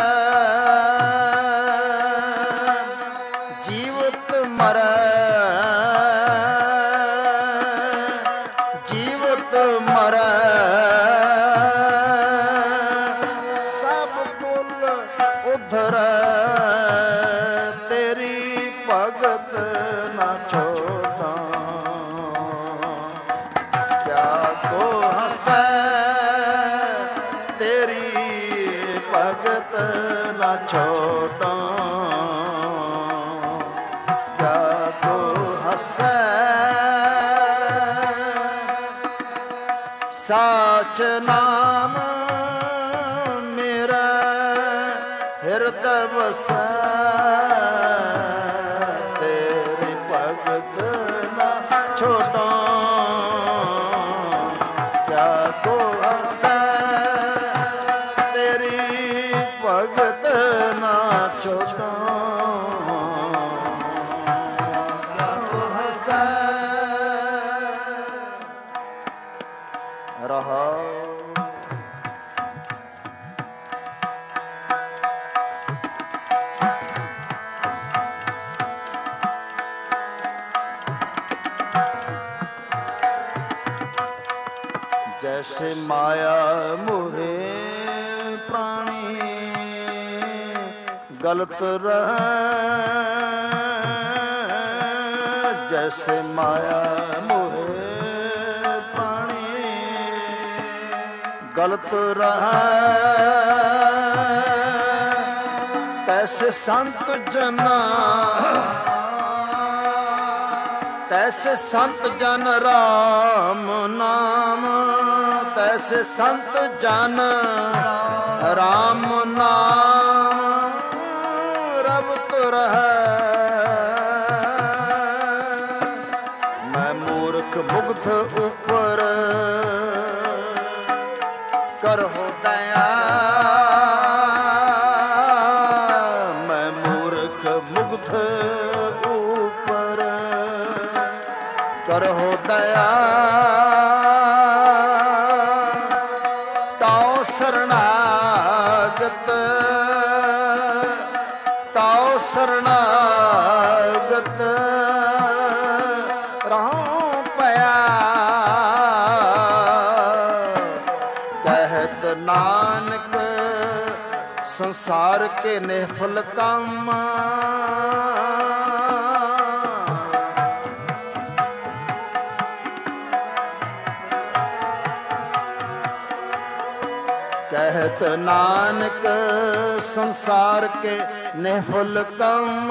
साच नाम मेरा हृदय बसा, तेरी भगत न छोड़ो, क्या को हंसे तेरी भगत न छोड़ो, क्या को हंसे रहा। ਜੈਸੇ ਮਾਇਆ ਮੋਹੇ ਪ੍ਰਾਣੀ ਗਲਤ ਰਹਿ ਜੈਸੇ ਮਾਇਆ ਮੋਹੇ ਪ੍ਰਾਣੀ ਗਲਤ ਰਹਿ ਤੈਸੇ ਸੰਤ ਜਨਾ ਤੈਸੇ ਸੰਤ ਜਨ ਰਾਮ ਨਾਮ ਤੈਸੇ ਸੰਤ ਜਨ ਰਾਮ ਨਾਮ ਰਬਤ ਰਹਿ ਮੈਂ ਮੂਰਖ ਮੁਗਧ ਉੱਪਰ ਕਰਹੁ ਦਇਆ ਮੈਂ ਮੂਰਖ ਮੁਗਧ ਉੱਪਰ ਕਰਹੁ ਦਇਆ ਤਾਉ ਸਰਣਾਗਤ ਤਾਉ ਸਰਣਾਗਤ ਰਹਉ ਪਿਆ ਕਹਿਤ ਨਾਨਕ ਸੰਸਾਰ ਕੇ ਨਿਫਲ ਕੰਮ ਕਹਿਤ ਨਾਨਕ ਸੰਸਾਰ ਕੇ ਨਿਫਲ ਕੰਮ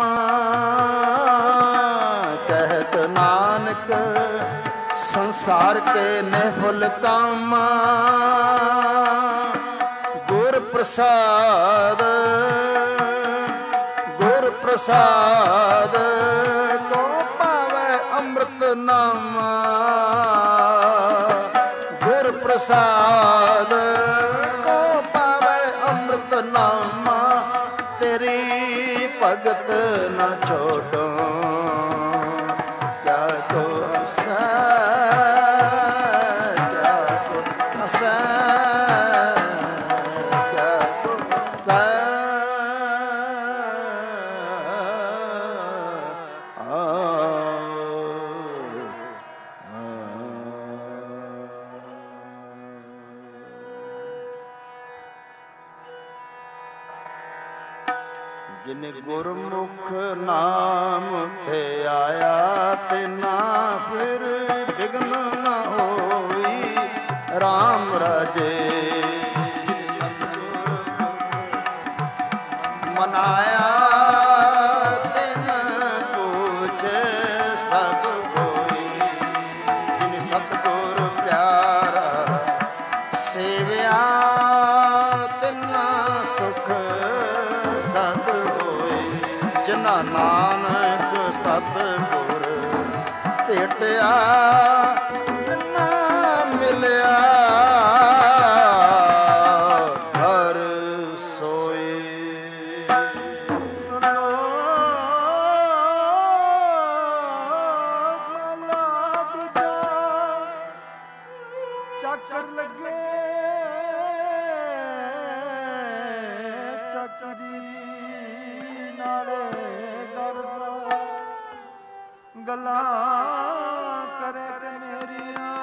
ਕਹਿਤ ਨਾਨਕ ਸੰਸਾਰ ਕੇ ਨਿਫਲ ਕੰਮ ਗੁਰ ਪ੍ਰਸਾਦ ਗੁਰ ਪ੍ਰਸਾਦ ਕੋ ਪਾਵੈ ਅੰਮ੍ਰਿਤ ਨਾਮ ਗੁਰ ਪ੍ਰਸਾਦ ਨਾਮਾ ਤੇਰੀ ਭਗਤ ਨਾ ਛੋਡੋ ਕਿਆ ਕੋ ਸੈ ਕਿਆ ਕੋ ਸੈ ਕਿਆ ਕੋ ਸੈ ਜਿਨ ਗੁਰਮੁਖ ਨਾਮ ਤੇ ਆਇਆ ਤੇ ਨਾ ਫਿਰ ਬਿਗਨ ਨਾ ਹੋਈ RAM ਰਾਜੇ ਜਿਨ ਸਤਿਗੁਰ ਮਨਾਇਆ ਤਿਨ ਕੁਛ ਸਭ ਹੋਈ ਜਿਨ ਸਤਿਗੁਰ ਪਿਆਰਾ ਸੇਵਿਆ ਤਿਨਾ ਸੁਖ ਸਦ ਜਿਨਾ ਨਾਨਕ ਸਤਿਗੁਰ ਭੇਟਿਆ ਤਿਨਾ ਮਿਲਿਆ ਹਰ ਸੋਈ ਸੁਨੋ ਮਹਲਾ ਦੂਜਾ ਚੱਕਰ ਲੱਗੇ ਚੱਕਰੀ ਨਾਲੇ ਕਰਦਾ ਗੱਲਾਂ ਕਰੇ ਤੇ ਮੇਰੀਆਂ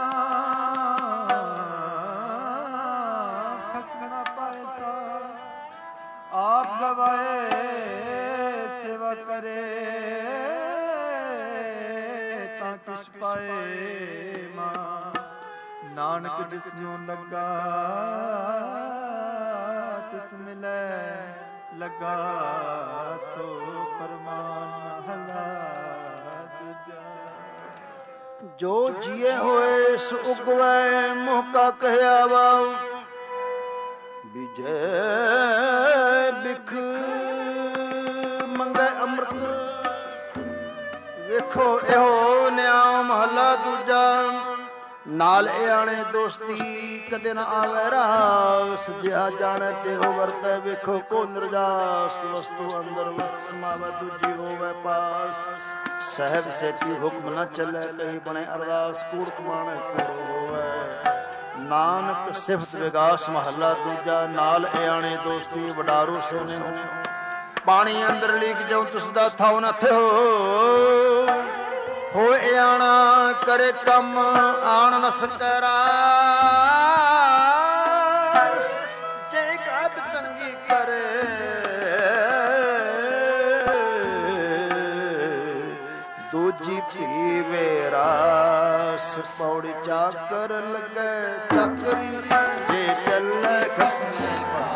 ਖਸਨਾ ਪਾਇਸਾ ਆਪ ਗਵਾਏ ਸੇਵਾ ਕਰੇ ਤਾਂ ਕਿਛ ਪਾਏ ਮਾਂ ਨਾਨਕ ਜਿਸ ਨੂੰ ਲੱਗਾ ਤਿਸ ਮਿਲੇ ਲੱਗਾ ਸੋ ਪਰਮਾਨ ਮਹਲਾ ਦੂਜਾ ਜੋ ਜੀਏ ਹੋਏ ਸੋ ਉਗਵੈ ਮੋਕਾ ਕਹਿਆ ਵਾ ਵਿਜੈ ਬਿਖ ਮੰਗੈ ਅੰਮ੍ਰਿਤ ਵੇਖੋ ਇਹੋ ਨਿਆ ਮਹਲਾ ਦੂਜਾ ਨਾਲ ਆਣੇ ਦੋਸਤੀ ਕਦੇ ਨਾ ਆਵੇ ਰਾਸ ਜਿਹਾ ਜਾਣੇ ਤੇ ਹੋ ਵਰਤੈ ਵੇਖੋ ਕੋ ਨਿਰਜਾਸ ਵਸਤੂ ਅੰਦਰ ਵਸਤ ਸਮਾਵੈ ਦੂਜੀ ਹੋਵੇ ਪਾਸ ਸਹਿਬ ਸੇਤੀ ਹੁਕਮ ਨਾ ਚੱਲੇ ਕਹੀ ਬਣੇ ਅਰਦਾਸ ਕੂੜ ਕਮਾਣੇ ਕੂੜ ਹੋਵੇ ਨਾਨਕ ਸਿਫਤ ਵਿਗਾਸ ਮਹੱਲਾ ਦੂਜਾ ਨਾਲ ਆਣੇ ਦੋਸਤੀ ਵਡਾਰੂ ਸੋਨੇ ਹੋ ਪਾਣੀ ਅੰਦਰ ਲੀਕ ਜਾਉ ਤੁਸ ਦਾ ਥਾਉ ਨਾ ਥਿਓ ਹੋਏ ਆਣਾ ਕਰੇ ਕੰਮ ਆਣ ਨ ਸਕਰਾ ਕਰੇ ਦੂਜੀ ਪੀਵੇ ਰਾਸ ਪੌੜੀ ਚਾਕਰ ਲੱਗੇ ਚੱਕਰੀ ਜੇ ਚੱਲੇ ਖਸਮ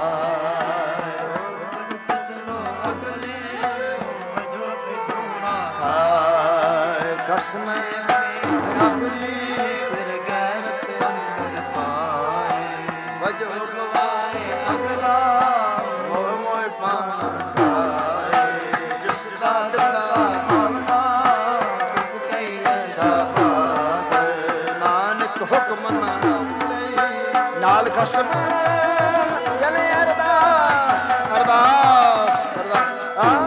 ਹਾਏ ਖਸਮ ਅਗਲੀ ਫਿਰ ਗੈਰਤ ਅੰਦਰ ਪਾਏ ਵਜੋ ਗਵਾਏ ਅਗਲਾ ਮੋਹ ਮੋਹ ਪਾਣ ਖਾਏ ਜਿਸ ਦਾ ਦਿੱਤਾ ਆਵਣਾ ਉਸ ਕਈ ਸਾਬਾਸ ਨਾਨਕ ਹੁਕਮ ਨਾਲ ਖਸਮ ਚਲੇ ਅਰਦਾਸ ਅਰਦਾਸ ਅਰਦਾਸ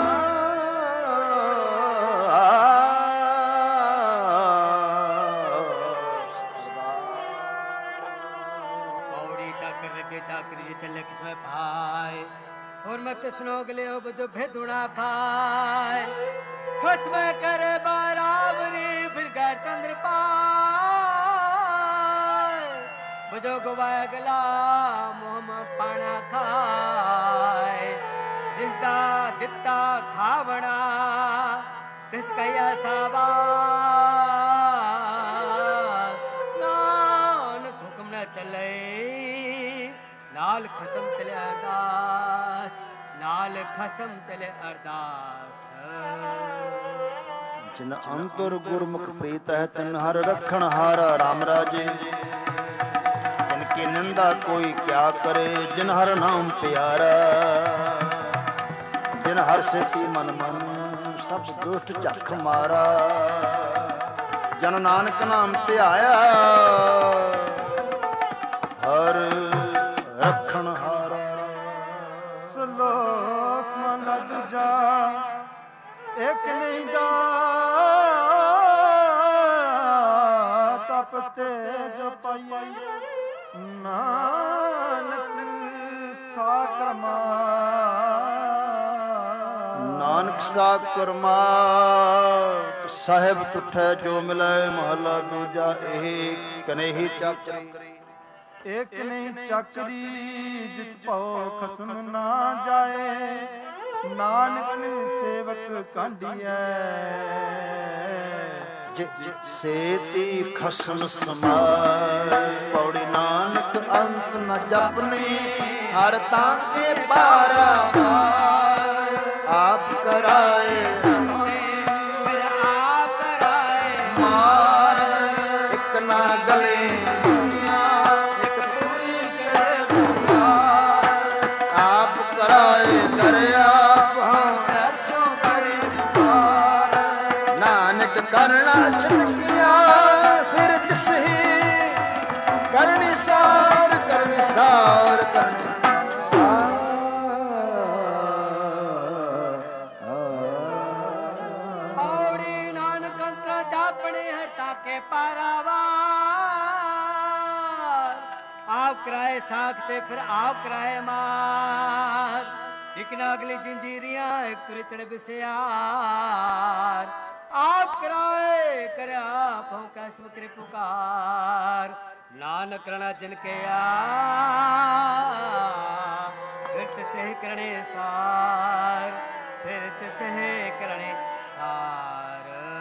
और मत स्नोग ले बजो भेदुना खाए खसम करे बराबरी फिर घर तंद्र पाए बजो गवाया गला मोहम पाना खाए जिसदा दिता खावना तिस कया साबा नानक हुक्म न चले नाल खसम चले अरदास नाल खसम चले अरदास जिन अंतर गुरमुख प्रीत है तिन हर रखण हार राम राजे इनकी निंदा कोई क्या करे जिन हर नाम प्यारा जिन हर सेती मन मन सब दुष्ट झख मारा जन नानक नाम ध्याया हर रखण हारा ਸਲੋਕ ਮਨ ਦੂਜਾ ਇੱਕ ਨਹੀਂ ਦਾ ਤਪ ਤੇ ਜੋ ਪਾਈ ਨਾਨਕ ਸਾਕਰਮਾ ਨਾਨਕ ਸਾਕਰਮਾ ਸਾਹਿਬ ਤੁਠੈ ਜੋ ਮਿਲੈ ਮਹਲਾ ਦੂਜਾ ਇਹ ਕਨੇਹੀ ਚੱਕਰੀ ਇੱਕ ਨਹੀਂ ਚੱਕਰੀ ਜਿਤ ਭਉ ਖਸਮ ਨਾ ਜਾਏ ਨਾਨਕ ਸੇਵਕ ਕਾਂਢੀਐ ਸੇਤੀ ਖਸਮ ਸਮਾਏ ਪੌੜੀ ਨਾਨਕ ਅੰਤ ਨ ਜਪਨੀ ਹਰ ਤਾਂ ਕੇ ਬਾਰਾ ਆਪ ਕਰਾਏ ਆਪ ਕਰਾਏ ਮਾਰ ਇੱਕ ਨਾ ਗਲੇ करना चुनकिया फिर जिस ही करनी सार करनी सार करनी पौड़ी नानक अंतर जापने हरता के पारावार आप कराए साखते फिर आप कराए मार एक नागली जंजीरियां एक तुरे चढ़ बिसियार आप कराए करया भौंका सुकरे पुकार नानक करना जिन के आ फिर से करने सार फिर से करने सार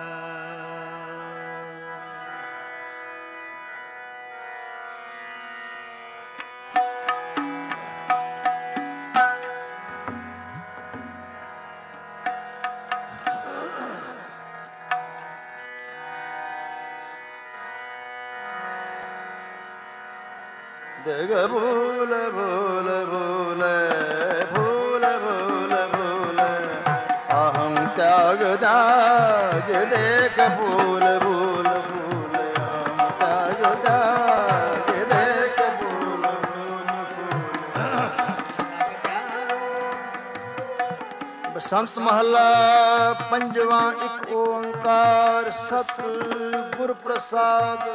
देग भूल भूल भूल भूल भूल भूल अहम त्याग त्याग देख भूल भूल भूल अहम त्याग त्याग देख भूल भूल बसंत महला पंजवा एक ओंकार सत गुर प्रसाद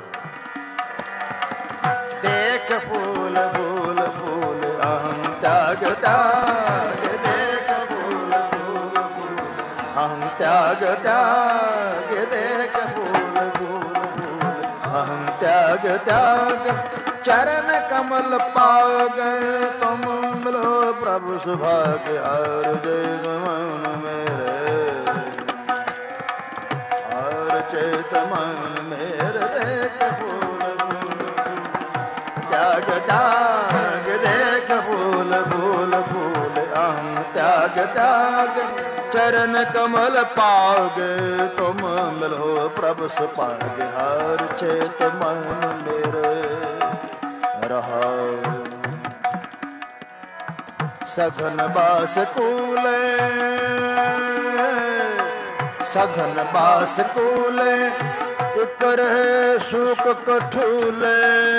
देख फूल फूल फूल अहम त्याग त्याग देख फूल फूल फूल अहम त्याग त्याग देख फूल फूल फूल अहम त्याग त्याग चरण कमल पाओ गए तुम मिलो ਪ੍ਰਭु ਸੁਭਾਗ ਹਰ ਜੈ ਮਨ ਮੇਰੇ ਹਰ ਚੇਤ ਮਨ ਮੇਰੇ ਦੇਖ ਫੂਲ त्याग त्याग देख फूल फूल फूल अहं त्याग त्याग चरण कमल पाओगे तुम मिलो प्रभु सुभाग हर चेत मन मेरे रहा सघन बास कूले सघन बास कूले इकर सुख कठूले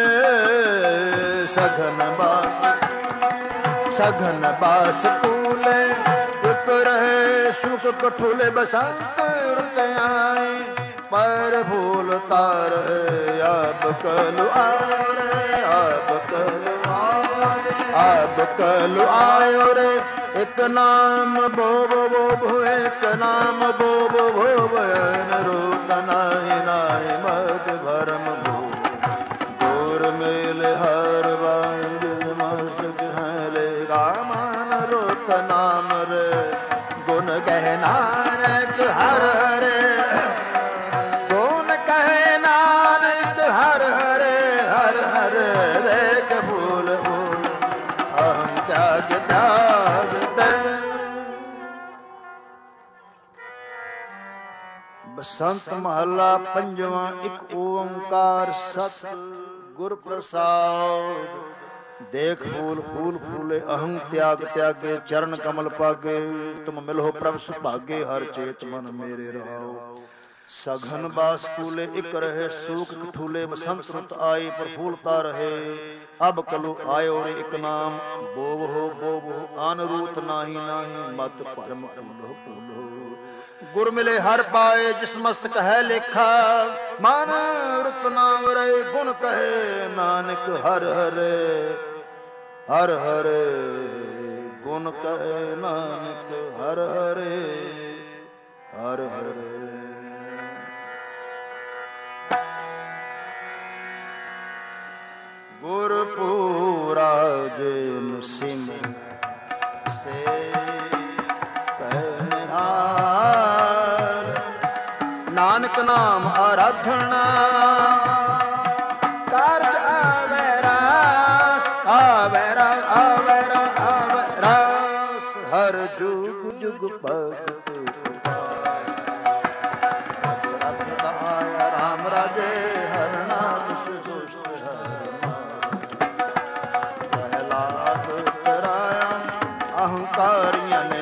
सघन बास सघन बास कूले इकर सुख कठूले बसंत आए पर फूल तार अब कलु आए अब कलु अब कलु आयो रे एक नाम बोब बोब एक नाम बोब बोब रूप नाहि नाहि मत भरम भू गोर मेल हर बांध मस्तक हले गामन रूप नाम रे गुण कह नानक हर हरे गुण कह नानक हर हरे हर हरे देख फूल फूल अहं त्याग त्याग बसंत महला पंजवा एक ओंकार सत गुर प्रसाद देख फूल फूल फूले अहं त्याग त्यागे चरण कमल पागे तुम मिलो प्रभु सुभागे हर चेत मन मेरे रहो सघन बास कूले इक रहे सूख कठूले बसंत रुत आए पर फूलता रहे अब कलु आयो रे एक नाम बोव हो बोव हो आन रूत नाही नाही मत परम फूलो फूलो गुर मिले हर पाए जिस मस्तक है लेखा मान रुत नाम रे गुण कहे नानक हर हरे हर हरे गुण कहे नानक हर हरे हर हरे गुरपुरा जिन सिंह से पहनिहार नानक नाम आराधना कारज आवे रास आवे रास आवे रास आवे रास हर जुग जुग पग राम राजे हर नाम सुदुष्ट प्रहलाद तराया अहंकारियां ने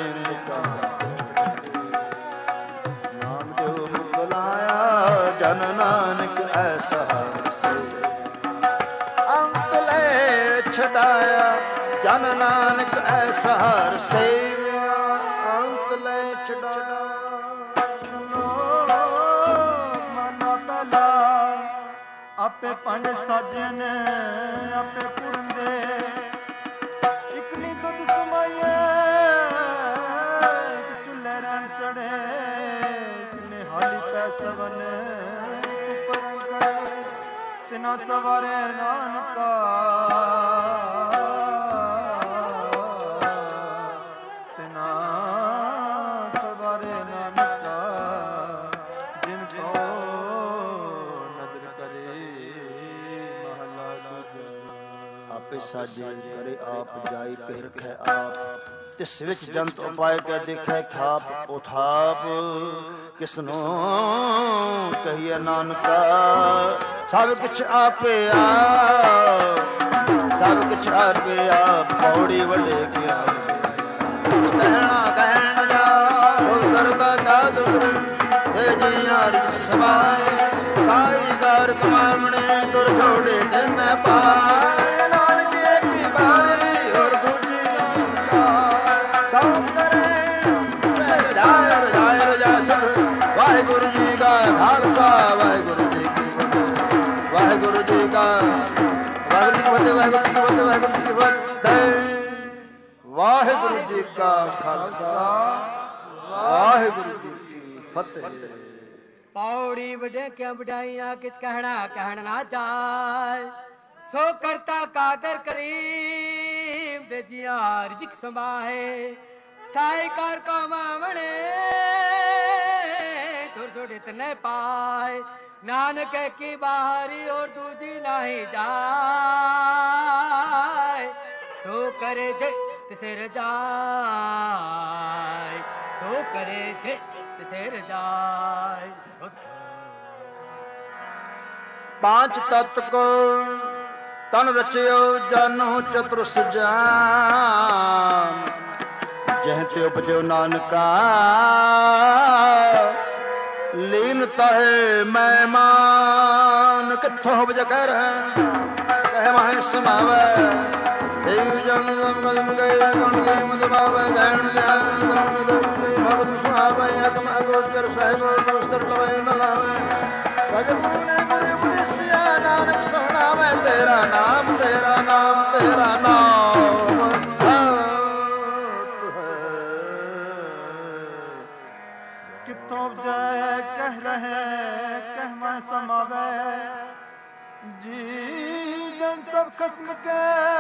नाम जो मुगलाया जन नानक ऐसा से अंत ले छड़ाया जन नानक ऐसा से अंत ले छड़ाया आपे पंज साजे ने आपे पुरंदे इकनी दुध समाये चुल्हे रन चढ़े इकने हाली पैसवन परम करे तिना सवारे नानका तिना सवारे नानका जिनको आपे साजे करे आप जाई पे रखे आप तिस विच जंत उपाय के देखे थाप उथाप किसनो कहिए नानका सब कुछ आपे आप सब कुछ आपे आप पौड़ी वडे के कहना कहना जा हो करता का दुर ए जियार समाए साई कार कमावणे दुर छोड़े दिन पाए वाहिगुरु जी का खालसा वाहिगुरु जी की वाहिगुरु जी का वाहिगुरु जी की फतेह वाहिगुरु जी की फतेह वाहिगुरु जी का खालसा वाहिगुरु जी की फतेह पौड़ी बड़े क्या बढ़ाइया किच कहना कहना ना जाए सो करता काकर करीम ਦੇ ਜੀਆਂ ਰਿਜਕ ਸੰਭਾਏ ਸਾਈ ਕਰ ਕੋ ਮਾਵਣੇ ਥੋੜੇ ਥੋੜੇ ਤਨੇ ਪਾਏ नानक की बाहरी और दूजी नहीं जाए सो करे जे तिसे रजाए सो करे जे तिसे रजाए पांच तत्व को तन रचियो जानो चतुर्स जान जह ते उपजो नानका लीनता है मैमान किथों उपज कह रहे कह माहे समावे देव जन जम गए गुण गए मदमावे गहन ज्ञान जम गए भगत सुहावे अगम अगोचर साहिब दोस्तर लवे न लावे सजमुने गुरु उपदेसिया नानक सुनावे तेरा नाम तेरा नाम तेरा नाम किथों उपजे कह रहे कह मैं समावे जी जन सब खस्म के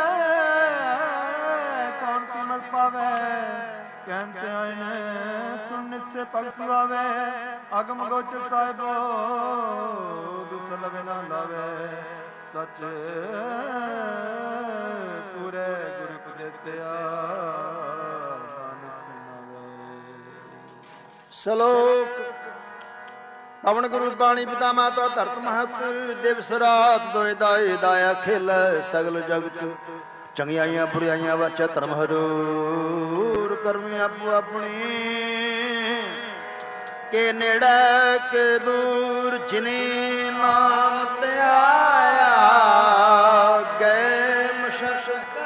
कौन कीमत पावे कहते आए सुनने से पग सुहावे अगम गोचर साहिबो दूसरा लवे ना लावे सच पूरे गुरु उपदेसिया श्लोक पवन गुरु बाणी पिता माता धरत महत दिवस रात दोए दाए दाया खेल सगल जगत चंगियाइयां बुराइयां वाचा धर्म हदूर करमी आपो अपनी के नेड़े के दूर जिने नाम ते आया गए मशक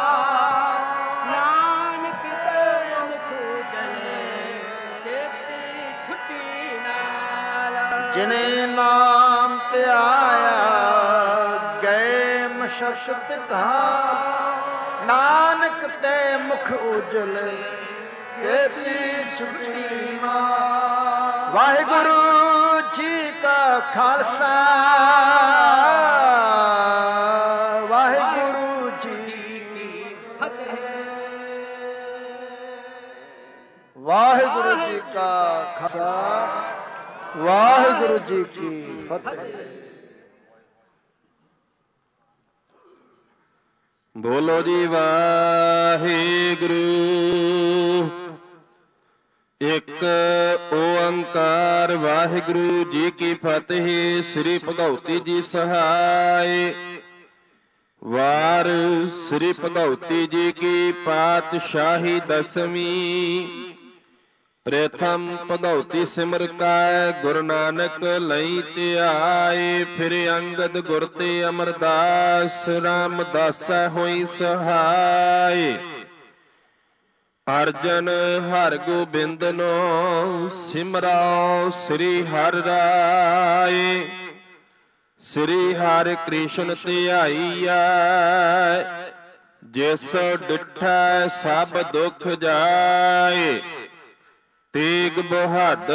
जिने नाम ते आया गए मशक्कत कहा नानक ते मुख उजल केती छुटी वाहिगुरु जी का खालसा वाहिगुरु जी की फतेह वाहिगुरु जी का खालसा वाहिगुरु जी की फतेह। बोलो जी वाहिगुरु एक ओंकार वाहिगुरु जी की फतेह। श्री भगवती जी सहाय वार श्री भगवती जी की पातशाही दसवीं प्रथम भगवती सिमर काय गुरु नानक लई त्याए फिर अंगद गुर ते अमरदास रामदासा होई सहाय अर्जन हर गोबिंद नो सिमराओ श्री हर राय श्री हर कृष्ण ध्याईया जिस डिठा सब दुख जाए तेग बहादुर